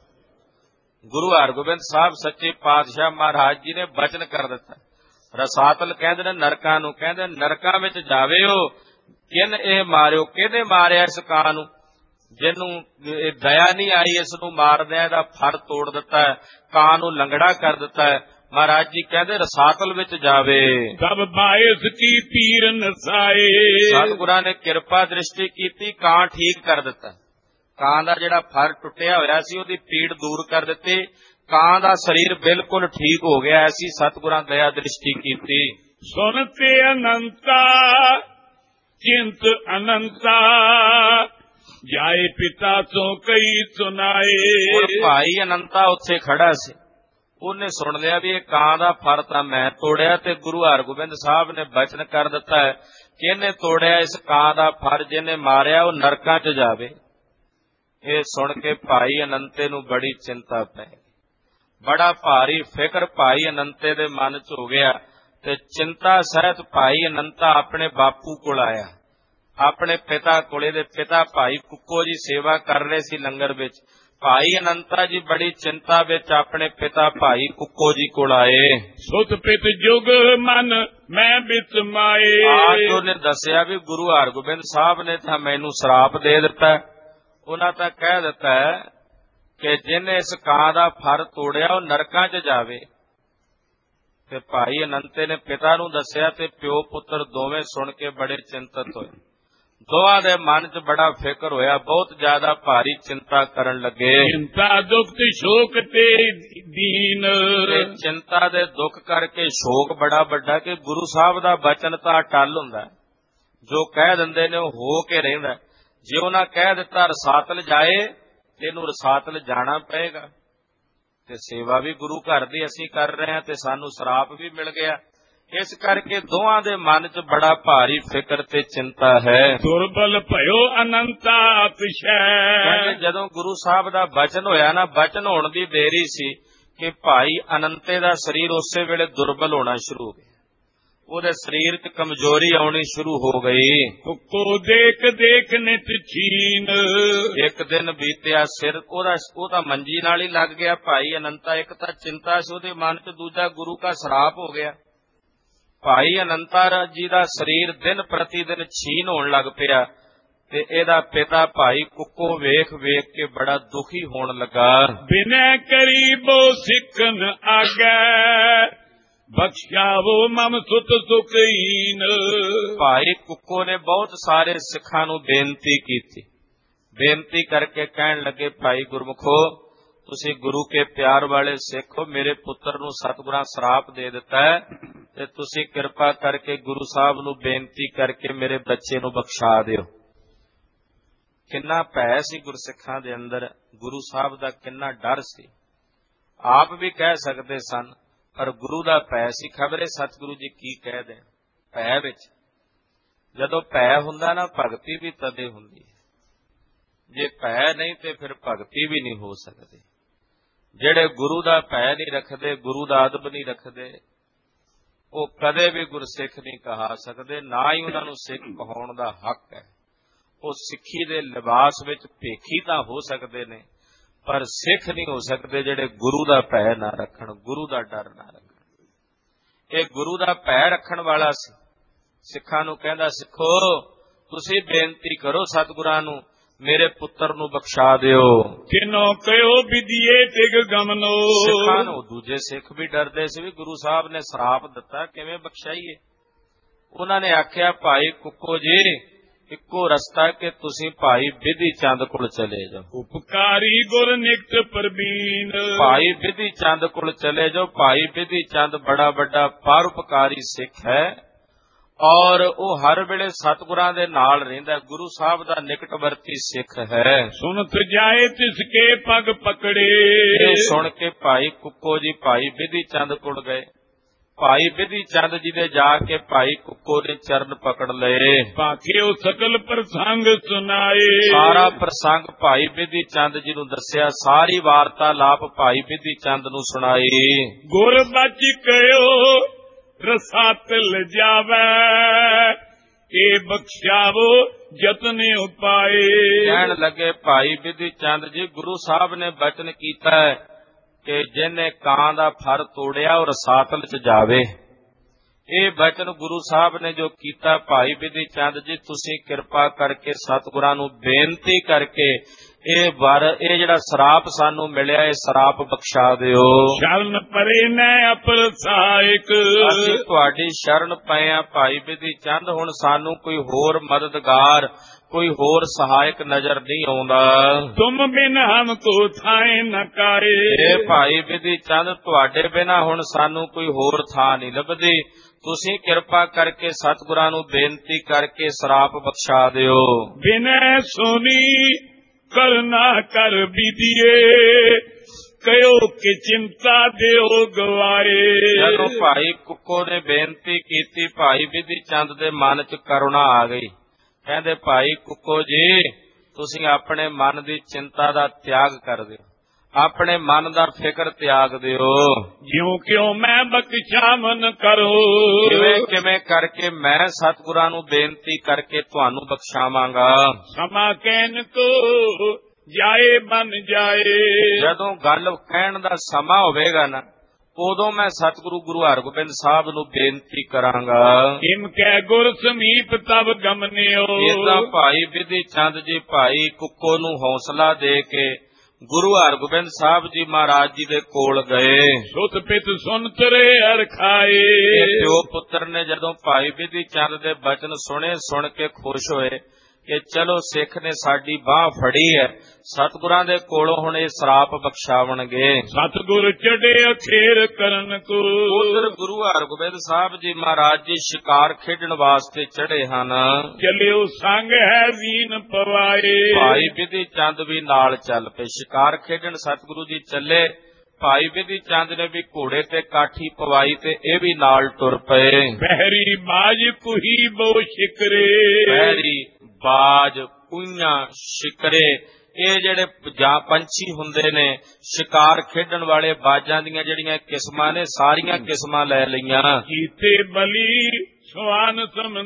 ਗੁਰੂ ਹਰਗੋਬਿੰਦ ਸਾਹਿਬ ਸੱਚੇ ਪਾਤਸ਼ਾਹ ਮਹਾਰਾਜ ਜੀ ਨੇ ਬਚਨ ਕਰ ਦਿੱਤਾ। ਰਸਾਤਲ ਕਹਿੰਦੇ ਨੇ ਨਰਕਾਂ ਨੂੰ, ਕਹਿੰਦੇ ਨਰਕਾਂ ਵਿੱਚ ਜਾਵੇਓ ਕਿਨ ਇਹ ਮਾਰਿਓ। ਕਿਹਨੇ ਮਾਰਿਆ ਇਸ ਕਾਂ ਨੂੰ? ਜਿਹਨੂੰ ਇਹ ਦਇਆ ਨਹੀਂ ਆਈ ਇਸ ਨੂੰ ਮਾਰਦਿਆਂ, ਇਹਦਾ ਫਰ ਤੋੜ ਦਿੱਤਾ ਹੈ, ਕਾਂ ਨੂੰ ਲੰਗੜਾ ਕਰ ਦਿੱਤਾ ਹੈ। ਮਹਾਰਾਜ ਜੀ ਕਹਿੰਦੇ ਰਸਾਤਲ ਵਿੱਚ ਜਾਵੇ। ਸਭ ਬਾਇਸ ਕੀ ਪੀਰ ਨਸਾਏ। ਸਤਿਗੁਰਾਂ ਨੇ ਕਿਰਪਾ ਦ੍ਰਿਸ਼ਟੀ ਕੀਤੀ, ਕਾਂ ਠੀਕ ਕਰ ਦਿੱਤਾ। ਕਾਂ ਦਾ ਜਿਹੜਾ ਫਰ ਟੁੱਟਿਆ ਹੋਇਆ ਸੀ ਉਹਦੀ ਪੀੜ ਦੂਰ ਕਰ ਦਿੱਤੀ, ਕਾਂ ਦਾ ਸਰੀਰ ਬਿਲਕੁਲ ਠੀਕ ਹੋ ਗਿਆ। ਐਸੀ ਸਤਿਗੁਰਾਂ ਦਇਆ ਦ੍ਰਿਸ਼ਟੀ ਕੀਤੀ। ਸੁਨ ਤੇ ਅਨੰਤਾ ਚਿੰਤ ਅਨੰਤਾ, ਜਾਏ ਪਿਤਾ ਤੋਂ ਕਈ ਸੁਨਾਏ। ਭਾਈ ਅਨੰਤਾ ਉੱਥੇ ਖੜਾ ਸੀ, ਉਹਨੇ ਸੁਣ ਲਿਆ ਵੀ ਇਹ ਕਾਂ ਦਾ ਫਰ ਤਾਂ ਮੈਂ ਤੋੜਿਆ ਤੇ ਗੁਰੂ ਹਰਗੋਬਿੰਦ ਸਾਹਿਬ ਨੇ ਬਚਨ ਕਰ ਦਿੱਤਾ ਹੈ ਕਿ ਇਹਨੇ ਤੋੜਿਆ ਇਸ ਕਾਂ ਦਾ ਫਰ, ਜਿਹਨੇ ਮਾਰਿਆ ਉਹ ਨਰਕਾਂ 'ਚ ਜਾਵੇ। ਇਹ ਸੁਣ ਕੇ ਭਾਈ ਅਨੰਤੇ ਨੂੰ ਬੜੀ ਚਿੰਤਾ ਪੈ ਗਈ, ਬੜਾ ਭਾਰੀ ਫਿਕਰ ਭਾਈ ਅਨੰਤੇ ਦੇ ਮਨ 'ਚ ਹੋ ਗਿਆ ਤੇ ਚਿੰਤਾ ਸਹਿਤ ਭਾਈ ਅਨੰਤਾ ਆਪਣੇ ਬਾਪੂ ਕੋਲ ਆਇਆ, ਆਪਣੇ ਪਿਤਾ ਕੋਲੇ। ਦੇ ਪਿਤਾ ਭਾਈ ਕੁੱਕੋ ਜੀ ਸੇਵਾ ਕਰ ਰਹੇ ਸੀ ਲੰਗਰ ਵਿੱਚ। ਭਾਈ ਅਨੰਤਾ ਜੀ ਬੜੀ ਚਿੰਤਾ ਵਿੱਚ ਆਪਣੇ ਪਿਤਾ ਭਾਈ ਕੁੱਕੋ ਜੀ ਕੋਲ ਆਏ। ਸੁਤ ਪਿਤ ਜੁਗ ਮਨ ਮੈਂ ਬਿਤ ਮਾਏ। ਆਜ ਉਹਨੇ ਦੱਸਿਆ ਵੀ ਗੁਰੂ ਹਰਗੋਬਿੰਦ ਸਾਹਿਬ ਨੇ ਤਾਂ ਮੈਨੂੰ ਸਰਾਪ ਦੇ ਦਿੱਤਾ। ਉਹਨਾਂ ਤਾਂ ਕਹਿ ਦਿੱਤਾ ਕਿ ਜਿਹਨੇ ਇਸ ਕਾਂ ਦਾ ਫਰ ਤੋੜਿਆ ਉਹ ਨਰਕਾਂ 'ਚ ਜਾਵੇ। ਤੇ ਭਾਈ ਅਨੰਤੇ ਨੇ ਪਿਤਾ ਨੂੰ ਦੱਸਿਆ ਤੇ ਪਿਓ ਪੁੱਤਰ ਦੋਵੇਂ ਸੁਣ ਕੇ ਬੜੇ ਚਿੰਤਤ ਹੋਏ। ਦੋਹਾਂ ਦੇ ਮਨ 'ਚ ਬੜਾ ਫਿਕਰ ਹੋਇਆ, ਬਹੁਤ ਜ਼ਿਆਦਾ ਭਾਰੀ ਚਿੰਤਾ ਕਰਨ ਲੱਗੇ। ਚਿੰਤਾ ਦੁੱਖ ਤੇ ਸ਼ੋਕ ਤੇ ਦੀਨ। ਤੇ ਚਿੰਤਾ ਦੇ ਦੁੱਖ ਕਰਕੇ ਸ਼ੋਕ ਬੜਾ ਵੱਡਾ ਕਿ ਗੁਰੂ ਸਾਹਿਬ ਦਾ ਬਚਨ ਤਾਂ ਅਟੱਲ ਹੁੰਦਾ, ਜੋ ਕਹਿ ਦਿੰਦੇ ਨੇ ਉਹ ਹੋ ਕੇ ਰਹਿੰਦਾ। ਜੇ ਉਹਨਾਂ ਕਹਿ ਦਿੱਤਾ ਰਸਾਤਲ ਜਾਏ, ਇਹਨੂੰ ਰਸਾਤਲ ਜਾਣਾ ਪਏਗਾ। ਤੇ ਸੇਵਾ ਵੀ ਗੁਰੂ ਘਰ ਦੀ ਅਸੀਂ ਕਰ ਰਹੇ ਹਾਂ ਤੇ ਸਾਨੂੰ ਸਰਾਪ ਵੀ ਮਿਲ ਗਿਆ। ਇਸ ਕਰਕੇ ਦੋਹਾਂ ਦੇ ਮਨ 'ਚ ਬੜਾ ਭਾਰੀ ਫਿਕਰ ਤੇ ਚਿੰਤਾ ਹੈ। ਦੁਰਬਲ ਭਇਓ ਅਨੰਤਾ ਅਤਿਸ਼ੈ। ਕਹਿੰਦੇ ਜਦੋਂ ਗੁਰੂ ਸਾਹਿਬ ਦਾ ਬਚਨ ਹੋਇਆ ਨਾ, ਬਚਨ ਹੋਣ ਦੀ ਦੇਰੀ ਸੀ ਕਿ ਭਾਈ ਅਨੰਤੇ ਦਾ ਸਰੀਰ ਉਸੇ ਵੇਲੇ ਦੁਰਬਲ ਹੋਣਾ ਸ਼ੁਰੂ ਹੋ ਗਿਆ। ਉਹਦੇ ਸਰੀਰ 'ਚ ਕਮਜ਼ੋਰੀ ਆਉਣੀ ਸ਼ੁਰੂ ਹੋ ਗਈ। ਕੋ ਦੇਖ ਦੇਖ ਨਿਤ ਛੀਨ। ਇੱਕ ਦਿਨ ਬੀਤਿਆ, ਸਿਰ ਉਹਦਾ ਉਹ ਤਾਂ ਮੰਜੀ ਨਾਲ ਹੀ ਲੱਗ ਗਿਆ ਭਾਈ ਅਨੰਤਾ। ਇੱਕ ਤਾਂ ਚਿੰਤਾ ਸੀ ਉਹਦੇ ਮਨ 'ਚ, ਦੂਜਾ ਗੁਰੂ ਦਾ ਸਰਾਪ ਹੋ ਗਿਆ। ਭਾਈ ਅਨੰਤਾ ਜੀ ਦਾ ਸਰੀਰ ਦਿਨ ਪ੍ਰਤੀ ਦਿਨ ਛੀਨ ਹੋਣ ਲੱਗ ਪਿਆ ਤੇ ਇਹਦਾ ਪਿਤਾ ਭਾਈ ਕੁੱਕੋ ਵੇਖ ਵੇਖ ਕੇ ਬੜਾ ਦੁਖੀ ਹੋਣ ਲੱਗਾ। ਬਿਨੈ ਕਰੀਬੋ ਸਿੱਖਨ ਆਗੈ, ਬਖਸ਼ਾਵੋ ਮਮ ਸੁਤ ਸੁਖਹੀਨ। ਭਾਈ ਕੁੱਕੋ ਨੇ ਬਹੁਤ ਸਾਰੇ ਸਿੱਖਾਂ ਨੂੰ ਬੇਨਤੀ ਕੀਤੀ। ਬੇਨਤੀ ਕਰਕੇ ਕਹਿਣ ਲੱਗੇ, ਭਾਈ ਗੁਰਮੁਖੋ, ਤੁਸੀਂ ਗੁਰੂ ਕੇ ਪਿਆਰ ਵਾਲੇ ਸਿੱਖ ਹੋ, ਮੇਰੇ ਪੁੱਤਰ ਨੂੰ ਸਤਿਗੁਰਾਂ ਸਰਾਪ ਦੇ ਦਿੱਤਾ ਹੈ, ਤੇ ਤੁਸੀਂ ਕਿਰਪਾ ਕਰਕੇ ਗੁਰੂ ਸਾਹਿਬ ਨੂੰ ਬੇਨਤੀ ਕਰਕੇ ਮੇਰੇ ਬੱਚੇ ਨੂੰ ਬਖਸ਼ਾ ਦਿਓ। ਕਿੰਨਾ ਭੈ ਸੀ ਗੁਰਸਿੱਖਾਂ ਦੇ ਅੰਦਰ, ਗੁਰੂ ਸਾਹਿਬ ਦਾ ਕਿੰਨਾ ਡਰ ਸੀ। ਆਪ ਵੀ ਕਹਿ ਸਕਦੇ ਸਨ, ਪਰ ਗੁਰੂ ਦਾ ਭੈ ਸੀ। ਖਬਰੇ ਸਤਿਗੁਰੂ ਜੀ ਕੀ ਕਹਿ ਦੇਣ ਭੈ ਵਿੱਚ। ਜਦੋਂ ਭੈ ਹੁੰਦਾ ਨਾ, ਭਗਤੀ ਵੀ ਤਦੇ ਹੁੰਦੀ ਹੈ। ਜੇ ਭੈ ਨਹੀਂ ਤੇ ਫਿਰ ਭਗਤੀ ਵੀ ਨਹੀਂ ਹੋ ਸਕਦੀ। ਜਿਹੜੇ ਗੁਰੂ ਦਾ ਭੈ ਨਹੀਂ ਰੱਖਦੇ, ਗੁਰੂ ਦਾ ਅਦਬ ਨਹੀਂ ਰੱਖਦੇ, ਉਹ ਕਦੇ ਵੀ ਗੁਰਸਿੱਖ ਨਹੀਂ ਕਹਾ ਸਕਦੇ, ਨਾ ਹੀ ਉਹਨਾਂ ਨੂੰ ਸਿੱਖ ਕਹਾਉਣ ਦਾ ਹੱਕ ਹੈ। ਉਹ ਸਿੱਖੀ ਦੇ ਲਿਬਾਸ ਵਿੱਚ ਭੇਖੀ ਤਾਂ ਹੋ ਸਕਦੇ ਨੇ, ਪਰ ਸਿੱਖ ਨਹੀਂ ਹੋ ਸਕਦੇ ਜਿਹੜੇ ਗੁਰੂ ਦਾ ਭੈ ਨਾ ਰੱਖਣ, ਗੁਰੂ ਦਾ ਡਰ ਨਾ ਰੱਖਣ। ਇਹ ਗੁਰੂ ਦਾ ਭੈ ਰੱਖਣ ਵਾਲਾ ਸੀ। ਸਿੱਖਾਂ ਨੂੰ ਕਹਿੰਦਾ, ਸਿੱਖੋ ਤੁਸੀਂ ਬੇਨਤੀ ਕਰੋ ਸਤਿਗੁਰਾਂ ਨੂੰ, ਮੇਰੇ ਪੁੱਤਰ ਨੂੰ ਬਖਸ਼ਾ ਦਿਓ। ਕਿਨੋ ਕਹਿਓ ਵਿਦੀਏ ਤਿਗ ਗਮਨੋ। ਸਿੱਖਾਂ ਨੂੰ ਦੂਜੇ ਸਿੱਖ ਵੀ ਡਰਦੇ ਸੀ ਵੀ ਗੁਰੂ ਸਾਹਿਬ ਨੇ ਸਰਾਪ ਦਿੱਤਾ, ਕਿਵੇਂ ਬਖਸ਼ਾਈਏ। ਉਹਨਾਂ ਨੇ ਆਖਿਆ, ਭਾਈ ਕੁੱਕੋ ਜੀ, ਇੱਕੋ ਰਸਤਾ ਕਿ ਤੁਸੀਂ ਭਾਈ ਬਿਧੀ ਚੰਦ ਕੋਲ ਚਲੇ ਜਾਓ। ਉਪਕਾਰੀ ਗੁਰ ਨਿਕਟ ਪ੍ਰਬੀਨ। ਭਾਈ ਬਿਧੀ ਚੰਦ ਕੋਲ ਚਲੇ ਜਾਓ। ਭਾਈ ਬਿਧੀ ਚੰਦ ਬੜਾ ਵੱਡਾ ਪਰਉਪਕਾਰੀ ਸਿੱਖ ਹੈ, ਔਰ ਉਹ ਹਰ ਵੇਲੇ ਸਤਿਗੁਰਾਂ ਦੇ ਨਾਲ ਰਹਿੰਦਾ, ਗੁਰੂ ਸਾਹਿਬ ਦਾ ਨਿਕਟਵਰਤੀ ਸਿੱਖ ਹੈ। ਸੁਨਤ ਜਾਏ ਤਿਸਕੇ ਪਗ ਪਕੜੇ। ਇਹ ਸੁਣ ਕੇ ਭਾਈ ਕੁੱਕੋ ਜੀ ਭਾਈ ਬਿਧੀ ਚੰਦ ਕੋਲ ਗਏ। ਭਾਈ ਬਿਧੀ ਚੰਦ ਜੀ ਦੇ ਜਾ ਕੇ ਭਾਈ ਕੁੱਕੋ ਨੇ ਚਰਨ ਪਕੜ ਲਏ। ਭਾਖੇ ਉਹ ਸਕਲ ਪ੍ਰਸੰਗ ਸੁਣਾਏ। ਸਾਰਾ ਪ੍ਰਸੰਗ ਭਾਈ ਬਿਧੀ ਚੰਦ ਜੀ ਨੂੰ ਦੱਸਿਆ, ਸਾਰੀ ਵਾਰਤਾਲਾਪ ਭਾਈ ਬਿਧੀ ਚੰਦ ਨੂੰ ਸੁਣਾਈ। ਗੁਰ ਬਚ ਕਹਿਓ ਰਸਾਤਲ ਜਾਵੇ, ਇਹ ਬਖਸ਼ਾਵੋ ਯਤਨੇ ਉਪਾਏ। ਕਹਿਣ ਲੱਗੇ, ਭਾਈ ਬਿਧੀ ਚੰਦ ਜੀ, ਗੁਰੂ ਸਾਹਿਬ ਨੇ ਬਚਨ ਕੀਤਾ ਹੈ ਕਿ ਜਿਹਨੇ ਕਾਂ ਦਾ ਫਰ ਤੋੜਿਆ ਉਹ ਰਸਾਤਲ ਚ ਜਾਵੇ। ਇਹ ਬਚਨ ਗੁਰੂ ਸਾਹਿਬ ਨੇ ਜੋ ਕੀਤਾ, ਭਾਈ ਬਿਧੀ ਚੰਦ ਜੀ ਤੁਸੀਂ ਕਿਰਪਾ ਕਰਕੇ ਸਤਿਗੁਰਾਂ ਨੂੰ ਬੇਨਤੀ ਕਰਕੇ ਇਹ ਵਰ, ਇਹ ਜਿਹੜਾ ਸਰਾਪ ਸਾਨੂੰ ਮਿਲਿਆ, ਇਹ ਸਰਾਪ ਬਖਸ਼ਾ ਦਿਓ। ਸ਼ਰਨ ਪਰੇ ਨੈ ਅਪਰ ਸਹਾਇਕ। ਅਸੀਂ ਤੁਹਾਡੀ ਸ਼ਰਨ ਪਏ ਆ ਭਾਈ ਬਿਧੀ ਚੰਦ, ਹੁਣ ਸਾਨੂੰ ਕੋਈ ਹੋਰ ਮਦਦਗਾਰ, ਕੋਈ ਹੋਰ ਸਹਾਇਕ ਨਜ਼ਰ ਨਹੀਂ ਆਉਂਦਾ। ਤੁਮ ਬਿਨ ਹਮ ਕੋ ਥਾਏ ਨ ਕਾਏ। ਇਹ ਭਾਈ ਬਿਧੀ ਚੰਦ, ਤੁਹਾਡੇ ਬਿਨਾ ਹੁਣ ਸਾਨੂੰ ਕੋਈ ਹੋਰ ਥਾਂ ਨਹੀਂ ਲੱਭਦੀ। ਤੁਸੀਂ ਕਿਰਪਾ ਕਰਕੇ ਸਤਿਗੁਰਾਂ ਨੂੰ ਬੇਨਤੀ ਕਰਕੇ ਸਰਾਪ ਬਖਸ਼ਾ ਦਿਓ। ਬਿਨੈ ਸੋਨੀ ਕਰਨਾ ਕਰ ਵਿਦੀਏ, ਕਹਿਓ ਕਿ ਚਿੰਤਾ ਦਿਓ ਗਵਾਏ। ਜਦੋਂ ਭਾਈ ਕੁੱਕੋ ਨੇ ਬੇਨਤੀ ਕੀਤੀ, ਭਾਈ ਬਿਧੀ ਚੰਦ ਦੇ ਮਨ ਚ ਕਰੁਣਾ ਆ ਗਈ। ਕਹਿੰਦੇ, ਭਾਈ ਕੁੱਕੋ ਜੀ, ਤੁਸੀਂ ਆਪਣੇ ਮਨ ਦੀ ਚਿੰਤਾ ਦਾ ਤਿਆਗ ਕਰ ਦਿਓ, ਆਪਣੇ ਮਨ ਦਾ ਫਿਕਰ ਤਿਆਗ ਦਿਓ। ਜਿਉਂ ਕਿਉਂ ਮੈਂ ਬਖਸ਼ਾ ਮਨ ਕਰੋ। ਕਿਵੇਂ ਕਿਵੇਂ ਕਰਕੇ ਮੈਂ ਸਤਿਗੁਰਾਂ ਨੂੰ ਬੇਨਤੀ ਕਰਕੇ ਤੁਹਾਨੂੰ ਬਖਸ਼ਾਵਾਂਗਾ। ਸਮਾ ਕਹਿਣ ਕੋ ਜਾਏ ਬਨ ਜਾਏ। ਜਦੋਂ ਗੱਲ ਕਹਿਣ ਦਾ ਸਮਾਂ ਹੋਵੇਗਾ ਨਾ, ਉਦੋਂ ਮੈਂ ਸਤਿਗੁਰੂ ਗੁਰੂ ਹਰਗੋਬਿੰਦ ਸਾਹਿਬ ਨੂੰ ਬੇਨਤੀ ਕਰਾਂਗਾ। ਇਮ ਕਹਿ ਗੁਰ ਸਮੀਪ ਤਬ ਗਮਨਿਓ। ਇਦਾਂ ਭਾਈ ਬਿਧੀ ਚੰਦ ਜੀ ਭਾਈ ਕੁੱਕੋ ਨੂੰ ਹੌਸਲਾ ਦੇ ਕੇ ਗੁਰੂ ਹਰਗੋਬਿੰਦ ਸਾਹਿਬ ਜੀ ਮਹਾਰਾਜ ਜੀ ਦੇ ਕੋਲ ਗਏ। ਸੁਤ ਪਿਤ ਸੁਨ ਤਰੇ ਹਰ ਖਾਏ। ਪਿਓ ਪੁੱਤਰ ਨੇ ਜਦੋਂ ਭਾਈ ਬਿਧੀ ਚੰਦ ਦੇ ਬਚਨ ਸੁਣੇ, ਸੁਣ ਕੇ ਖੁਸ਼ ਹੋਏ ਕਿ ਚਲੋ ਸਿੱਖ ਨੇ ਸਾਡੀ ਬਾਹ ਫੜੀ ਹੈ, ਸਤਿਗੁਰਾਂ ਦੇ ਕੋਲੋਂ ਹੁਣ ਇਹ ਸਰਾਪ ਬਖਸ਼ਾਵਣਗੇ। ਸਤਿਗੁਰ ਚੜੇ ਅਖੇਰ ਕਰਨ ਕੋ। ਉਧਰ ਗੁਰੂ ਹਰਗੋਬਿੰਦ ਸਾਹਿਬ ਜੀ ਮਹਾਰਾਜ ਜੀ ਸ਼ਿਕਾਰ ਖੇਡਣ ਵਾਸਤੇ ਚੜੇ ਹਨ। ਚਲਿਓ ਸੰਗ ਹੈ ਵੀਨ ਪਵਾਏ। ਭਾਈ ਬਿਧੀ ਚੰਦ ਵੀ ਨਾਲ ਚੱਲ ਪਏ ਸ਼ਿਕਾਰ ਖੇਡਣ। ਸਤਿਗੁਰੂ ਜੀ ਚੱਲੇ, ਭਾਈ ਬਿਧੀ ਚੰਦ ਨੇ ਵੀ ਘੋੜੇ ਤੇ ਕਾਠੀ ਪਵਾਈ ਤੇ ਇਹ ਵੀ ਨਾਲ ਟੁਰ ਪਏ। ਬਹਿਰੀ ਬਾਜ ਕੁਹੀ ਬਹੁ ਸ਼ਿਕਰੇ। ਬਹਿਰੀ ਬਾਜ, ਕੂਈਆਂ, ਸ਼ਿਕਰੇ, ਇਹ ਜਿਹੜੇ ਜਾਂ ਪੰਛੀ ਹੁੰਦੇ ਨੇ, ਸ਼ਿਕਾਰ ਖੇਡਣ ਵਾਲੇ ਬਾਜਾਂ ਦੀਆਂ ਜਿਹੜੀਆਂ ਕਿਸਮਾਂ ਨੇ, ਸਾਰੀਆਂ ਕਿਸਮਾਂ ਲੈ ਲਈਆਂ। ਕੀਤੇ ਬਲੀ ਸਵਾਨ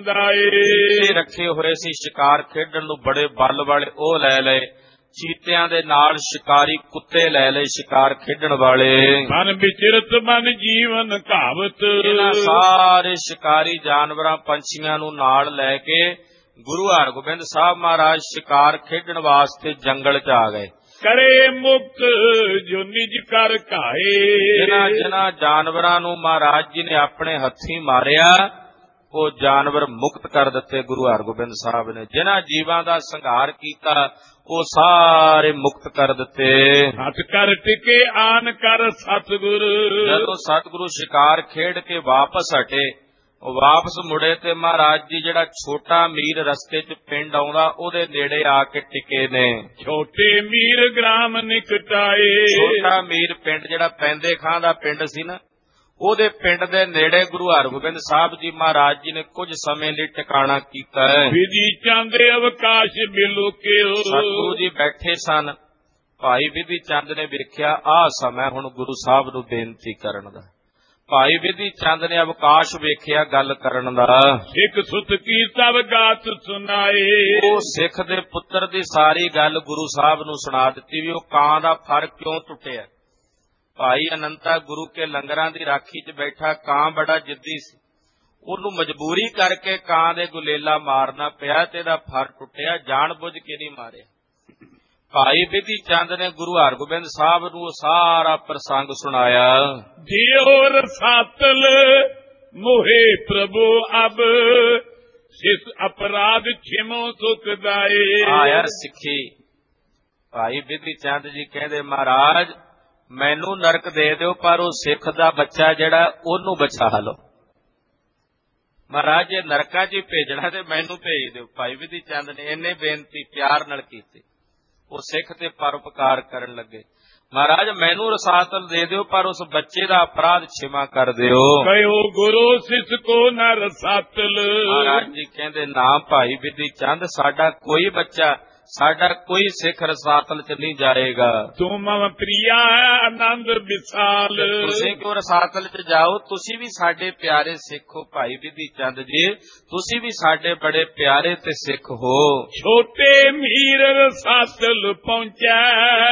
ਸਮਝਾਏ। ਰੱਖੇ ਹੋਏ ਸੀ ਸ਼ਿਕਾਰ ਖੇਡਣ ਨੂੰ ਬੜੇ ਬਲ ਵਾਲੇ, ਉਹ ਲੈ ਲਏ। ਚੀਤਿਆਂ ਦੇ ਨਾਲ ਸ਼ਿਕਾਰੀ ਕੁੱਤੇ ਲੈ ਲਏ ਸ਼ਿਕਾਰ ਖੇਡਣ ਵਾਲੇ। ਮਨ ਵਿਚਰਤ ਮਨ ਜੀਵਨ ਘਾਵਤ। ਇਹਨਾਂ ਸਾਰੇ ਸ਼ਿਕਾਰੀ ਜਾਨਵਰਾਂ ਪੰਛੀਆਂ ਨੂੰ ਨਾਲ ਲੈ ਕੇ ਗੁਰੂ ਹਰਗੋਬਿੰਦ ਸਾਹਿਬ ਮਹਾਰਾਜ ਸ਼ਿਕਾਰ ਖੇਡਣ ਵਾਸਤੇ ਜੰਗਲ ਚ ਆ ਗਏ। ਕਰੇ ਮੁਕਤ ਜੋ ਨਿਜ ਕਰ ਘਾਏ। ਜਿਨ੍ਹਾਂ ਜਿਨ੍ਹਾਂ ਜਾਨਵਰਾਂ ਨੂੰ ਮਹਾਰਾਜ ਜੀ ਨੇ ਆਪਣੇ ਹੱਥੀਂ ਮਾਰਿਆ ਉਹ ਜਾਨਵਰ ਮੁਕਤ ਕਰ ਦਿੱਤੇ ਗੁਰੂ ਹਰਗੋਬਿੰਦ ਸਾਹਿਬ ਨੇ। ਜਿਨ੍ਹਾਂ ਜੀਵਾਂ ਦਾ ਸੰਘਾਰ ਕੀਤਾ ਉਹ ਸਾਰੇ ਮੁਕਤ ਕਰ ਦਿੱਤੇ। ਹੱਥ ਕਰ ਟਿਕੇ ਆਨ ਕਰ ਸਤਿਗੁਰ। ਜਦੋਂ ਸਤਿਗੁਰੂ ਸ਼ਿਕਾਰ ਖੇਡ ਕੇ ਵਾਪਸ ਹਟੇ, ਉਹ ਵਾਪਸ ਮੁੜੇ ਤੇ ਮਹਾਰਾਜ ਜੀ ਜਿਹੜਾ ਛੋਟਾ ਮੀਰ ਰਸਤੇ ਚ ਪਿੰਡ ਆਉਂਦਾ ਉਹਦੇ ਨੇੜੇ ਆ ਕੇ ਟਿਕੇ ਨੇ। ਛੋਟੇ ਮੀਰ ਗ੍ਰਾਮ ਨਿਕਟਾਏ। ਛੋਟਾ ਮੀਰ ਪਿੰਡ ਜਿਹੜਾ ਪੈਂਦੇ ਖਾਂ ਦਾ ਪਿੰਡ ਸੀ ਨਾ, ਉਹਦੇ ਪਿੰਡ ਦੇ ਨੇੜੇ ਗੁਰੂ ਹਰਗੋਬਿੰਦ ਸਾਹਿਬ ਜੀ ਮਹਾਰਾਜ ਜੀ ਨੇ ਕੁਝ ਸਮੇਂ ਲਈ ਟਿਕਾਣਾ ਕੀਤਾ ਹੈ। ਵਿਧੀ ਚੰਦੇ ਅਵਕਾਸ਼ ਬਿਲੋਕਿਓ। ਸਤਿਗੁਰੂ ਜੀ ਬੈਠੇ ਸਨ। ਭਾਈ ਵਿਧੀ ਚੰਦ ਨੇ ਵੇਖਿਆ ਆਹ ਸਮਾਂ ਹੁਣ ਗੁਰੂ ਸਾਹਿਬ ਨੂੰ ਬੇਨਤੀ ਕਰਨ ਦਾ। ਭਾਈ ਵਿਧੀ ਚੰਦ ਨੇ ਅਵਕਾਸ਼ ਵੇਖਿਆ ਗੱਲ ਕਰਨ ਦਾ। ਸਿੱਖ ਸੁਤ ਕੀ ਸਭ ਗਾਤ ਸੁਣਾਏ। ਉਹ ਸਿੱਖ ਦੇ ਪੁੱਤਰ ਦੀ ਸਾਰੀ ਗੱਲ ਗੁਰੂ ਸਾਹਿਬ ਨੂੰ ਸੁਣਾ ਦਿੱਤੀ ਵੀ ਉਹ ਕਾਂ ਦਾ ਫਰ ਕਿਉਂ ਟੁੱਟਿਆ। ਭਾਈ ਅਨੰਤਾ ਗੁਰੂ ਕੇ ਲੰਗਰਾਂ ਦੀ ਰਾਖੀ ਚ ਬੈਠਾ ਕਾਂ ਬੜਾ ਜਿੱਦੀ ਸੀ। ਉਹਨੂੰ ਮਜਬੂਰੀ ਕਰਕੇ ਕਾਂ ਦੇ ਗੁਲੇਲਾ ਮਾਰਨਾ ਪਿਆ ਤੇ ਇਹਦਾ ਫਰ ਟੁੱਟਿਆ, ਜਾਣ ਬੁੱਝ ਕੇ ਨਹੀਂ ਮਾਰਿਆ। ਭਾਈ ਵਿਧੀ ਚੰਦ ਨੇ ਗੁਰੂ ਹਰਗੋਬਿੰਦ ਸਾਹਿਬ ਨੂੰ ਸਾਰਾ ਪ੍ਰਸੰਗ ਸੁਣਾਇਆ। ਦਿਓ ਰਸਾਤਲ ਮੋਹੇ ਪ੍ਰਭੂ ਅਬ ਸਿਸ ਅਪਰਾਧ ਛਿਮੋ ਸੁਖਦਾਏ। ਆ ਯਾਰ ਸਿੱਖੀ। ਭਾਈ ਵਿਧੀ ਚੰਦ ਜੀ ਕਹਿੰਦੇ ਮਹਾਰਾਜ ਮੈਨੂੰ ਨਰਕ ਦੇ ਦਿਓ ਪਰ ਉਹ ਸਿੱਖ ਦਾ ਬੱਚਾ ਜਿਹੜਾ ਉਹਨੂੰ ਬਚਾ ਲਓ। ਮਹਾਰਾਜ ਜੇ ਨਰਕਾਂ ਚ ਭੇਜਣਾ ਤੇ ਮੈਨੂੰ ਭੇਜ ਦਿਓ। ਭਾਈ ਵਿਧੀ ਚੰਦ ਨੇ ਇੰਨੇ ਬੇਨਤੀ ਪਿਆਰ ਨਾਲ ਕੀਤੀ। ਉਹ ਸਿੱਖ ਤੇ ਪਰਉਪਕਾਰ ਕਰਨ ਲੱਗੇ। ਮਹਾਰਾਜ ਮੈਨੂੰ ਰਸਾਤਲ ਦੇ ਦਿਓ ਪਰ ਉਸ ਬੱਚੇ ਦਾ ਅਪਰਾਧ ਛਿਮਾ ਕਰ ਦਿਓ। ਕਹਿਓ ਗੁਰੂ ਸਿਸ ਕੋ ਨ ਰਸਾਤਲ। ਮਹਾਰਾਜ ਜੀ ਕਹਿੰਦੇ ਨਾ ਭਾਈ ਵਿਧੀ ਚੰਦ ਸਾਡਾ ਕੋਈ ਬੱਚਾ ਸਾਡਾ ਕੋਈ ਸਿੱਖ ਰਸਾਤਲ ਚ ਨਹੀਂ ਜਾਏਗਾ। ਤੂੰ ਮਮ ਪ੍ਰਿਆ ਆਨੰਦ ਵਿਸਾਲ। ਤੁਸੀਂ ਕਿਉਂ ਰਸਾਤਲ ਚ ਜਾਓ, ਤੁਸੀਂ ਵੀ ਸਾਡੇ ਪਿਆਰੇ ਸਿੱਖ ਹੋ। ਭਾਈ ਵਿਧੀ ਚੰਦ ਜੀ ਤੁਸੀਂ ਵੀ ਸਾਡੇ ਬੜੇ ਪਿਆਰੇ ਤੇ ਸਿੱਖ ਹੋ। ਛੋਟੇ ਮੀਰ ਰਸਾਤਲ ਪਹੁੰਚੈ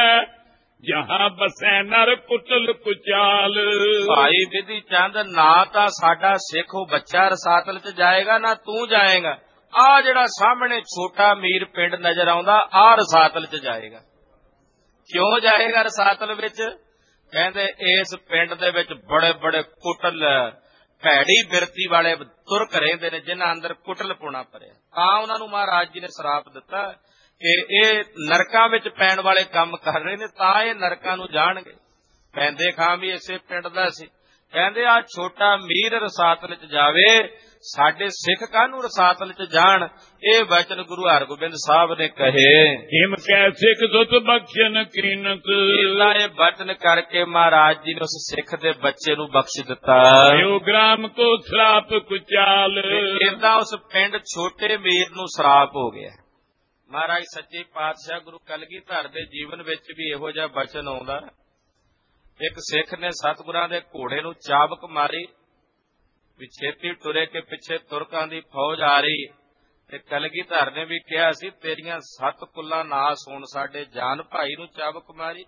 ਜਹਾਂ ਬਸੈ ਨਰ ਕੁਟਲ ਕੁਚਾਲ। ਭਾਈ ਵਿਧੀ ਚੰਦ ਨਾ ਤਾਂ ਸਾਡਾ ਸਿੱਖ ਉਹ ਬੱਚਾ ਰਸਾਤਲ ਚ ਜਾਏਗਾ ਨਾ ਤੂੰ ਜਾਏਗਾ। ਆਹ ਜਿਹੜਾ ਸਾਹਮਣੇ ਛੋਟਾ ਮੀਰ ਪਿੰਡ ਨਜ਼ਰ ਆਉਂਦਾ ਆਹ ਰਸਾਤਲ ਚ ਜਾਏਗਾ। ਕਿਉਂ ਜਾਏਗਾ ਰਸਾਤਲ ਵਿੱਚ? ਕਹਿੰਦੇ ਇਸ ਪਿੰਡ ਦੇ ਵਿੱਚ ਬੜੇ ਬੜੇ ਕੁਟਲ ਭੈੜੀ ਬਿਰਤੀ ਵਾਲੇ ਤੁਰਕ ਰਹਿੰਦੇ ਨੇ ਜਿਨ੍ਹਾਂ ਅੰਦਰ ਕੁਟਲ ਪੁਣਾ ਭਰਿਆ। ਤਾਂ ਉਹਨਾਂ ਨੂੰ ਮਹਾਰਾਜ ਜੀ ਨੇ ਸਰਾਪ ਦਿੱਤਾ ਕਿ ਇਹ ਨਰਕਾਂ ਵਿੱਚ ਪੈਣ ਵਾਲੇ ਕੰਮ ਕਰ ਰਹੇ ਨੇ ਤਾਂ ਇਹ ਨਰਕਾਂ ਨੂੰ ਜਾਣਗੇ। ਪੈਂਦੇ ਖਾਂ ਵੀ ਇਸੇ ਪਿੰਡ ਦਾ ਸੀ। ਕਹਿੰਦੇ ਆ ਛੋਟਾ ਮੀਰ ਰਸਾਤਲ ਚ ਜਾਵੇ, ਸਾਡੇ ਸਿੱਖ ਕਾਹਨੂੰ ਰਸਾਤਲ ਚ ਜਾਣ। ਇਹ ਵਚਨ ਗੁਰੂ ਹਰਗੋਬਿੰਦ ਸਾਹਿਬ ਨੇ ਕਹੇ। ਹਿਮ ਕੈ ਸਿੱਖ ਸੁਤ ਬਖਸ਼ਣ ਕੀਨਤ। ਇਲਾ ਇਹ ਵਚਨ ਕਰਕੇ ਮਹਾਰਾਜ ਜੀ ਨੇ ਉਸ ਸਿੱਖ ਦੇ ਬੱਚੇ ਨੂੰ ਬਖਸ਼ ਦਿੱਤਾ। ਇਹੋ ਗ੍ਰਾਮ ਕੋ ਸਰਾਪ ਕੁਚਾਲ। ਇਦਾਂ ਉਸ ਪਿੰਡ ਛੋਟੇ ਮੀਰ ਨੂੰ ਸਰਾਪ ਹੋ ਗਿਆ। ਮਹਾਰਾਜ ਸੱਚੇ ਪਾਤਸ਼ਾਹ ਗੁਰੂ ਕਲਗੀਧਰ ਦੇ ਜੀਵਨ ਵਿੱਚ ਵੀ ਇਹੋ ਜਿਹਾ ਵਚਨ ਆਉਂਦਾ। ਇੱਕ ਸਿੱਖ ਨੇ ਸਤਿਗੁਰਾਂ ਦੇ ਘੋੜੇ ਨੂੰ ਚਾਬਕ ਮਾਰੀ ਵੀ ਛੇਤੀ ਟੁਰੇ ਕੇ ਪਿੱਛੇ ਤੁਰਕਾਂ ਦੀ ਫੌਜ ਆ ਰਹੀ ਤੇ ਕਲਗੀਧਰ ਨੇ ਵੀ ਕਿਹਾ ਸੀ ਤੇਰੀਆਂ ਸੱਤ ਕੁੱਲਾਂ ਨਾਸ ਹੋਣ, ਸਾਡੇ ਜਾਨ ਭਾਈ ਨੂੰ ਚਾਬਕ ਮਾਰੀ।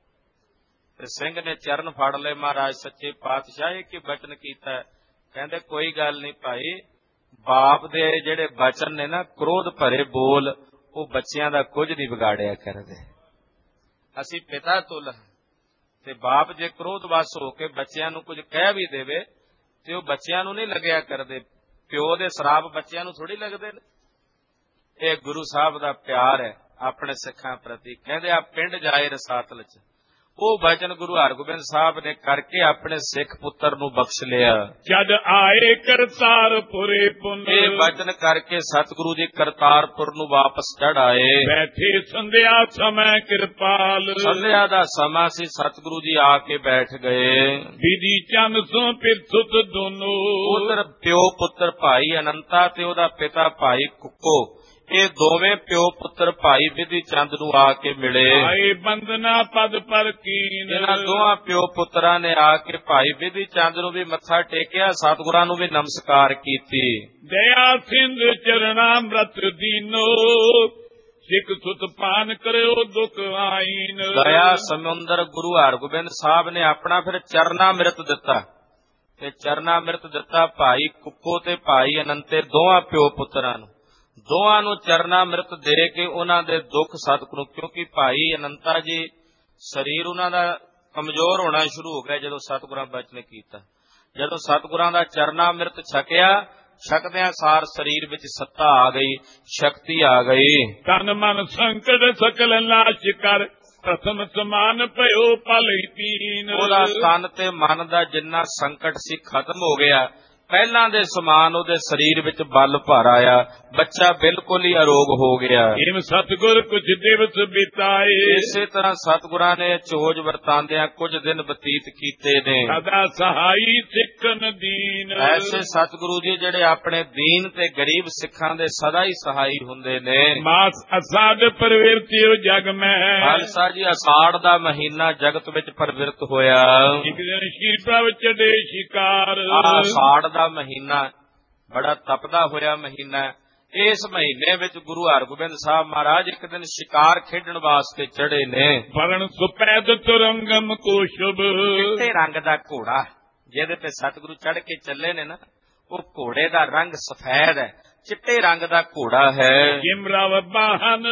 ਤੇ ਸਿੰਘ ਨੇ ਚਰਨ ਫੜ ਲਏ। ਮਹਾਰਾਜ ਸੱਚੇ ਪਾਤਸ਼ਾਹ ਇਹ ਕੀ ਬਚਨ ਕੀਤਾ? ਕਹਿੰਦੇ ਕੋਈ ਗੱਲ ਨਹੀਂ ਭਾਈ, ਬਾਪ ਦੇ ਜਿਹੜੇ ਬਚਨ ਨੇ ਨਾ ਕ੍ਰੋਧ ਭਰੇ ਬੋਲ ਉਹ ਬੱਚਿਆਂ ਦਾ ਕੁਝ ਨਹੀਂ ਵਿਗਾੜਿਆ ਕਰਦੇ। ਅਸੀਂ ਪਿਤਾ ਤੁਲ ਤੇ ਬਾਪ ਜੇ ਕ੍ਰੋਧਵਸ ਹੋ ਕੇ ਬੱਚਿਆਂ ਨੂੰ ਕੁਝ ਕਹਿ ਵੀ ਦੇਵੇ ਤੇ ਉਹ ਬੱਚਿਆਂ ਨੂੰ ਨਹੀਂ ਲੱਗਿਆ ਕਰਦੇ। ਪਿਓ ਦੇ ਸਰਾਪ ਬੱਚਿਆਂ ਨੂੰ ਥੋੜੀ ਲੱਗਦੇ ਨੇ। ਇਹ ਗੁਰੂ ਸਾਹਿਬ ਦਾ ਪਿਆਰ ਹੈ ਆਪਣੇ ਸਿੱਖਾਂ ਪ੍ਰਤੀ। ਕਹਿੰਦੇ ਆ ਪਿੰਡ ਜਾਏ ਰਸਾਤਲ ਚ। ਉਹ ਵਚਨ ਗੁਰੂ ਹਰਗੋਬਿੰਦ ਸਾਹਿਬ ਨੇ ਕਰਕੇ ਆਪਣੇ ਸਿੱਖ ਪੁੱਤਰ ਨੂੰ ਬਖਸ਼ ਲਿਆ। ਜਦ ਆਏ ਕਰਤਾਰਪੁਰੇ ਪੁਨ। ਇਹ ਵਚਨ ਕਰਕੇ ਸਤਿਗੁਰੂ ਜੀ ਕਰਤਾਰਪੁਰ ਨੂੰ ਵਾਪਸ ਚੜ ਆਏ। ਬੈਠੇ ਸੰਧਿਆ ਸਮੇਂ ਕਿਰਪਾਲ। ਸੰਧਿਆ ਦਾ ਸਮਾਂ ਸੀ, ਸਤਿਗੁਰੂ ਜੀ ਆ ਕੇ ਬੈਠ ਗਏ। ਵਿਧੀ ਚੰਦ ਸੋ ਫਿਰ ਸੁਤ ਦੋਨੋਂ। ਉਧਰ ਪਿਓ ਪੁੱਤਰ ਭਾਈ ਅਨੰਤਾ ਤੇ ਉਹਦਾ ਪਿਤਾ ਭਾਈ ਕੁੱਕੋ, ਇਹ ਦੋਵੇਂ ਪਿਓ ਪੁੱਤਰ ਭਾਈ ਵਿਧੀ ਚੰਦ ਨੂੰ ਆ ਕੇ ਮਿਲੇ। ਆਏ ਬੰਦਨਾ ਪਦ ਪਰ ਕੀਨ। ਇਹਨਾਂ ਦੋਹਾਂ ਪਿਓ ਪੁੱਤਰਾਂ ਨੇ ਆ ਕੇ ਭਾਈ ਵਿਧੀ ਚੰਦ ਨੂੰ ਵੀ ਮੱਥਾ ਟੇਕਿਆ, ਸਤਿਗੁਰਾਂ ਨੂੰ ਵੀ ਨਮਸਕਾਰ ਕੀਤੀ। ਦਇਆ ਸਿੰਧ ਚਰਨਾਮ੍ਰਿਤ ਦੀਨੋ ਸਿੱਖ ਸੁਤ ਪਾਨ ਕਰਿਓ ਦੁਖ ਆਈਨ। ਦਇਆ ਸਮੁੰਦਰ ਗੁਰੂ ਹਰਗੋਬਿੰਦ ਸਾਹਿਬ ਨੇ ਆਪਣਾ ਫਿਰ ਚਰਨਾਮ੍ਰਿਤ ਦਿੱਤਾ ਤੇ ਚਰਨਾਮ੍ਰਿਤ ਦਿੱਤਾ ਭਾਈ ਕੁੱਕੋ ਤੇ ਭਾਈ ਅਨੰਤੇ ਦੋਹਾਂ ਪਿਓ ਪੁੱਤਰਾਂ ਨੂੰ। ਦੋਹਾਂ ਨੂੰ ਚਰਨਾ ਅੰਮ੍ਰਿਤ ਦੇ ਕੇ ਉਹਨਾਂ ਦੇ ਦੁੱਖ ਸਤਿਗੁਰੂ, ਕਿਉਂਕਿ ਭਾਈ ਅਨੰਤਾ ਜੀ ਸਰੀਰ ਉਹਨਾਂ ਦਾ ਕਮਜ਼ੋਰ ਹੋਣਾ ਸ਼ੁਰੂ ਹੋ ਗਿਆ ਜਦੋਂ ਸਤਿਗੁਰਾਂ ਬਚਨ ਕੀਤਾ। ਜਦੋਂ ਸਤਿਗੁਰਾਂ ਦਾ ਚਰਨਾ ਅੰਮ੍ਰਿਤ ਛਕਿਆ, ਛਕਦਿਆਂ ਸਾਰ ਸਰੀਰ ਵਿੱਚ ਸੱਤਾ ਆ ਗਈ, ਸ਼ਕਤੀ ਆ ਗਈ। ਤਨ ਮਨ ਸੰਕਟ ਸਕਲ ਨਾਸ਼ ਕਰ, ਪ੍ਰਥਮ ਸਮਾਨ ਭਇਓ ਪਲ ਤੀਨ। ਉਹਦਾ ਤਨ ਤੇ ਮਨ ਦਾ ਜਿੰਨਾ ਸੰਕਟ ਸੀ ਖਤਮ ਹੋ ਗਿਆ। ਪਹਿਲਾਂ ਦੇ ਸਮਾਨ ਉਹਦੇ ਸਰੀਰ ਵਿੱਚ ਬਲ ਭਰ ਆਇਆ, ਬੱਚਾ ਬਿਲਕੁਲ ਹੀ ਅਰੋਗ ਹੋ ਗਿਆ। ਇਮ ਸਤਿਗੁਰ ਕੁਝ ਦਿਵਸ ਬਿਤਾਏ, ਇਸੇ ਤਰ੍ਹਾਂ ਸਤਿਗੁਰਾਂ ਨੇ ਚੋਜ ਵਰਤਾਂਦਿਆਂ ਕੁਝ ਦਿਨ ਬਤੀਤ ਕੀਤੇ ਨੇ। ਸਦਾ ਸਹਾਈ ਸਿੱਖਨ ਦੀਨ, ਐਸੇ ਸਤਿਗੁਰੂ ਜੀ ਜਿਹੜੇ ਆਪਣੇ ਦੀਨ ਤੇ ਗਰੀਬ ਸਿੱਖਾਂ ਦੇ ਸਦਾ ਹੀ ਸਹਾਈ ਹੁੰਦੇ ਨੇ। ਮਾਸ ਅਸਾਦ ਪਰਵਿਰਤਿਓ ਜਗ ਮੈਂ, ਖਾਲਸਾ ਜੀ ਅਸਾੜ ਦਾ ਮਹੀਨਾ ਜਗਤ ਵਿੱਚ ਪਰਵਿਰਤ ਹੋਇਆ। ਇੱਕ ਦਿਨ ਸ਼੍ਰੀ ਪ੍ਰਭ ਚੜੇ ਸ਼ਿਕਾਰ, ਅਸਾੜ ਦਾ ਮਹੀਨਾ ਬੜਾ ਤਪਦਾ ਹੋਇਆ ਮਹੀਨਾ। ਇਸ ਮਹੀਨੇ ਵਿੱਚ ਗੁਰੂ ਹਰਗੋਬਿੰਦ ਸਾਹਿਬ ਮਹਾਰਾਜ ਇੱਕ ਦਿਨ ਸ਼ਿਕਾਰ ਖੇਡਣ ਵਾਸਤੇ ਚੜੇ ਨੇ। ਵਰਣ ਸੁਪੈਦ ਤੁਰੰਗਮ ਕੋ ਸ਼ੁਭ, ਚਿੱਟੇ ਰੰਗ ਦਾ ਘੋੜਾ ਜਿਹਦੇ ਤੇ ਸਤਿਗੁਰੂ ਚੜ ਕੇ ਚੱਲੇ ਨੇ ਨਾ, ਉਹ ਘੋੜੇ ਦਾ ਰੰਗ ਸਫੈਦ ਹੈ, ਚਿੱਟੇ ਰੰਗ ਦਾ ਘੋੜਾ ਹੈ। ਜਿਮਰਾਵ ਬਾਹਨ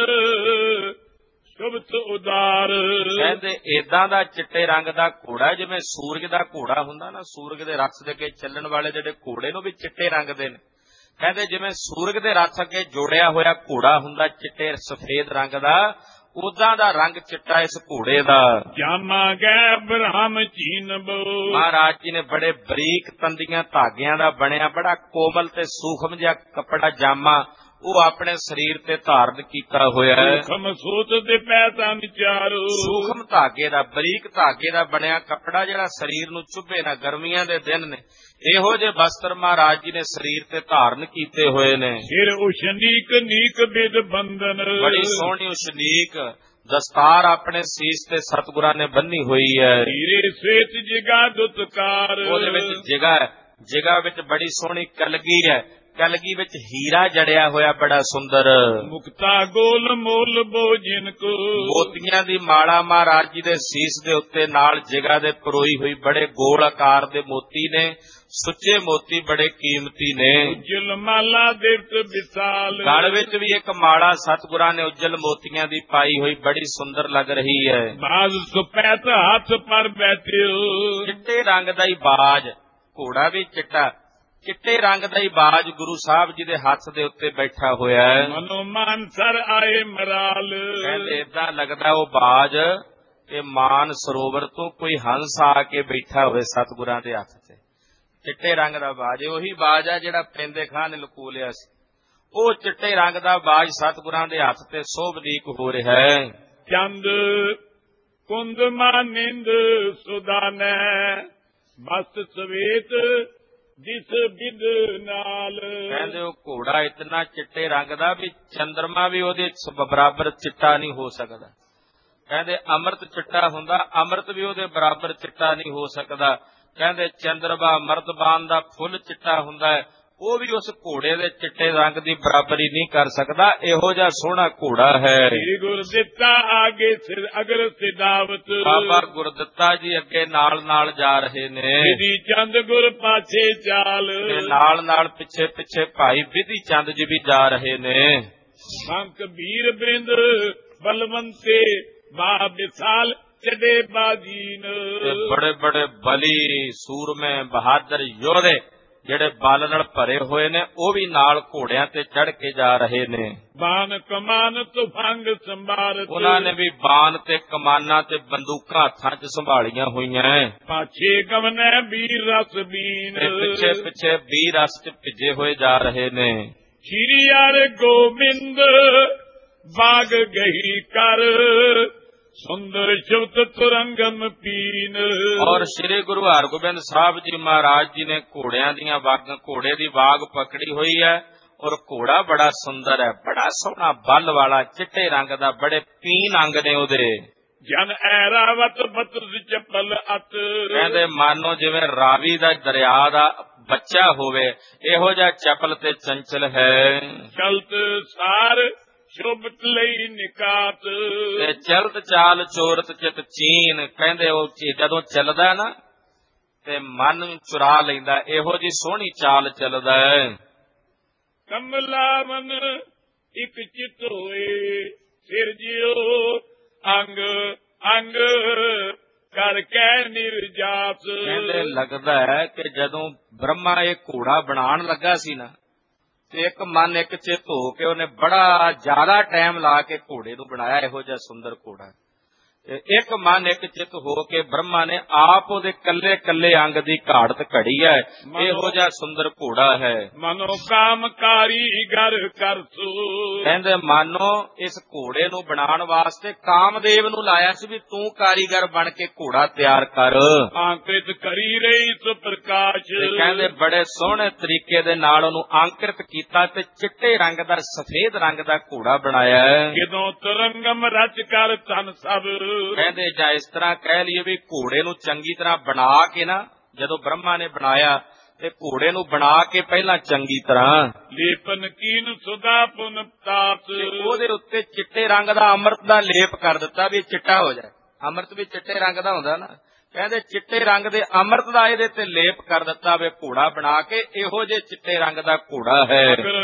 ਸ਼ੁਭਤ ਉਦਾਰ, ਕਹਿੰਦੇ ਏਦਾਂ ਦਾ ਚਿੱਟੇ ਰੰਗ ਦਾ ਘੋੜਾ ਜਿਵੇਂ ਸੂਰਜ ਦਾ ਘੋੜਾ ਹੁੰਦਾ ਨਾ, ਸੂਰਜ ਦੇ ਰਥ ਦੇ ਅੱਗੇ ਚੱਲਣ ਵਾਲੇ ਜਿਹੜੇ ਘੋੜੇ ਨੂੰ ਵੀ ਚਿੱਟੇ ਰੰਗ ਦੇ ਨੇ। ਕਹਿੰਦੇ ਜਿਵੇਂ ਸੂਰਜ ਦੇ ਰਥ ਅੱਗੇ ਜੋੜਿਆ ਹੋਇਆ ਘੋੜਾ ਹੁੰਦਾ ਚਿੱਟੇ ਸਫੇਦ ਰੰਗ ਦਾ, ਉਦਾਂ ਦਾ ਰੰਗ ਚਿੱਟਾ ਇਸ ਘੋੜੇ ਦਾ। ਜਾਮਾ ਗੈ ਬ੍ਰਹਮ ਚੀਨ ਬੋ, ਮਹਾਰਾਜ ਜੀ ਨੇ ਬੜੇ ਬਰੀਕ ਤੰਦੀਆਂ ਧਾਗਿਆਂ ਦਾ ਬਣਿਆ ਬੜਾ ਕੋਮਲ ਤੇ ਸੂਖਮ ਜਿਹਾ ਕੱਪੜਾ ਜਾਮਾ ਉਹ ਆਪਣੇ ਸਰੀਰ ਤੇ ਧਾਰਨ ਕੀਤਾ ਹੋਇਆ ਹੈ। ਸੂਖਮ ਸੋਤ ਦੇ ਪੈਸਾ ਵਿਚਾਰੋ, ਸੂਖਮ ਧਾਗੇ ਦਾ ਬਰੀਕ ਧਾਗੇ ਦਾ ਬਣਿਆ ਕੱਪੜਾ ਜਿਹੜਾ ਸਰੀਰ ਨੂੰ ਚੁੱਭੇ ਨਾ, ਗਰਮੀਆਂ ਦੇ ਦਿਨ ਨੇ, ਇਹੋ ਜਿਹੇ ਵਸਤਰ ਮਹਾਰਾਜ ਜੀ ਨੇ ਸਰੀਰ ਤੇ ਧਾਰਨ ਕੀਤੇ ਹੋਏ ਨੇ। ਫਿਰ ਉਸ਼ਨੀਕ ਨੀਕ ਬਿਦ ਬੰਧਨ, ਬੜੀ ਸੋਹਣੀ ਉਸ਼ਨੀਕ ਦਸਤਾਰ ਆਪਣੇ ਸੀਸ ਤੇ ਸਤਿਗੁਰਾਂ ਨੇ ਬੰਨੀ ਹੋਈ ਹੈ। ਹੀਰੇ ਸਵੇਤ ਜਿਗਾ ਦੁਤਕਾਰ, ਉਹਦੇ ਵਿੱਚ ਜਿਗਾ ਹੈ, ਜਿਗਾ ਵਿੱਚ ਬੜੀ ਸੋਹਣੀ ਕਲਗੀ ਹੈ, ਕਲਗੀ ਵਿੱਚ ਹੀਰਾ ਜੜਿਆ ਹੋਇਆ ਬੜਾ ਸੁੰਦਰ। ਮੁਕਤਾ ਗੋਲ ਮੋਲ ਭੋਜਨ ਕੋ, ਮੋਤੀਆਂ ਦੀ ਮਾਲਾ ਮਹਾਰਾਜ ਜੀ ਦੇ ਸੀਸ ਦੇ ਉੱਤੇ ਨਾਲ ਜਿਗਾ ਦੇ ਪਰੋਈ ਹੋਈ ਬੜੇ ਗੋਲ ਆਕਾਰ ਦੇ ਮੋਤੀ ਨੇ, ਸੁੱਚੇ ਮੋਤੀ ਬੜੇ ਕੀਮਤੀ ਨੇ। ਉਜਲ ਮਾਲਾ ਦੇਵਤ ਵਿਸਾਲ, ਗਲ ਵਿੱਚ ਵੀ ਇੱਕ ਮਾਲਾ ਸਤਿਗੁਰਾਂ ਨੇ ਉਜਲ ਮੋਤੀਆਂ ਦੀ ਪਾਈ ਹੋਈ ਬੜੀ ਸੁੰਦਰ ਲੱਗ ਰਹੀ ਹੈ। ਬਾਜ਼ ਸੁਪੈਤ ਹੱਥ ਪਰ ਬੈਠਿਓ, ਚਿੱਟੇ ਰੰਗ ਦਾ ਹੀ ਬਾਜ, ਘੋੜਾ ਵੀ ਚਿੱਟਾ, ਚਿੱਟੇ ਰੰਗ ਦਾ ਹੀ ਬਾਜ ਗੁਰੂ ਸਾਹਿਬ ਜੀ ਦੇ ਹੱਥ ਦੇ ਉੱਤੇ ਬੈਠਾ ਹੋਇਆ ਹੈ। ਮਨੋ ਮਾਨ ਸਰ ਆਏ ਮਰਾਲ, ਕਹਿੰਦੇ ਏਦਾਂ ਲੱਗਦਾ ਉਹ ਬਾਜ ਕਿ ਮਾਨ ਸਰੋਵਰ ਤੋਂ ਕੋਈ ਹੰਸ ਆ ਕੇ ਬੈਠਾ ਹੋਵੇ ਸਤਿਗੁਰਾਂ ਦੇ ਹੱਥ ਤੇ। ਚਿੱਟੇ ਰੰਗ ਦਾ ਬਾਜ ਉਹੀ ਬਾਜ ਆ ਜਿਹੜਾ ਪੈਂਦੇ ਖਾਂ ਨੇ ਲੁਕੋ ਲਿਆ ਸੀ। ਉਹ ਚਿੱਟੇ ਰੰਗ ਦਾ ਬਾਜ ਸਤਿਗੁਰਾਂ ਦੇ ਹੱਥ ਤੇ ਸੋਭਲੀਕ ਹੋ ਰਿਹਾ ਹੈ। ਚੰਦ ਕੁੰਦ ਮਾਨਿੰਦ ਸੁਦਾਨੈ, ਮਸਤ ਸਵੇਤ ਜਿਸ ਬਿਦ ਨਾਲ। ਕਹਿੰਦੇ ਉਹ ਘੋੜਾ ਇਤਨਾ ਚਿੱਟੇ ਰੰਗ ਦਾ ਵੀ ਚੰਦਰਮਾ ਵੀ ਉਹਦੇ ਬਰਾਬਰ ਚਿੱਟਾ ਨਹੀਂ ਹੋ ਸਕਦਾ। ਕਹਿੰਦੇ ਅੰਮ੍ਰਿਤ ਚਿੱਟਾ ਹੁੰਦਾ, ਅੰਮ੍ਰਿਤ ਵੀ ਉਹਦੇ ਬਰਾਬਰ ਚਿੱਟਾ ਨਹੀਂ ਹੋ ਸਕਦਾ। ਕਹਿੰਦੇ ਚੰਦਰਮਾ ਮਰਦਬਾਨ ਦਾ ਫੁੱਲ ਚਿੱਟਾ ਹੁੰਦਾ ਹੈ, ਉਹ ਵੀ ਉਸ ਘੋੜੇ ਦੇ ਚਿੱਟੇ ਰੰਗ ਦੀ ਬਰਾਬਰੀ ਨਹੀਂ ਕਰ ਸਕਦਾ। ਇਹੋ ਜਿਹਾ ਸੋਹਣਾ ਘੋੜਾ ਹੈ। ਸ੍ਰੀ ਗੁਰਦਿੱਤਾ ਆਗੇ ਸਿਰ ਅਗਰ ਸਿਦਾਵਤ, ਬਾਬਾ ਗੁਰਦਿੱਤਾ ਜੀ ਅੱਗੇ ਨਾਲ ਨਾਲ ਜਾ ਰਹੇ ਨੇ। ਵਿਧੀ ਚੰਦ ਗੁਰ ਪਾਛੇ ਚਾਲ, ਨਾਲ ਨਾਲ ਪਿੱਛੇ ਪਿੱਛੇ ਭਾਈ ਵਿਧੀ ਚੰਦ ਜੀ ਵੀ ਜਾ ਰਹੇ ਨੇ। ਸੰਕ ਵੀਰ ਬ੍ਰਿੰਦ ਬਲਵੰਤੇ ਬਾਹ ਵਿਸਾਲ ਚੜੇ ਬਾਜੀਨ, ਬੜੇ ਬੜੇ ਬਲੀ ਸੂਰਮੇ ਬਹਾਦਰ ਯੋਧੇ ਜਿਹੜੇ ਬਲ ਨਾਲ ਭਰੇ ਹੋਏ ਨੇ ਉਹ ਵੀ ਨਾਲ ਘੋੜਿਆਂ ਤੇ ਚੜ ਕੇ ਜਾ ਰਹੇ ਨੇ। ਬਾਨ ਕਮਾਨ ਤੁਫੰਗ ਸੰਭਾਰਤ, ਉਹਨਾਂ ਨੇ ਵੀ ਬਾਨ ਤੇ ਕਮਾਨਾਂ ਤੇ ਬੰਦੂਕਾਂ ਹੱਥਾਂ 'ਚ ਸੰਭਾਲੀਆਂ ਹੋਈਆਂ। ਪਾਛੇ ਗਵਨੈ ਵੀਰ ਰਸ ਬੀਨ, ਪਿੱਛੇ ਪਿੱਛੇ ਵੀਰ ਰਸ 'ਚ ਭਿੱਜੇ ਹੋਏ ਜਾ ਰਹੇ ਨੇ। ਸ਼੍ਰੀ ਹਰਿ ਗੋਬਿੰਦ ਬਾਗ ਗਹੀ ਕਰ, ਸੁੰਦਰ ਸ਼ਬਦ ਤੁਰੰਗਮ ਪੀਨ। ਔਰ ਸ੍ਰੀ ਗੁਰੂ ਹਰਗੋਬਿੰਦ ਸਾਹਿਬ ਜੀ ਮਹਾਰਾਜ ਜੀ ਨੇ ਘੋੜਿਆਂ ਦੀਆਂ ਵਾਗ ਘੋੜੇ ਦੀ ਵਾਗ ਪਕੜੀ ਹੋਈ ਹੈ ਔਰ ਘੋੜਾ ਬੜਾ ਸੁੰਦਰ ਹੈ, ਬੜਾ ਸੋਹਣਾ ਬਲ ਵਾਲਾ ਚਿੱਟੇ ਰੰਗ ਦਾ, ਬੜੇ ਪੀਨ ਅੰਗ ਨੇ ਉਹਦੇ। ਜਨ ਐਰਾਵਤ ਬਤਰ ਚੱਪਲ ਅਤ, ਕਹਿੰਦੇ ਮਾਨੋ ਜਿਵੇਂ ਰਾਵੀ ਦਾ ਦਰਿਆ ਦਾ ਬੱਚਾ ਹੋਵੇ, ਇਹੋ ਜਿਹਾ ਚਪਲ ਤੇ ਚੰਚਲ ਹੈ। ਚਲਤ ਸਾਰ ਸ਼ੋਭਤ ਲਈ ਨਿਕਾਤ, ਤੇ ਚਲਤ ਚਾਲ ਚੋਰਤ ਚਿਤ ਚੀਨ। ਕਹਿੰਦੇ ਉਹ ਜਦੋਂ ਚੱਲਦਾ ਨਾ ਤੇ ਮਨ ਨੂੰ ਚੁਰਾ ਲੈਂਦਾ, ਇਹੋ ਜੀ ਸੋਹਣੀ ਚਾਲ ਚੱਲਦਾ ਹੈ। ਕਮਲਾ ਮਨ ਇੱਕ ਚਿਤ ਹੋਏ ਸਿਰਜਿਓ ਅੰਗ ਅੰਗ ਕਰ ਕੈ ਨਿਰਜਾਸ। ਕਹਿੰਦੇ ਲੱਗਦਾ ਹੈ ਕਿ ਜਦੋਂ ਬ੍ਰਹਮਾ ਇਹ ਘੋੜਾ ਬਣਾਉਣ ਲੱਗਾ ਸੀ ਨਾ, ਤੇ ਇੱਕ ਮਨ ਇੱਕ ਚਿੱਤ ਹੋ ਕੇ ਉਹਨੇ ਬੜਾ ਜ਼ਿਆਦਾ ਟਾਈਮ ਲਾ ਕੇ ਘੋੜੇ ਨੂੰ ਬਣਾਇਆ, ਇਹੋ ਜਿਹਾ ਸੁੰਦਰ ਘੋੜਾ। ਇੱਕ ਮਨ ਇੱਕ ਚਿੱਤ ਹੋ ਕੇ ਬ੍ਰਹਮਾ ਨੇ ਆਪ ਉਹਦੇ ਕੱਲੇ ਕੱਲੇ ਅੰਗ ਦੀ ਘਾੜਤ ਘੜੀ ਹੈ, ਇਹੋ ਜਿਹਾ ਸੁੰਦਰ ਘੋੜਾ ਹੈ। ਮਨੋ ਕਾਮ ਕਾਰੀਗਰ ਕਰਸੂ। ਕਹਿੰਦੇ ਮਾਨੋ ਇਸ ਘੋੜੇ ਨੂੰ ਬਣਾਉਣ ਵਾਸਤੇ ਕਾਮਦੇਵ ਨੂੰ ਲਾਇਆ ਸੀ ਵੀ ਤੂੰ ਕਾਰੀਗਰ ਬਣ ਕੇ ਘੋੜਾ ਤਿਆਰ ਕਰ। ਅੰਕਿਤ ਕਰੀ ਰਹੀ ਸੁ ਪ੍ਰਕਾਸ਼। ਕਹਿੰਦੇ ਬੜੇ ਸੋਹਣੇ ਤਰੀਕੇ ਦੇ ਨਾਲ ਉਹਨੂੰ ਅੰਕਿਤ ਕੀਤਾ ਤੇ ਚਿੱਟੇ ਰੰਗ ਦਾ ਸਫੇਦ ਰੰਗ ਦਾ ਘੋੜਾ ਬਣਾਇਆ। ਜਦੋਂ ਤਰੰਗਮ ਰਚ ਕਰ ਤਨ ਸਭ। ਕਹਿੰਦੇ ਜਾਂ ਇਸ ਤਰ੍ਹਾਂ ਕਹਿ ਲਈਏ ਵੀ ਘੋੜੇ ਨੂੰ ਚੰਗੀ ਤਰ੍ਹਾਂ ਬਣਾ ਕੇ ਨਾ, ਜਦੋਂ ਬ੍ਰਹਮਾ ਨੇ ਬਣਾਇਆ ਤੇ ਘੋੜੇ ਨੂੰ ਬਣਾ ਕੇ ਪਹਿਲਾਂ ਚੰਗੀ ਤਰ੍ਹਾਂ ਲੇਪਨ ਕੀਨ ਸੁਦਾ ਪੁਨ ਤਾਪ। ਉਹਦੇ ਉੱਤੇ ਚਿੱਟੇ ਰੰਗ ਦਾ ਅੰਮ੍ਰਿਤ ਦਾ ਲੇਪ ਕਰ ਦਿੱਤਾ ਵੀ ਚਿੱਟਾ ਹੋ ਜਾਏ। ਅੰਮ੍ਰਿਤ ਵੀ ਚਿੱਟੇ ਰੰਗ ਦਾ ਹੁੰਦਾ ਨਾ, ਕਹਿੰਦੇ ਚਿੱਟੇ ਰੰਗ ਦੇ ਅੰਮ੍ਰਿਤ ਦਾ ਇਹਦੇ ਤੇ ਲੇਪ ਕਰ ਦਿੱਤਾ ਵੇ ਘੋੜਾ ਬਣਾ ਕੇ, ਇਹੋ ਜਿਹੇ ਚਿੱਟੇ ਰੰਗ ਦਾ ਘੋੜਾ ਹੈ।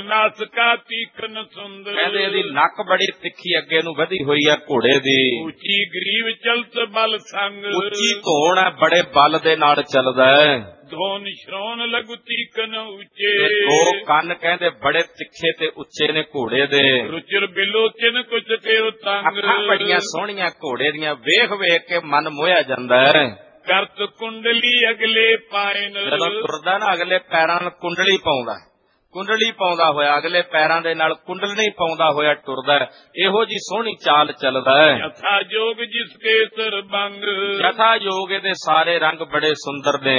ਨਾਸਕਾ ਤੀਖਨ ਸੁੰਦਰ। ਕਹਿੰਦੇ ਇਹਦੀ ਨੱਕ ਬੜੀ ਤਿੱਖੀ ਅੱਗੇ ਨੂੰ ਵਧੀ ਹੋਈ ਹੈ ਘੋੜੇ ਦੀ। ਉੱਚੀ ਗਰੀਵ ਚਲਤ ਬਲ ਸੰਗ। ਉੱਚੀ ਧੌਣ ਹੈ, ਬੜੇ ਬਲ ਦੇ ਨਾਲ ਚੱਲਦਾ ਹੈ। ਧੋਨ ਸ਼ਰੋਣ ਲਗੂ ਤੀਕਨ ਉੱਚੇ। ਦੋ ਕੰਨ ਕਹਿੰਦੇ ਬੜੇ ਤਿੱਖੇ ਤੇ ਉੱਚੇ ਨੇ ਘੋੜੇ ਦੇ। ਰੁਚਿਰ ਬਿਲੋਚਨ ਕੁਛ ਤੇ ਤੰਗ। ਅੱਖਾਂ ਬੜੀਆਂ ਸੋਹਣੀਆਂ ਘੋੜੇ ਦੀਆਂ, ਵੇਖ ਵੇਖ ਕੇ ਮਨ ਮੋਹਿਆ ਜਾਂਦਾ ਹੈ। ਕਰਤ ਕੁੰਡਲੀ ਅਗਲੇ ਪਾਇਨ। ਜਦੋਂ ਤੁਰਦਾ ਨਾ ਅਗਲੇ ਪੈਰਾਂ ਨਾਲ ਕੁੰਡਲੀ ਪਾਉਂਦਾ, ਕੁੰਡਲੀ ਪਾਉਂਦਾ ਹੋਇਆ ਅਗਲੇ ਪੈਰਾਂ ਦੇ ਨਾਲ ਕੁੰਡਲਣੀ ਪਾਉਂਦਾ ਹੋਇਆ ਟੁਰਦਾ, ਇਹੋ ਜੀ ਸੋਹਣੀ ਚਾਲ ਚੱਲਦਾ ਹੈ। ਯਥਾ ਜੋਗ ਜਿਸ ਕੇ ਸਰਬੰਗ। ਯਥਾ ਯੋਗ ਇਹਦੇ ਸਾਰੇ ਰੰਗ ਬੜੇ ਸੁੰਦਰ ਨੇ।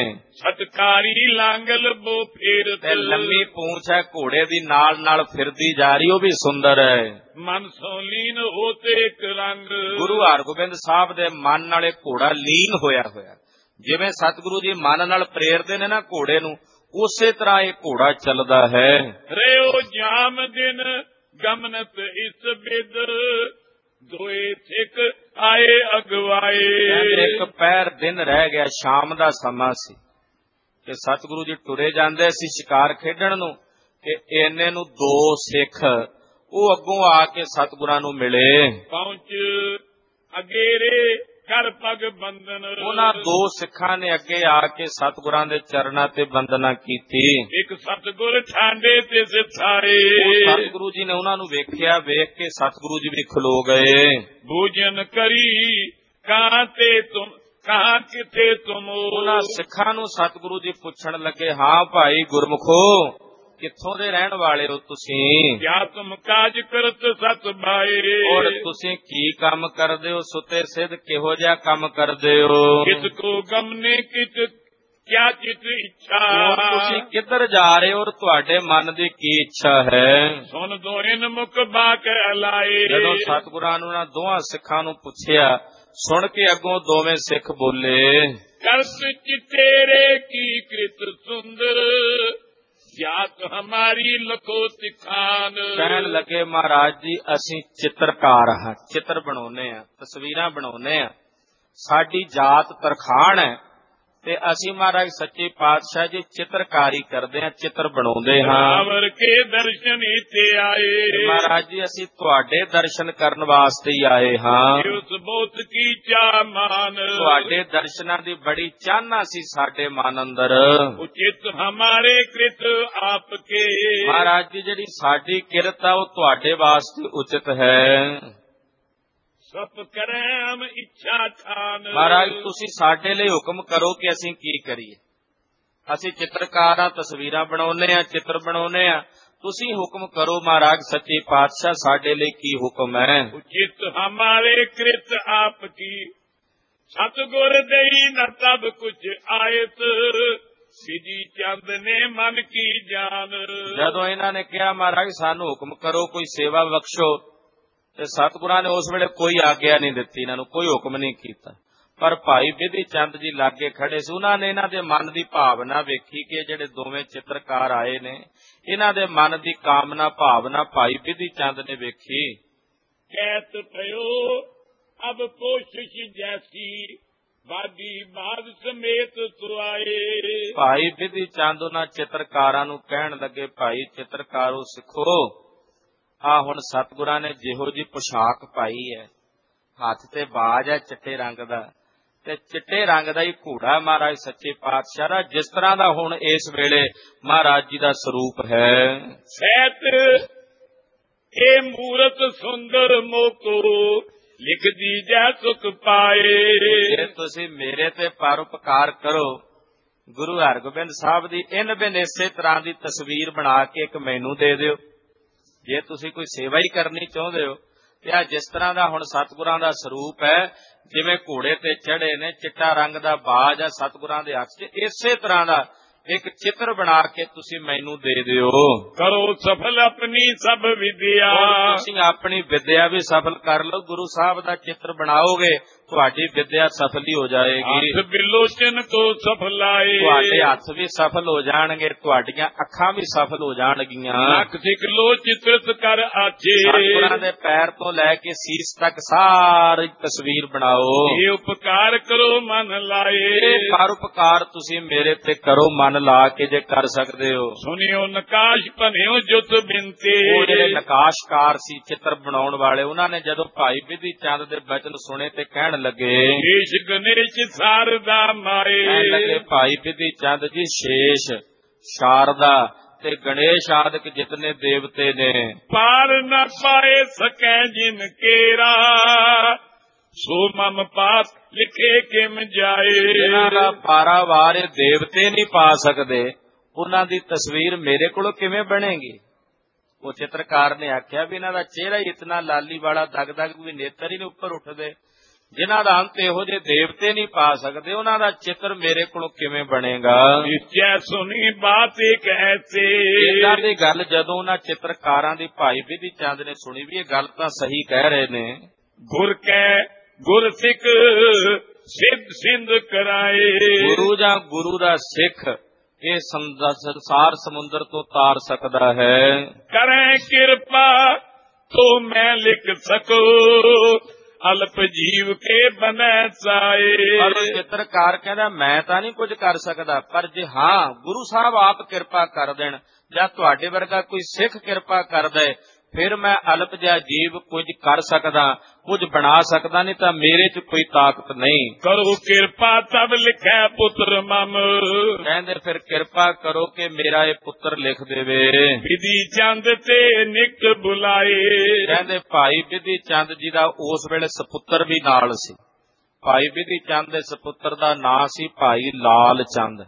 ਛਟਕਾਰੀ ਲਾਂਗਲ ਬੋ ਫੇਰ। ਤੇ ਲੰਮੀ ਪੂੰਛ ਹੈ ਘੋੜੇ ਦੀ, ਨਾਲ ਨਾਲ ਫਿਰਦੀ ਜਾ ਰਹੀ, ਉਹ ਵੀ ਸੁੰਦਰ ਹੈ। ਮਨ ਸੋ ਲੀਨ ਹੋਤੇ ਇੱਕ ਰੰਗ। ਗੁਰੂ ਹਰਗੋਬਿੰਦ ਸਾਹਿਬ ਦੇ ਮਨ ਨਾਲ ਇਹ ਘੋੜਾ ਲੀਨ ਹੋਇਆ ਹੋਇਆ, ਜਿਵੇਂ ਸਤਿਗੁਰੂ ਜੀ ਮਨ ਨਾਲ ਪ੍ਰੇਰਦੇ ਨੇ ਨਾ ਘੋੜੇ ਨੂੰ, ਉਸੇ ਤਰ੍ਹਾਂ ਇਹ ਘੋੜਾ ਚੱਲਦਾ ਹੈ। ਰਿਓ ਜਾਮ ਦਿਨ ਗਮਨਤ ਇਸ ਬਿਦ। ਦੋਏ ਸਿੱਖ ਆਏ ਅਗਵਾਏ। ਇੱਕ ਪਹਿਰ ਦਿਨ ਰਹਿ ਗਿਆ, ਸ਼ਾਮ ਦਾ ਸਮਾਂ ਸੀ ਕਿ ਸਤਿਗੁਰੂ ਜੀ ਟੁਰੇ ਜਾਂਦੇ ਸੀ ਸ਼ਿਕਾਰ ਖੇਡਣ ਨੂੰ, ਕਿ ਇਹਨੇ ਨੂੰ ਦੋ ਸਿੱਖ ਉਹ ਅੱਗੋਂ ਆ ਕੇ ਸਤਿਗੁਰਾਂ ਨੂੰ ਮਿਲੇ। ਪਹੁੰਚ ਅਗੇਰੇ ਕਰ ਪਗ ਬੰਦਨ। ਉਹਨਾਂ ਦੋ ਸਿੱਖਾਂ ਨੇ ਅੱਗੇ ਆ ਕੇ ਸਤਿਗੁਰਾਂ ਦੇ ਚਰਨਾਂ ਤੇ ਬੰਦਨਾ ਕੀਤੀ। ਇੱਕ ਸਤਿਗੁਰ ਠਾਂਡੇ ਤੇ ਸਿਥਾਏ। ਸਤਿਗੁਰੂ ਜੀ ਨੇ ਉਹਨਾਂ ਨੂੰ ਵੇਖਿਆ, ਵੇਖ ਕੇ ਸਤਿਗੁਰੂ ਜੀ ਵੀ ਖਲੋ ਗਏ। ਭੋਜਨ ਕਰੀ ਕਾਂ ਤੇ ਤੁਮ ਕਹਾਂ ਕਿਥੇ ਤੁਮ। ਉਹਨਾਂ ਸਿੱਖਾਂ ਨੂੰ ਸਤਿਗੁਰੂ ਜੀ ਪੁੱਛਣ ਲੱਗੇ, ਹਾਂ ਭਾਈ ਗੁਰਮੁਖੋ, ਕਿੱਥੋਂ ਦੇ ਰਹਿਣ ਵਾਲੇ ਹੋ ਤੁਸੀਂ? ਕਿਆ ਤੁਮ ਕਾਜ ਕਰਤ ਸਤ ਭਾਏ। ਔਰ ਤੁਸੀਂ ਕੀ ਕੰਮ ਕਰਦੇ ਹੋ? ਸੁਤੇ ਸਿੱਧ ਕਿਹੋ ਜਿਹਾ ਕੰਮ ਕਰਦੇ ਹੋ? ਕਿਸ ਕੋ ਗਮਨੇ ਕਿਤ ਕਿਆ ਚਿਤ ਇੱਛਾ। ਤੁਸੀਂ ਕਿੱਧਰ ਜਾ ਰਹੇ ਹੋ ਔਰ ਤੁਹਾਡੇ ਮਨ ਦੀ ਕੀ ਇੱਛਾ ਹੈ? ਸੁਣ ਦੋਇਨ ਮੁਖ ਬਾਕ ਅਲਾਏ। ਜਦੋਂ ਸਤਿਗੁਰਾਂ ਨੂੰ ਨਾ ਦੋਹਾਂ ਸਿੱਖਾਂ ਨੂੰ ਪੁੱਛਿਆ, ਸੁਣ ਕੇ ਅੱਗੋਂ ਦੋਵੇਂ ਸਿੱਖ ਬੋਲੇ, ਕਰਤ ਚਿਤੇਰੇ ਕੀ ਕ੍ਰਿਤ ਸੁੰਦਰ। ਜਾਤ ਹਮਾਰੀ ਲਖੋ ਤਿਖਾਨ। ਕਹਿਣ ਲੱਗੇ, ਮਹਾਰਾਜ ਜੀ ਅਸੀਂ ਚਿੱਤਰਕਾਰ ਹਾਂ, ਚਿੱਤਰ ਬਣਾਉਨੇ ਆ, ਤਸਵੀਰਾਂ ਬਣਾਉਨੇ ਆ, ਸਾਡੀ ਜਾਤ ਤਰਖਾਣ ਹੈ ਤੇ ਅਸੀਂ ਮਹਾਰਾਜ ਸੱਚੇ ਪਾਤਸ਼ਾਹ ਜੀ ਚਿੱਤਰਕਾਰੀ ਕਰਦੇ ਹਾਂ, ਚਿੱਤਰ ਬਣਾਉਂਦੇ ਹਾਂ। ਰਾਵਰ ਕੇ ਦਰਸ਼ਨ ਇੱਥੇ ਆਏ। ਮਹਾਰਾਜ ਜੀ ਅਸੀਂ ਤੁਹਾਡੇ ਦਰਸ਼ਨ ਕਰਨ ਵਾਸਤੇ ਹੀ ਆਏ ਹਾਂ। ਉਸ ਬਹੁਤ ਕੀ ਚਾਹ ਮਾਨ। ਤੁਹਾਡੇ ਦਰਸ਼ਨਾਂ ਦੀ ਬੜੀ ਚਾਹਨਾ ਸੀ ਸਾਡੇ ਮਨ ਅੰਦਰ। ਉਚਿਤ ਹਮਾਰੇ ਕ੍ਰਿਤ ਆਪਕੇ। ਮਹਾਰਾਜ ਜੀ ਜਿਹੜੀ ਸਾਡੀ ਕਿਰਤ ਆ ਉਹ ਤੁਹਾਡੇ ਵਾਸਤੇ ਉਚਿਤ ਹੈ। ਸਪ ਕਰਮ ਇੱਛਾ ਥਾਨ। ਮਹਾਰਾਜ ਤੁਸੀਂ ਸਾਡੇ ਲਈ ਹੁਕਮ ਕਰੋ ਕਿ ਅਸੀਂ ਕੀ ਕਰੀਏ। ਅਸੀਂ ਚਿੱਤਰਕਾਰ ਆ, ਤਸਵੀਰਾਂ ਬਣਾਉਨੇ ਆ, ਚਿੱਤਰ ਬਣਾਉਨੇ ਆ, ਤੁਸੀਂ ਹੁਕਮ ਕਰੋ ਮਹਾਰਾਜ ਸੱਚੇ ਪਾਤਸ਼ਾਹ, ਸਾਡੇ ਲਈ ਕੀ ਹੁਕਮ ਹੈ? ਉਚਿਤ ਹਮਾਰੇ ਕ੍ਰਿਤ ਆਪ ਕੀ। ਸਤਿਗੁਰ ਦੇਈ ਨ ਤਬ ਕੁਛ ਆਇਤ। ਸਿਜੀ ਚੰਦ ਨੇ ਮਨ ਕੀ ਜਾਨ। ਜਦੋਂ ਇਹਨਾਂ ਨੇ ਕਿਹਾ ਮਹਾਰਾਜ ਸਾਨੂੰ ਹੁਕਮ ਕਰੋ, ਕੋਈ ਸੇਵਾ ਬਖਸ਼ੋ, ਤੇ ਸਤਿਗੁਰਾਂ ਨੇ ਉਸ ਵੇਲੇ ਕੋਈ ਆਗਿਆ ਨਹੀਂ ਦਿੱਤੀ, ਇਹਨਾਂ ਨੂੰ ਕੋਈ ਹੁਕਮ ਨਹੀਂ ਕੀਤਾ। ਪਰ ਭਾਈ ਬਿਧੀ ਚੰਦ ਜੀ ਲਾਗੇ ਖੜੇ ਸੀ, ਉਹਨਾਂ ਨੇ ਇਹਨਾਂ ਦੇ ਮਨ ਦੀ ਭਾਵਨਾ ਵੇਖੀ ਕਿ ਜਿਹੜੇ ਦੋਵੇਂ ਚਿੱਤਰਕਾਰ ਆਏ ਨੇ, ਇਹਨਾਂ ਦੇ ਮਨ ਦੀ ਕਾਮਨਾ ਭਾਵਨਾ ਭਾਈ ਬਿਧੀ ਚੰਦ ਨੇ ਵੇਖੀ। ਕਹਿਤ ਪਇਓ ਅਬ ਕੋਸ਼ਿਸ਼ ਜੈਸੀ। ਬਾਦੀ ਬਾਦ ਸਮੇਤ ਸੁਆਏ। ਭਾਈ ਬਿਧੀ ਚੰਦ ਉਹਨਾਂ ਚਿੱਤਰਕਾਰਾਂ ਨੂੰ ਕਹਿਣ ਲੱਗੇ, ਭਾਈ ਚਿੱਤਰਕਾਰੋ ਸਿੱਖੋ, ਆ ਹੁਣ ਸਤਿਗੁਰਾਂ ਨੇ ਜਿਹੋ ਜੀ ਪੁਸ਼ਾਕ ਪਾਈ ਹੈ, ਹੱਥ ਤੇ ਬਾਜ ਹੈ ਚਿੱਟੇ ਰੰਗ ਦਾ, ਤੇ ਚਿੱਟੇ ਰੰਗ ਦਾ ਹੀ ਘੋੜਾ ਮਹਾਰਾਜ ਸੱਚੇ ਪਾਤਸ਼ਾਹ ਦਾ, ਜਿਸ ਤਰ੍ਹਾਂ ਦਾ ਹੁਣ ਇਸ ਵੇਲੇ ਮਹਾਰਾਜ ਜੀ ਦਾ ਸਰੂਪ ਹੈ। ਸਹਿਤ ਇਹ ਮੂਰਤ ਸੁੰਦਰ ਮੋਕੋ ਲਿਖਦੀ ਜੈ ਸੁਖ ਪਾਏ। ਜੇ ਤੁਸੀਂ ਮੇਰੇ ਤੇ ਪਰਉਪਕਾਰ ਕਰੋ, ਗੁਰੂ ਹਰਗੋਬਿੰਦ ਸਾਹਿਬ ਦੀ ਇਨ ਬਿਨ ਇਸੇ ਤਰ੍ਹਾਂ ਦੀ ਤਸਵੀਰ ਬਣਾ ਕੇ ਇੱਕ ਮੈਨੂੰ ਦੇ ਦਿਓ। ਜੇ ਤੁਸੀਂ ਕੋਈ ਸੇਵਾ ਹੀ ਕਰਨੀ ਚਾਹੁੰਦੇ ਹੋ ਤੇ ਆ ਜਿਸ ਤਰ੍ਹਾਂ ਦਾ ਹੁਣ ਸਤਿਗੁਰਾਂ ਦਾ ਸਰੂਪ ਹੈ, ਜਿਵੇਂ ਘੋੜੇ ਤੇ ਚੜੇ ਨੇ, ਚਿੱਟਾ ਰੰਗ ਦਾ ਬਾਜ ਆ ਸਤਿਗੁਰਾਂ ਦੇ ਹੱਥ 'ਚ, ਇਸੇ ਤਰ੍ਹਾਂ ਦਾ ਇੱਕ ਚਿੱਤਰ ਬਣਾ ਕੇ ਤੁਸੀਂ ਮੈਨੂੰ ਦੇ ਦਿਓ। ਕਰੋ ਸਫਲ ਆਪਣੀ ਸਭ ਵਿਦਿਆ। ਤੁਸੀਂ ਆਪਣੀ ਵਿਦਿਆ ਵੀ ਸਫਲ ਕਰ ਲਓ। ਗੁਰੂ ਸਾਹਿਬ ਦਾ ਚਿੱਤਰ ਬਣਾਓਗੇ, ਤੁਹਾਡੀ ਵਿਦਿਆ ਸਫਲ ਹੀ ਹੋ ਜਾਏਗੀ। ਹੱਥ ਬਿਲੋਚਨ ਤੋਂ ਸਫਲ ਆਏ। ਤੁਹਾਡੇ ਹੱਥ ਵੀ ਸਫਲ ਹੋ ਜਾਣਗੇ, ਤੁਹਾਡੀਆਂ ਅੱਖਾਂ ਵੀ ਸਫਲ ਹੋ ਜਾਣਗੀਆਂ। ਨੱਕ ਸਿਕਲੋ ਚਿਤ੍ਰਿਤ ਕਰ ਆਚੇ। ਸਤਿਗੁਰਾਂ ਦੇ ਪੈਰ ਤੋਂ ਲੈ ਕੇ ਸੀਸ ਤੱਕ ਸਾਰੀ ਤਸਵੀਰ ਬਣਾਓ। ਇਹ ਉਪਕਾਰ ਕਰੋ ਮਨ ਲਾਏ। ਇਹ ਪਰਉਪਕਾਰ ਤੁਸੀਂ ਮੇਰੇ ਤੇ ਕਰੋ ਮਨ ਲਾ ਕੇ, ਜੇ ਕਰ ਸਕਦੇ ਹੋ। ਸੁਣਿਓ ਨਕਾਸ਼ ਭਨਿਓ ਜੁਤ ਬਿਨਤੇ। ਉਹ ਜਿਹੜੇ ਨਕਾਸ਼ਕਾਰ ਸੀ, ਚਿੱਤਰ ਬਣਾਉਣ ਵਾਲੇ, ਉਹਨਾਂ ਨੇ ਜਦੋਂ ਭਾਈ ਬਿਧੀ ਚੰਦ ਦੇ ਬਚਨ ਸੁਣੇ ਤੇ ਕਹਿਣ ਲੱਗੇ, ਸ਼ੇਸ਼ ਗਣੇਸ਼ ਸਾਰਦਾ ਮਾਏ। ਕਹਿਣ ਲੱਗੇ ਭਾਈ ਬਿਧੀ ਚੰਦ ਜੀ, ਸ਼ੇਸ਼, ਸ਼ਾਰਦਾ ਤੇ ਗਣੇਸ਼ ਆਦਿਕ ਜਿਤਨੇ ਦੇਵਤੇ ਨੇ, ਪਾਰ ਨਾ ਪਾਏ ਸਕੈ ਜਿਨ ਕੇਰਾ ਸੋ ਮਮ ਪਾਸ ਲਿਖੇ ਕਿਮ ਜਾਏ। ਜਿਹਨਾਂ ਦਾ ਪਾਰਾਵਾਰ ਇਹ ਦੇਵਤੇ ਨਹੀਂ ਪਾ ਸਕਦੇ, ਉਹਨਾਂ ਦੀ ਤਸਵੀਰ ਮੇਰੇ ਕੋਲੋਂ ਕਿਵੇਂ ਬਣੇਗੀ? ਉਹ ਚਿੱਤਰਕਾਰ ਨੇ ਆਖਿਆ ਵੀ ਇਹਨਾਂ ਦਾ ਚਿਹਰਾ ਹੀ ਇਤਨਾ ਲਾਲੀ ਵਾਲਾ, ਦਗ ਦਗ ਵੀ ਨੇਤਰ ਹੀ ਨਹੀਂ ਉੱਪਰ ਉੱਠਦੇ, ਜਿਨ੍ਹਾਂ ਦਾ ਅੰਤ ਇਹੋ ਜਿਹੇ ਦੇਵਤੇ ਨਹੀਂ ਪਾ ਸਕਦੇ, ਉਹਨਾਂ ਦਾ ਚਿੱਤਰ ਮੇਰੇ ਕੋਲੋਂ ਕਿਵੇਂ ਬਣੇਗਾ? ਨਿਸ਼ਚੈ ਸੁਣੀ ਬਾਤ ਇੱਕ ਐਸੇ। ਇਦਾਂ ਦੀ ਗੱਲ ਜਦੋਂ ਉਹਨਾਂ ਚਿੱਤਰਕਾਰਾਂ ਦੀ ਭਾਈ ਬਿਧੀ ਚੰਦ ਨੇ ਸੁਣੀ ਵੀ ਇਹ ਗੱਲ ਤਾਂ ਸਹੀ ਕਹਿ ਰਹੇ ਨੇ, ਗੁਰ ਕੈ ਗੁਰ ਸਿੱਖ ਸਿੱਧ ਸਿੰਧ ਕਰਾਏ। ਗੁਰੂ ਜਾਂ ਗੁਰੂ ਦਾ ਸਿੱਖ ਇਹ ਸੰਸਾਰ ਸਮੁੰਦਰ ਤੋਂ ਤਾਰ ਸਕਦਾ ਹੈ। ਕਰੇ ਕਿਰਪਾ ਤੋ ਮੈਂ ਲਿਖ ਸਕੋ ਅਲਪ ਜੀਵ ਕੇ ਬਨੈ ਸਾਏ। ਪਰ ਚਿੱਤਰਕਾਰ ਕਹਿੰਦਾ ਮੈਂ ਤਾਂ ਨਹੀਂ ਕੁਝ ਕਰ ਸਕਦਾ, ਪਰ ਜੇ ਹਾਂ ਗੁਰੂ ਸਾਹਿਬ ਆਪ ਕਿਰਪਾ ਕਰ ਦੇਣ ਜਾਂ ਤੁਹਾਡੇ ਵਰਗਾ ਕੋਈ ਸਿੱਖ ਕਿਰਪਾ ਕਰ ਦੇ, ਫਿਰ ਮੈਂ ਅਲਪ ਜਿਹਾ ਜੀਵ ਕੁਝ ਕਰ ਸਕਦਾ, ਕੁਝ ਬਣਾ ਸਕਦਾ, ਨਹੀਂ ਤਾਂ ਮੇਰੇ 'ਚ ਕੋਈ ਤਾਕਤ ਨਹੀਂ। ਕਰੋ ਕਿਰਪਾ ਤਬ ਲਿਖੈ ਪੁੱਤਰ ਮਮ। ਕਹਿੰਦੇ ਫਿਰ ਕਿਰਪਾ ਕਰੋ ਕਿ ਮੇਰਾ ਇਹ ਪੁੱਤਰ ਲਿਖ ਦੇਵੇ। ਬਿਧੀ ਚੰਦ ਤੇ ਨਿਕ ਬੁਲਾਏ। ਕਹਿੰਦੇ ਭਾਈ ਬਿਧੀ ਚੰਦ ਜੀ ਦਾ ਉਸ ਵੇਲੇ ਸਪੁੱਤਰ ਵੀ ਨਾਲ ਸੀ। ਭਾਈ ਬਿਧੀ ਚੰਦ ਦੇ ਸਪੁੱਤਰ ਦਾ ਨਾਂ ਸੀ ਭਾਈ ਲਾਲ ਚੰਦ।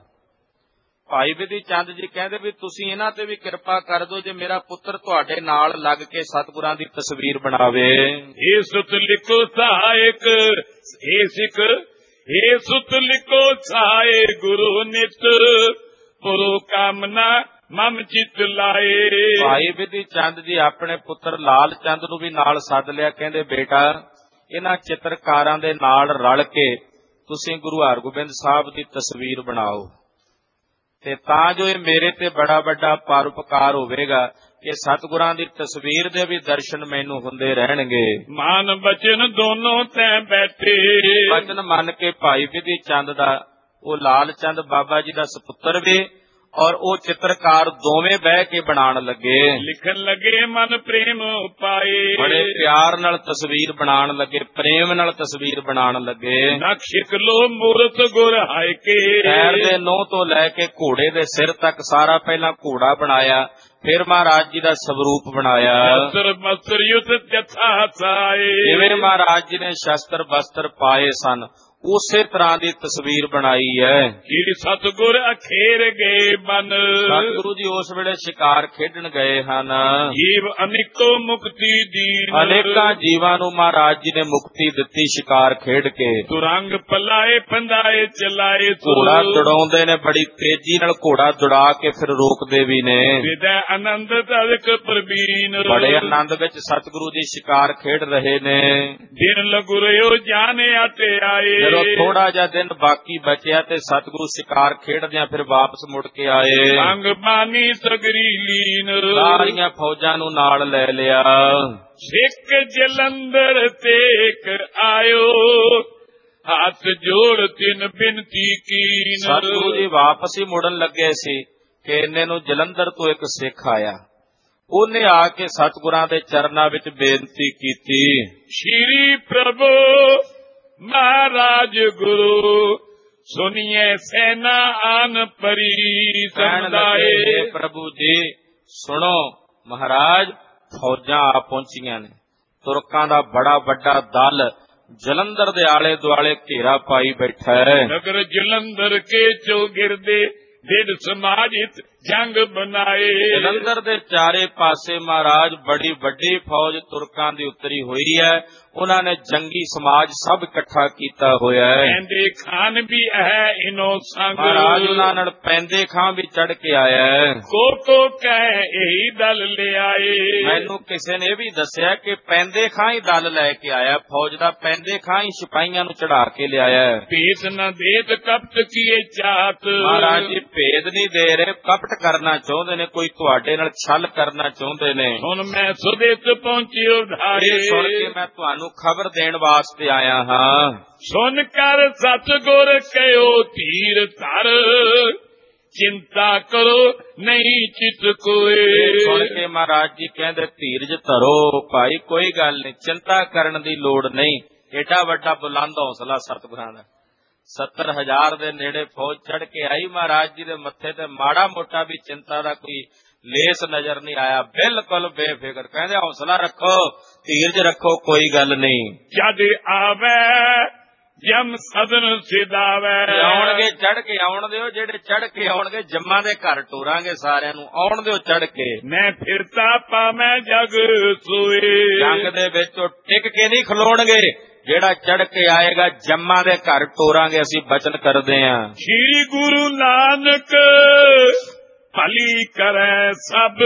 ਭਾਈ ਬਿਧੀ ਚੰਦ ਜੀ ਕਹਿੰਦੇ ਵੀ ਤੁਸੀਂ ਇਹਨਾਂ ਤੇ ਵੀ ਕਿਰਪਾ ਕਰ ਦਿਓ, ਜੇ ਮੇਰਾ ਪੁੱਤਰ ਤੁਹਾਡੇ ਨਾਲ ਲੱਗ ਕੇ ਸਤਿਗੁਰਾਂ ਦੀ ਤਸਵੀਰ ਬਣਾਵੇ। ਇਹ ਸੁਤ ਲਿਖੋ ਸਹਾਇਕ ਇਹ ਸਿੱਖ, ਇਹ ਸੁਤ ਲਿਖੋ ਸਹਾਏ ਗੁਰੂ ਨਿਤ ਪੁਰੋ ਕਾਮਨਾ ਮਮ ਚਿਤ ਲਾਏ। ਭਾਈ ਬਿਧੀ ਚੰਦ ਜੀ ਆਪਣੇ ਪੁੱਤਰ ਲਾਲ ਚੰਦ ਨੂੰ ਵੀ ਨਾਲ ਸੱਦ ਲਿਆ। ਕਹਿੰਦੇ ਬੇਟਾ, ਇਹਨਾਂ ਚਿੱਤਰਕਾਰਾਂ ਦੇ ਨਾਲ ਰਲ ਕੇ ਤੁਸੀਂ ਗੁਰੂ ਹਰਗੋਬਿੰਦ ਸਾਹਿਬ ਦੀ ਤਸਵੀਰ ਬਣਾਓ, ਤੇ ਤਾਂ ਜੋ ਇਹ ਮੇਰੇ ਤੇ ਬੜਾ ਵੱਡਾ ਪਰਉਪਕਾਰ ਹੋਵੇਗਾ ਕਿ ਸਤਿਗੁਰਾਂ ਦੀ ਤਸਵੀਰ ਦੇ ਵੀ ਦਰਸ਼ਨ ਮੈਨੂੰ ਹੁੰਦੇ ਰਹਿਣਗੇ। ਮਾਨ ਬਚਨ ਦੋਨੋਂ ਤੈ ਬੈਠੇ। ਬਚਨ ਮੰਨ ਕੇ ਭਾਈ ਬਿਧੀ ਚੰਦ ਦਾ, ਉਹ ਲਾਲ ਚੰਦ ਬਾਬਾ ਜੀ ਦਾ ਸਪੁੱਤਰ ਵੀ ਔਰ ਉਹ ਚਿੱਤਰਕਾਰ ਦੋਵੇਂ ਬਹਿ ਕੇ ਬਣਾਉਣ ਲੱਗੇ। ਲਿਖਣ ਲੱਗੇ ਮਨ ਪ੍ਰੇਮ ਪਾਏ। ਬੜੇ ਪਿਆਰ ਨਾਲ ਤਸਵੀਰ ਬਣਾਉਣ ਲੱਗੇ, ਪ੍ਰੇਮ ਨਾਲ ਤਸਵੀਰ ਬਣਾਉਣ ਲੱਗੇ। ਨਕਸ਼ ਲੋ ਮੂਰਤ ਗੁਰ ਹਾਇ ਕੇ। ਪੈਰ ਦੇ ਨੋਹ ਤੋਂ ਲੈ ਕੇ ਘੋੜੇ ਦੇ ਸਿਰ ਤੱਕ ਸਾਰਾ ਪਹਿਲਾਂ ਘੋੜਾ ਬਣਾਇਆ, ਫਿਰ ਮਹਾਰਾਜ ਜੀ ਦਾ ਸਵਰੂਪ ਬਣਾਇਆ। ਸ਼ਸਤਰ ਬਸਤਰ ਯੁਤ ਜਥਾ ਸਾਏ। ਜਿਵੇਂ ਮਹਾਰਾਜ ਜੀ ਨੇ ਸ਼ਸਤਰ ਬਸਤਰ ਪਾਏ ਸਨ, ਉਸੇ ਤਰ੍ਹਾਂ ਦੀ ਤਸਵੀਰ ਬਣਾਈ ਹੈ। ਕੀ ਸਤਿਗੁਰ ਅਖੇਰ ਗਏ ਬਨ। ਸਤਿਗੁਰੂ ਜੀ ਉਸ ਵੇਲੇ ਸ਼ਿਕਾਰ ਖੇਡਣ ਗਏ ਹਨ। ਜੀਵ ਅਨੇਕੋ ਮੁਕਤੀ ਦੀਨ। ਅਨੇਕਾਂ ਜੀਵਾਂ ਨੂੰ ਮਹਾਰਾਜ ਜੀ ਨੇ ਮੁਕਤੀ ਦਿੱਤੀ ਸ਼ਿਕਾਰ ਖੇਡ ਕੇ। ਤੁਰੰਗ ਪਲਾਏ ਪੰਦਾਏ ਚਲਾਏ। ਘੋੜਾ ਦੌੜਾਉਂਦੇ ਨੇ, ਬੜੀ ਤੇਜ਼ੀ ਨਾਲ ਘੋੜਾ ਦੌੜਾ ਕੇ ਫਿਰ ਰੋਕਦੇ ਵੀ ਨੇ। ਵਿਦੈ ਆਨੰਦ ਤਦਕ ਪ੍ਰਵੀਨ। ਬੜੇ ਆਨੰਦ ਵਿੱਚ ਸਤਿਗੁਰੂ ਜੀ ਸ਼ਿਕਾਰ ਖੇਡ ਰਹੇ ਨੇ। ਦਿਨ ਲਗੁਰਿਓ ਜਾਣਿਆ ਤੇ ਆਏ। ਜਦੋਂ ਥੋੜਾ ਜਿਹਾ ਦਿਨ ਬਾਕੀ ਬਚਿਆ ਤੇ ਸਤਿਗੁਰੂ ਸ਼ਿਕਾਰ ਖੇਡਦਿਆਂ ਫਿਰ ਵਾਪਸ ਮੁੜ ਕੇ ਆਏ। ਸੰਗ ਬਾਨੀ ਸਗਰੀ ਲੀਨ। ਸਾਰੀਆਂ ਫੌਜਾਂ ਨੂੰ ਨਾਲ ਲੈ ਲਿਆ। ਸਿੱਖ ਜਲੰਧਰ ਤੇਕ ਆਇਓ ਹੱਥ ਜੋੜ ਤਿਨ ਬਿਨਤੀ ਕੀਨ। ਸਤਿਗੁਰੂ ਜੀ ਵਾਪਸ ਹੀ ਮੁੜਨ ਲੱਗੇ ਸੀ ਕਿ ਇੰਨੇ ਨੂੰ ਜਲੰਧਰ ਤੋਂ ਇੱਕ ਸਿੱਖ ਆਇਆ। ਉਹਨੇ ਆ ਕੇ ਸਤਿਗੁਰਾਂ ਦੇ ਚਰਨਾਂ ਵਿੱਚ ਬੇਨਤੀ ਕੀਤੀ, ਸ਼੍ਰੀ ਪ੍ਰਭੂ ਮਹਾਰਾਜ ਗੁਰੂ ਸੁਨੀਏ ਸੈਨਾ ਆਨ ਪਰੀ ਸਮਦਾਏ। ਪ੍ਰਭੂ ਜੀ ਸੁਣੋ, ਮਹਾਰਾਜ ਫੌਜਾਂ ਆ ਪਹੁੰਚੀਆਂ ਨੇ, ਤੁਰਕਾਂ ਦਾ ਬੜਾ ਵੱਡਾ ਦਲ ਜਲੰਧਰ ਦੇ ਆਲੇ ਦੁਆਲੇ ਘੇਰਾ ਪਾਈ ਬੈਠਾ ਹੈ। ਨਗਰ ਜਲੰਧਰ ਕੇ ਚੌਗਿਰਦੇ ਦਿਨ ਸਮਾਜਿਤ ਜੰਗ ਬਣਾਏ। ਜਲੰਧਰ ਦੇ ਚਾਰੇ ਪਾਸੇ ਮਹਾਰਾਜ ਬੜੀ ਵੱਡੀ ਫੌਜ ਤੁਰਕਾਂ ਦੀ ਉਤਰੀ ਹੋਈ ਹੈ। ਉਹਨਾਂ ਨੇ ਜੰਗੀ ਸਮਾਜ ਸਭ ਇਕੱਠਾ ਕੀਤਾ ਹੋਇਆ ਹੈ। ਪੈਂਦੇ ਖਾਨ ਵੀ ਹੈ ਇਨੋ ਸੰਗ, ਮਹਾਰਾਜ ਉਹਨਾਂ ਨਾਲ ਪੈਂਦੇ ਖਾਂ ਵੀ ਚੜ ਕੇ ਆਇਆ ਹੈ। ਕੋ ਕੋ ਕਹਿ ਇਹੀ ਦਲ ਲੈ ਆਏ। ਮੈਨੂੰ ਕਿਸੇ ਨੇ ਵੀ ਦੱਸਿਆ ਕਿ ਪੈਂਦੇ ਖਾਂ ਹੀ ਦਲ ਲੈ ਕੇ ਆਇਆ, ਫੌਜ ਦਾ ਪੈਂਦੇ ਖਾਂ ਹੀ ਸਿਪਾਹੀਆਂ ਨੂੰ ਚੜਾ ਕੇ ਲਿਆਇਆ ਹੈ। ਭੇਦ ਨ ਦੇਤ ਕਪਟ ਕੀਏ ਚਾਤ। ਮਹਾਰਾਜ ਜੀ ਭੇਦ ਨਹੀਂ ਦੇ ਰਹੇ, ਕਪਟ ਕਰਨਾ ਚਾਹੁੰਦੇ ਨੇ, ਕੋਈ ਤੁਹਾਡੇ ਨਾਲ ਛਲ ਕਰਨਾ ਚਾਹੁੰਦੇ ਨੇ। ਹੁਣ ਮੈਂ ਸੁਦੇਸ਼ ਪਹੁੰਚਿਓ ਧਾਰੇ, ਸੁਣ ਕੇ ਮੈਂ ਤੁਹਾਨੂੰ ਖਬਰ ਦੇਣ ਵਾਸਤੇ ਆਇਆ ਹਾਂ। ਸੁਣ ਕਰ ਸਤਿਗੁਰ ਕਹਿਓ ਧੀਰ ਧਰ, ਚਿੰਤਾ ਕਰੋ ਨਹੀਂ ਚਿਤ ਕੋਏ। ਸੁਣ ਕੇ ਮਹਾਰਾਜ ਜੀ ਕਹਿੰਦੇ ਧੀਰਜ ਧਰੋ ਭਾਈ, ਕੋਈ ਗੱਲ ਨਹੀਂ, ਚਿੰਤਾ ਕਰਨ ਦੀ ਲੋੜ ਨਹੀਂ। ਏਡਾ ਵੱਡਾ ਬੁਲੰਦ ਹੌਸਲਾ ਸਤਿਗੁਰਾਂ ਦਾ। ਸੱਤਰ ਹਜ਼ਾਰ ਦੇ ਨੇੜੇ ਫੌਜ ਚੜ ਕੇ ਆਈ, ਮਹਾਰਾਜ ਜੀ ਦੇ ਮੱਥੇ ਤੇ ਮਾੜਾ ਮੋਟਾ ਵੀ ਚਿੰਤਾ ਦਾ ਕੋਈ ਲੇਸ ਨਜ਼ਰ ਨਹੀਂ ਆਇਆ। ਬਿਲਕੁਲ ਬੇਫਿਕਰ, ਕਹਿੰਦੇ ਹੌਸਲਾ ਰੱਖੋ, ਧੀਰਜ ਰੱਖੋ, ਕੋਈ ਗੱਲ ਨਹੀਂ। ਜਦ ਆਵੇ ਜਮ ਸਦਨ ਸਿਦਾਵੇ। ਆਉਣਗੇ ਚੜ ਕੇ ਆਉਣ ਦਿਓ, ਜਿਹੜੇ ਚੜ ਕੇ ਆਉਣਗੇ ਜੰਮਾਂ ਦੇ ਘਰ ਟੋਰਾਂਗੇ ਸਾਰਿਆਂ ਨੂੰ, ਆਉਣ ਦਿਓ ਚੜ ਕੇ। ਮੈਂ ਫਿਰਤਾ ਪਾਵੇਂ ਜਗ ਸੋਏ। ਜੰਗ ਦੇ ਵਿੱਚ ਉਹ ਟਿਕ ਕੇ ਨਹੀਂ ਖਲੋਣਗੇ, ਜਿਹੜਾ ਚੜ ਕੇ ਆਏਗਾ ਜੰਮਾਂ ਦੇ ਘਰ ਟੋਰਾਂਗੇ, ਅਸੀਂ ਬਚਨ ਕਰਦੇ ਹਾਂ। ਸ਼੍ਰੀ ਗੁਰੂ ਨਾਨਕ ਭਲੀ ਕਰੈ ਸਭ,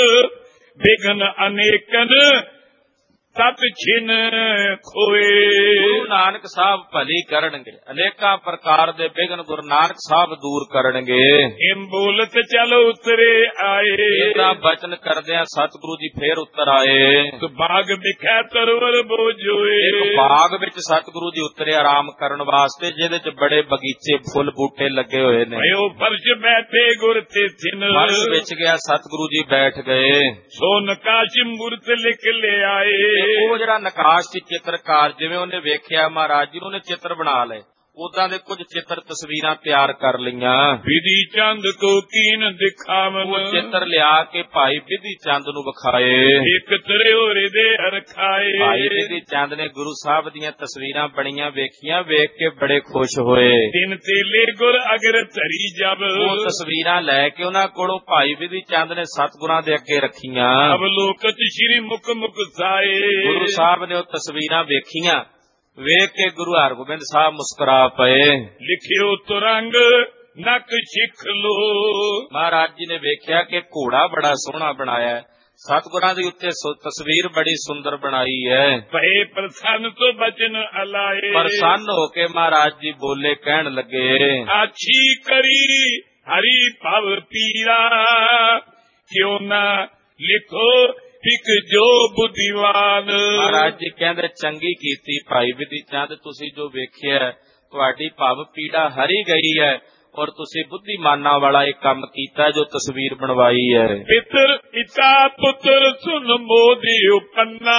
ਬਿਘਨ ਅਨੇਕਨ ਤਤ ਛਿਨ ਖੋਏ। ਗੁਰੂ ਨਾਨਕ ਸਾਹਿਬ ਭਲੀ ਕਰਨਗੇ, ਅਨੇਕਾਂ ਪ੍ਰਕਾਰ ਦੇ ਬਿਘਨ ਗੁਰੂ ਨਾਨਕ ਸਾਹਿਬ ਦੂਰ ਕਰਨਗੇ। ਇਮ ਬੋਲਤ ਚਲ ਉਤਰੇ ਆਏ। ਇਹਦਾ ਬਚਨ ਕਰਦਿਆਂ ਸਤਿਗੁਰੂ ਜੀ ਫੇਰ ਉਤਰ ਆਏ। ਬਾਗ ਵਿਖੇ ਤਰਵਰ ਬੋਝੋਏ। ਇੱਕ ਬਾਗ ਵਿੱਚ ਸਤਿਗੁਰੂ ਜੀ ਉਤਰੇ ਆਰਾਮ ਕਰਨ ਵਾਸਤੇ, ਜਿਹਦੇ ਚ ਬੜੇ ਬਗੀਚੇ ਫੁੱਲ ਬੂਟੇ ਲੱਗੇ ਹੋਏ ਨੇ। ਭਇਓ ਫਰਸ਼ ਬੈਠੇ ਗੁਰ ਤੇ ਥਿਨ। ਫਰਸ਼ ਵਿੱਚ ਗਿਆ, ਸਤਿਗੁਰੂ ਜੀ ਬੈਠ ਗਏ। ਸੋ ਨਕਾਸ਼ ਮੂਰਤ ਲਿਖ ਲੈ ਆਏ। ਉਹ ਜਿਹੜਾ ਨਕਾਸ਼ ਸੀ ਚਿੱਤਰਕਾਰ, ਜਿਵੇਂ ਉਹਨੇ ਵੇਖਿਆ ਮਹਾਰਾਜ ਜੀ ਨੂੰ, ਉਹਨੇ ਚਿੱਤਰ ਬਣਾ ਲਏ। ਉਦਾਂ ਦੇ ਕੁਝ ਚਿੱਤਰ ਤਸਵੀਰਾਂ ਤਿਆਰ ਕਰ ਲਈਆਂ। ਵਿਧੀ ਚੰਦ ਕੋ ਕੀਨ ਦਿਖਾਵਨ। ਉਹ ਚਿੱਤਰ ਲਿਆ ਕੇ ਭਾਈ ਵਿਧੀ ਚੰਦ ਨੂੰ ਵਿਖਾਏ। ਇੱਕ ਤਰਿਓ ਹਿਰਦੇ ਹਰਖਾਏ। ਭਾਈ ਵਿਧੀ ਚੰਦ ਨੇ ਗੁਰੂ ਸਾਹਿਬ ਦੀਆਂ ਤਸਵੀਰਾਂ ਬਣੀਆਂ ਵੇਖੀਆਂ, ਵੇਖ ਕੇ ਬੜੇ ਖੁਸ਼ ਹੋਏ। ਤਿੰਨ ਤੇਲੇ ਗੁਰ ਅਗਰ ਧਰੀ ਜਬ। ਉਹ ਤਸਵੀਰਾਂ ਲੈ ਕੇ ਉਹਨਾਂ ਕੋਲੋਂ ਭਾਈ ਵਿਧੀ ਚੰਦ ਨੇ ਸਤਿਗੁਰਾਂ ਦੇ ਅੱਗੇ ਰੱਖੀਆਂ। ਅਵਲੋਕਤ ਸ਼੍ਰੀ ਮੁਖ ਮੁਖ ਸਾਏ। ਗੁਰੂ ਸਾਹਿਬ ਨੇ ਉਹ ਤਸਵੀਰਾਂ ਵੇਖੀਆਂ, ਵੇਖ ਕੇ ਗੁਰੂ ਹਰਗੋਬਿੰਦ ਸਾਹਿਬ ਮੁਸਕਰਾ ਪਏ। ਲਿਖਿਓ ਤੁਰੰਗ ਨਕ ਸਿੱਖ ਲੋ। ਮਹਾਰਾਜ ਜੀ ਨੇ ਵੇਖਿਆ ਕਿ ਘੋੜਾ ਬੜਾ ਸੋਹਣਾ ਬਣਾਇਆ, ਸਤਿਗੁਰਾਂ ਦੇ ਉੱਤੇ ਤਸਵੀਰ ਬੜੀ ਸੁੰਦਰ ਬਣਾਈ ਹੈ। ਭਏ ਪ੍ਰਸੰਨ ਤੋਂ ਬਚਨ ਅਲਾਏ। ਪ੍ਰਸੰਨ ਹੋ ਕੇ ਮਹਾਰਾਜ ਜੀ ਬੋਲੇ, ਕਹਿਣ ਲੱਗੇ, ਆਛੀ ਕਰੀ ਹਰੀ ਭਵ ਪੀਰਾ, ਕਿਉਂ ਨਾ ਲਿਖੋ ਇੱਕ ਜੋ ਬੁੱਧੀਵਾਨ। ਮਹਾਰਾਜ ਜੀ ਕਹਿੰਦੇ ਚੰਗੀ ਕੀਤੀ ਭਾਈ ਵਿਧੀ ਚੰਦ, ਤੁਸੀਂ ਜੋ ਵੇਖਿਆ ਤੁਹਾਡੀ ਭਵ ਪੀੜਾ ਹਰੀ ਗਈ ਹੈ, ਔਰ ਤੁਸੀਂ ਬੁੱਧੀਮਾਨਾਂ ਵਾਲਾ ਇਹ ਕੰਮ ਕੀਤਾ ਜੋ ਤਸਵੀਰ ਬਣਵਾਈ ਹੈ। ਪਿਤਰ ਪਿਤਾ ਪੁੱਤਰ ਸੁਨ ਮੋਦੀ ਉਪੰਨਾ,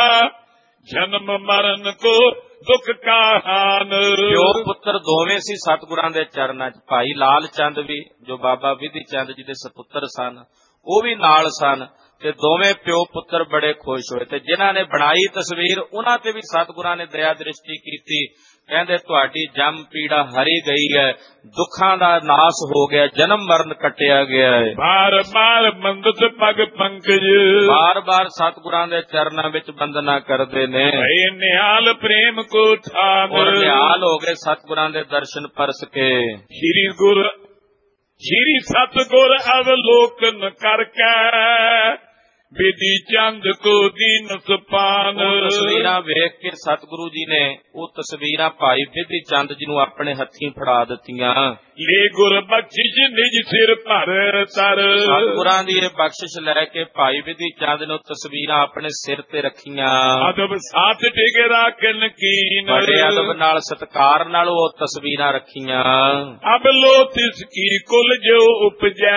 ਜਨਮ ਮਰਨ ਕੋ ਦੁੱਖ ਕਹਾਨ। ਪਿਓ ਪੁੱਤਰ ਦੋਵੇਂ ਸੀ ਸਤਿਗੁਰਾਂ ਦੇ ਚਰਨਾਂ 'ਚ। ਭਾਈ ਲਾਲ ਚੰਦ ਵੀ, ਜੋ ਬਾਬਾ ਵਿਧੀ ਚੰਦ ਜੀ ਦੇ ਸਪੁੱਤਰ ਸਨ, ਉਹ ਵੀ ਨਾਲ ਸਨ, ਤੇ ਦੋਵੇਂ ਪਿਓ ਪੁੱਤਰ ਬੜੇ ਖੁਸ਼ ਹੋਏ। ਤੇ ਜਿਨ੍ਹਾਂ ਨੇ ਬਣਾਈ ਤਸਵੀਰ, ਉਹਨਾਂ ਤੇ ਵੀ ਸਤਿਗੁਰਾਂ ਨੇ ਦਇਆ ਦ੍ਰਿਸ਼ਟੀ ਕੀਤੀ। ਕਹਿੰਦੇ ਤੁਹਾਡੀ ਜਮ ਪੀੜਾ ਹਰੀ ਗਈ ਹੈ, ਦੁੱਖਾਂ ਦਾ ਨਾਸ ਹੋ ਗਿਆ, ਜਨਮ ਮਰਨ ਕੱਟਿਆ ਗਿਆ ਹੈ। ਬਾਰ ਬਾਰ ਬੰਦਤ ਪਗ ਪੰਕਜ। ਬਾਰ ਬਾਰ ਸਤਿਗੁਰਾਂ ਦੇ ਚਰਨਾਂ ਵਿੱਚ ਬੰਦਨਾ ਕਰਦੇ ਨੇ। ਭਏ ਨਿਹਾਲ ਪ੍ਰੇਮ ਕੋ ਥਾਨ। ਔਰ ਨਿਹਾਲ ਹੋ ਗਏ ਸਤਿਗੁਰਾਂ ਦੇ ਦਰਸ਼ਨ ਪਰਸ ਕੇ। ਸ਼੍ਰੀ ਗੁਰ ਸ਼੍ਰੀ ਸਤਿਗੁਰ ਅਵਲੋਕਨ ਕਰਕੇ, ਵਿਧੀ ਚੰਦ ਕੋ ਦੀਨ ਸੁਪਾਨ। ਤਸਵੀਰਾਂ ਵੇਖ ਕੇ ਸਤਿਗੁਰੂ ਜੀ ਨੇ ਉਹ ਤਸਵੀਰਾਂ ਭਾਈ ਵਿਧੀ ਚੰਦ ਜੀ ਨੂੰ ਆਪਣੇ ਹੱਥੀਂ ਫੜਾ ਦਿੱਤੀਆਂ। ਲੈ ਗੁਰ ਬਖਸ਼ਿਸ਼ ਨਿਜ ਸਿਰ ਭਰ ਤਰ। ਸਤਿਗੁਰਾਂ ਦੀ ਇਹ ਬਖਸ਼ਿਸ਼ ਲੈ ਕੇ ਭਾਈ ਵਿਧੀ ਚੰਦ ਨੇ ਤਸਵੀਰਾਂ ਆਪਣੇ ਸਿਰ ਤੇ ਰੱਖੀਆਂ। ਅਦਬ ਸਾਥ ਟਿਕ ਰਾਖਨ ਕੀਨ। ਬੜੇ ਅਦਬ ਨਾਲ ਸਤਿਕਾਰ ਨਾਲ ਉਹ ਤਸਵੀਰਾਂ ਰੱਖੀਆਂ। ਅਬ ਲੋ ਤਿਸ ਕੀ ਕੁਲ ਜੋ ਉਪਜੈ,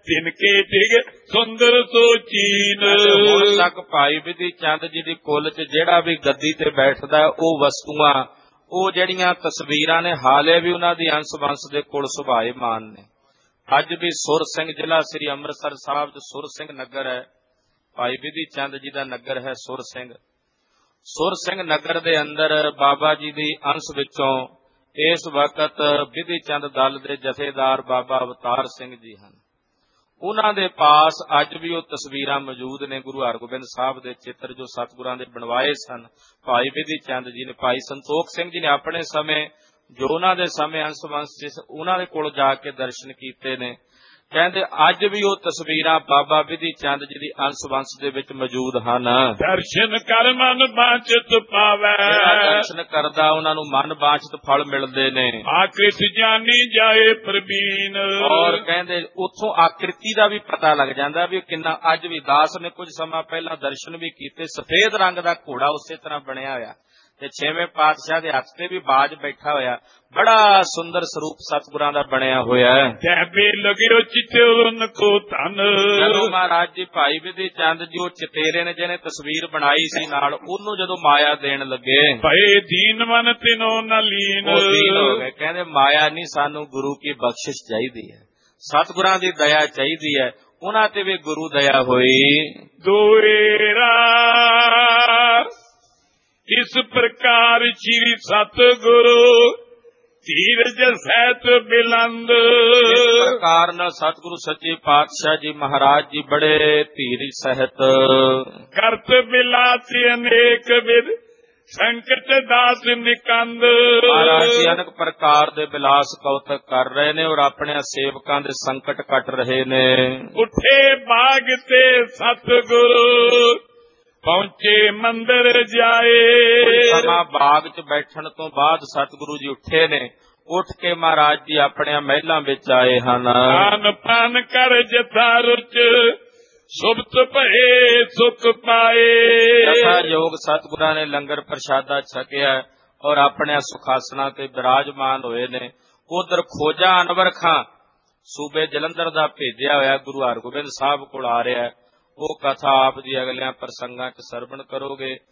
ਤਿਨਕੇ ਡਿਗ ਸੁੰਦਰ ਸੋਚੀਨ। ਹੁਣ ਤੱਕ ਭਾਈ ਬਿਧੀ ਚੰਦ ਜੀ ਦੀ ਕੁੱਲ ਚ ਜਿਹੜਾ ਵੀ ਗੱਦੀ ਤੇ ਬੈਠਦਾ ਉਹ ਵਸਤੂਆਂ, ਉਹ ਜਿਹੜੀਆਂ ਤਸਵੀਰਾਂ ਨੇ, ਹਾਲੇ ਵੀ ਉਹਨਾਂ ਦੀ ਅੰਸ ਵੰਸ ਦੇ ਕੋਲ ਸੁਭਾਏਮਾਨ ਨੇ। ਅੱਜ ਵੀ ਸੁਰ ਸਿੰਘ, ਜ਼ਿਲ੍ਹਾ ਸ੍ਰੀ ਅੰਮ੍ਰਿਤਸਰ ਸਾਹਿਬ ਚ ਸੁਰ ਸਿੰਘ ਨਗਰ ਹੈ, ਭਾਈ ਬਿਧੀ ਚੰਦ ਜੀ ਦਾ ਨਗਰ ਹੈ ਸੁਰ ਸਿੰਘ। ਸੁਰ ਸਿੰਘ ਨਗਰ ਦੇ ਅੰਦਰ ਬਾਬਾ ਜੀ ਦੀ ਅੰਸ ਵਿੱਚੋਂ ਇਸ ਵਕਤ ਬਿਧੀ ਚੰਦ ਦਲ ਦੇ ਜਥੇਦਾਰ ਬਾਬਾ ਅਵਤਾਰ ਸਿੰਘ ਜੀ ਹਨ। ਉਹਨਾਂ ਦੇ ਪਾਸ ਅੱਜ ਵੀ ਉਹ ਤਸਵੀਰਾਂ ਮੌਜੂਦ ਨੇ, ਗੁਰੂ ਹਰਗੋਬਿੰਦ ਸਾਹਿਬ ਦੇ ਚਿੱਤਰ ਜੋ ਸਤਿਗੁਰਾਂ ਦੇ ਬਣਵਾਏ ਸਨ ਭਾਈ ਬਿਧੀ ਚੰਦ ਜੀ ਨੇ। ਭਾਈ ਸੰਤੋਖ ਸਿੰਘ ਜੀ ਨੇ ਆਪਣੇ ਸਮੇਂ, ਜੋ ਉਹਨਾਂ ਦੇ ਸਮੇਂ ਅੰਸ ਵੰਸ ਜਿਸ ਉਹਨਾਂ ਦੇ ਕੋਲ ਜਾ ਕੇ ਦਰਸ਼ਨ ਕੀਤੇ ਨੇ, ਕਹਿੰਦੇ ਅੱਜ ਵੀ ਉਹ ਤਸਵੀਰਾਂ ਬਾਬਾ ਬਿਧੀ ਚੰਦ ਜੀ ਦੀ ਅੰਸ ਵੰਸ ਦੇ ਵਿੱਚ ਮੌਜੂਦ ਹਨ। ਦਰਸ਼ਨ ਕਰ ਮਨ ਬਾਂਚਤ ਪਾਵੈ, ਦਰਸ਼ਨ ਕਰਦਾ ਉਹਨਾਂ ਨੂੰ ਮਨ ਬਾਂਚਤ ਫਲ ਮਿਲਦੇ ਨੇ। ਆਕ੍ਰਿਤ ਜਾਣੀ ਜਾਏ ਪ੍ਰਵੀਨ, ਔਰ ਕਹਿੰਦੇ ਉੱਥੋਂ ਆਕ੍ਰਿਤੀ ਦਾ ਵੀ ਪਤਾ ਲੱਗ ਜਾਂਦਾ ਵੀ ਕਿੰਨਾ। ਅੱਜ ਵੀ ਦਾਸ ਨੇ ਕੁਝ ਸਮਾਂ ਪਹਿਲਾਂ ਦਰਸ਼ਨ ਵੀ ਕੀਤੇ, ਸਫੇਦ ਰੰਗ ਦਾ ਘੋੜਾ ਉਸੇ ਤਰ੍ਹਾਂ ਬਣਿਆ ਹੋਇਆ ਤੇ ਛੇਵੇਂ ਪਾਤਸ਼ਾਹ ਦੇ ਹੱਥ ਤੇ ਵੀ ਬਾਜ ਬੈਠਾ ਹੋਇਆ, ਬੜਾ ਸੁੰਦਰ ਸਰੂਪ ਸਤਿਗੁਰਾਂ ਦਾ ਬਣਿਆ ਹੋਇਆ ਹੈ। ਤੈਬੇ ਲਗਿਓ ਚਿਤਰਨ ਕੋ ਧਨ, ਜਦੋਂ ਮਹਾਰਾਜ ਜੀ ਭਾਈ ਬਿਧੀ ਚੰਦ ਜੀ ਉਹ ਚਤੇਰੇ ਨੇ ਜਿਹਨੇ ਤਸਵੀਰ ਬਣਾਈ ਸੀ ਨਾਲ, ਉਹਨੂੰ ਜਦੋਂ ਮਾਇਆ ਦੇਣ ਲੱਗੇ, ਭਏ ਦੀਨ ਮਨ ਤਿਨੋ ਨ ਲੀਨ, ਉਹ ਦੀਨ ਹੋ ਗਏ। ਕਹਿੰਦੇ ਮਾਇਆ ਨਹੀਂ, ਸਾਨੂੰ ਗੁਰੂ ਕੀ ਬਖਸ਼ਿਸ਼ ਚਾਹੀਦੀ ਹੈ, ਸਤਿਗੁਰਾਂ ਦੀ ਦਇਆ ਚਾਹੀਦੀ ਹੈ। ਉਹਨਾਂ ਤੇ ਵੀ ਗੁਰੂ ਦਇਆ ਹੋਈ। ਦੋਏਰਾ ਇਸ ਪ੍ਰਕਾਰ ਸ਼੍ਰੀ ਸਤਿਗੁਰੂ ਧੀਰਜ ਸਹਿਤ ਬਿਲੰਦ, ਇਸ ਪ੍ਰਕਾਰ ਨਾਲ ਸਤਿਗੁਰੂ ਸੱਚੇ ਪਾਤਸ਼ਾਹ ਜੀ ਮਹਾਰਾਜ ਜੀ ਬੜੇ ਧੀਰਜ ਸਹਿਤ ਕਰਤ ਬਿਲਾਸ ਅਨੇਕ ਵਿਦ ਸੰਕਟ ਦਾਸ ਨਿਕੰਦ, ਮਹਾਰਾਜ ਜੀ ਅਨੇਕ ਪ੍ਰਕਾਰ ਦੇ ਬਿਲਾਸ ਕੌਤਕ ਕਰ ਰਹੇ ਨੇ ਔਰ ਆਪਣੇ ਸੇਵਕਾਂ ਦੇ ਸੰਕਟ ਕੱਟ ਰਹੇ ਨੇ। ਉੱਠੇ ਬਾਗ ਤੇ ਸਤਿਗੁਰੂ ਪਹੁੰਚੇ ਮੰਦਰ ਜਾਏ, ਸਮਾਂ ਬਾਗ ਚ ਬੈਠਣ ਤੋਂ ਬਾਅਦ ਸਤਿਗੁਰੂ ਜੀ ਉੱਠੇ ਨੇ, ਉੱਠ ਕੇ ਮਹਾਰਾਜ ਜੀ ਆਪਣੇ ਮਹਿਲਾਂ ਵਿੱਚ ਆਏ ਹਨ। ਖਾਨ ਪਾਨ ਕਰ ਜਥਾ ਰੁਚ ਸੁਭਤ ਭਏ ਸੁਖ ਪਾਏ, ਜਥਾ ਯੋਗ ਸਤਿਗੁਰਾਂ ਨੇ ਲੰਗਰ ਪ੍ਰਸ਼ਾਦਾ ਛਕਿਆ ਔਰ ਆਪਣੇ ਸੁਖਾਸਨਾਂ ਤੇ ਬਿਰਾਜਮਾਨ ਹੋਏ ਨੇ। ਉਧਰ ਖੋਜਾ ਅਨਵਰ ਖਾਂ ਸੂਬੇ ਜਲੰਧਰ ਦਾ ਭੇਜਿਆ ਹੋਇਆ ਗੁਰੂ ਹਰਗੋਬਿੰਦ ਸਾਹਿਬ ਕੋਲ ਆ ਰਿਹਾ, ਉਹ ਕਥਾ ਆਪ ਜੀ ਅਗਲਿਆਂ ਪ੍ਰਸੰਗਾਂ ਚ ਸਰਵਣ ਕਰੋਗੇ।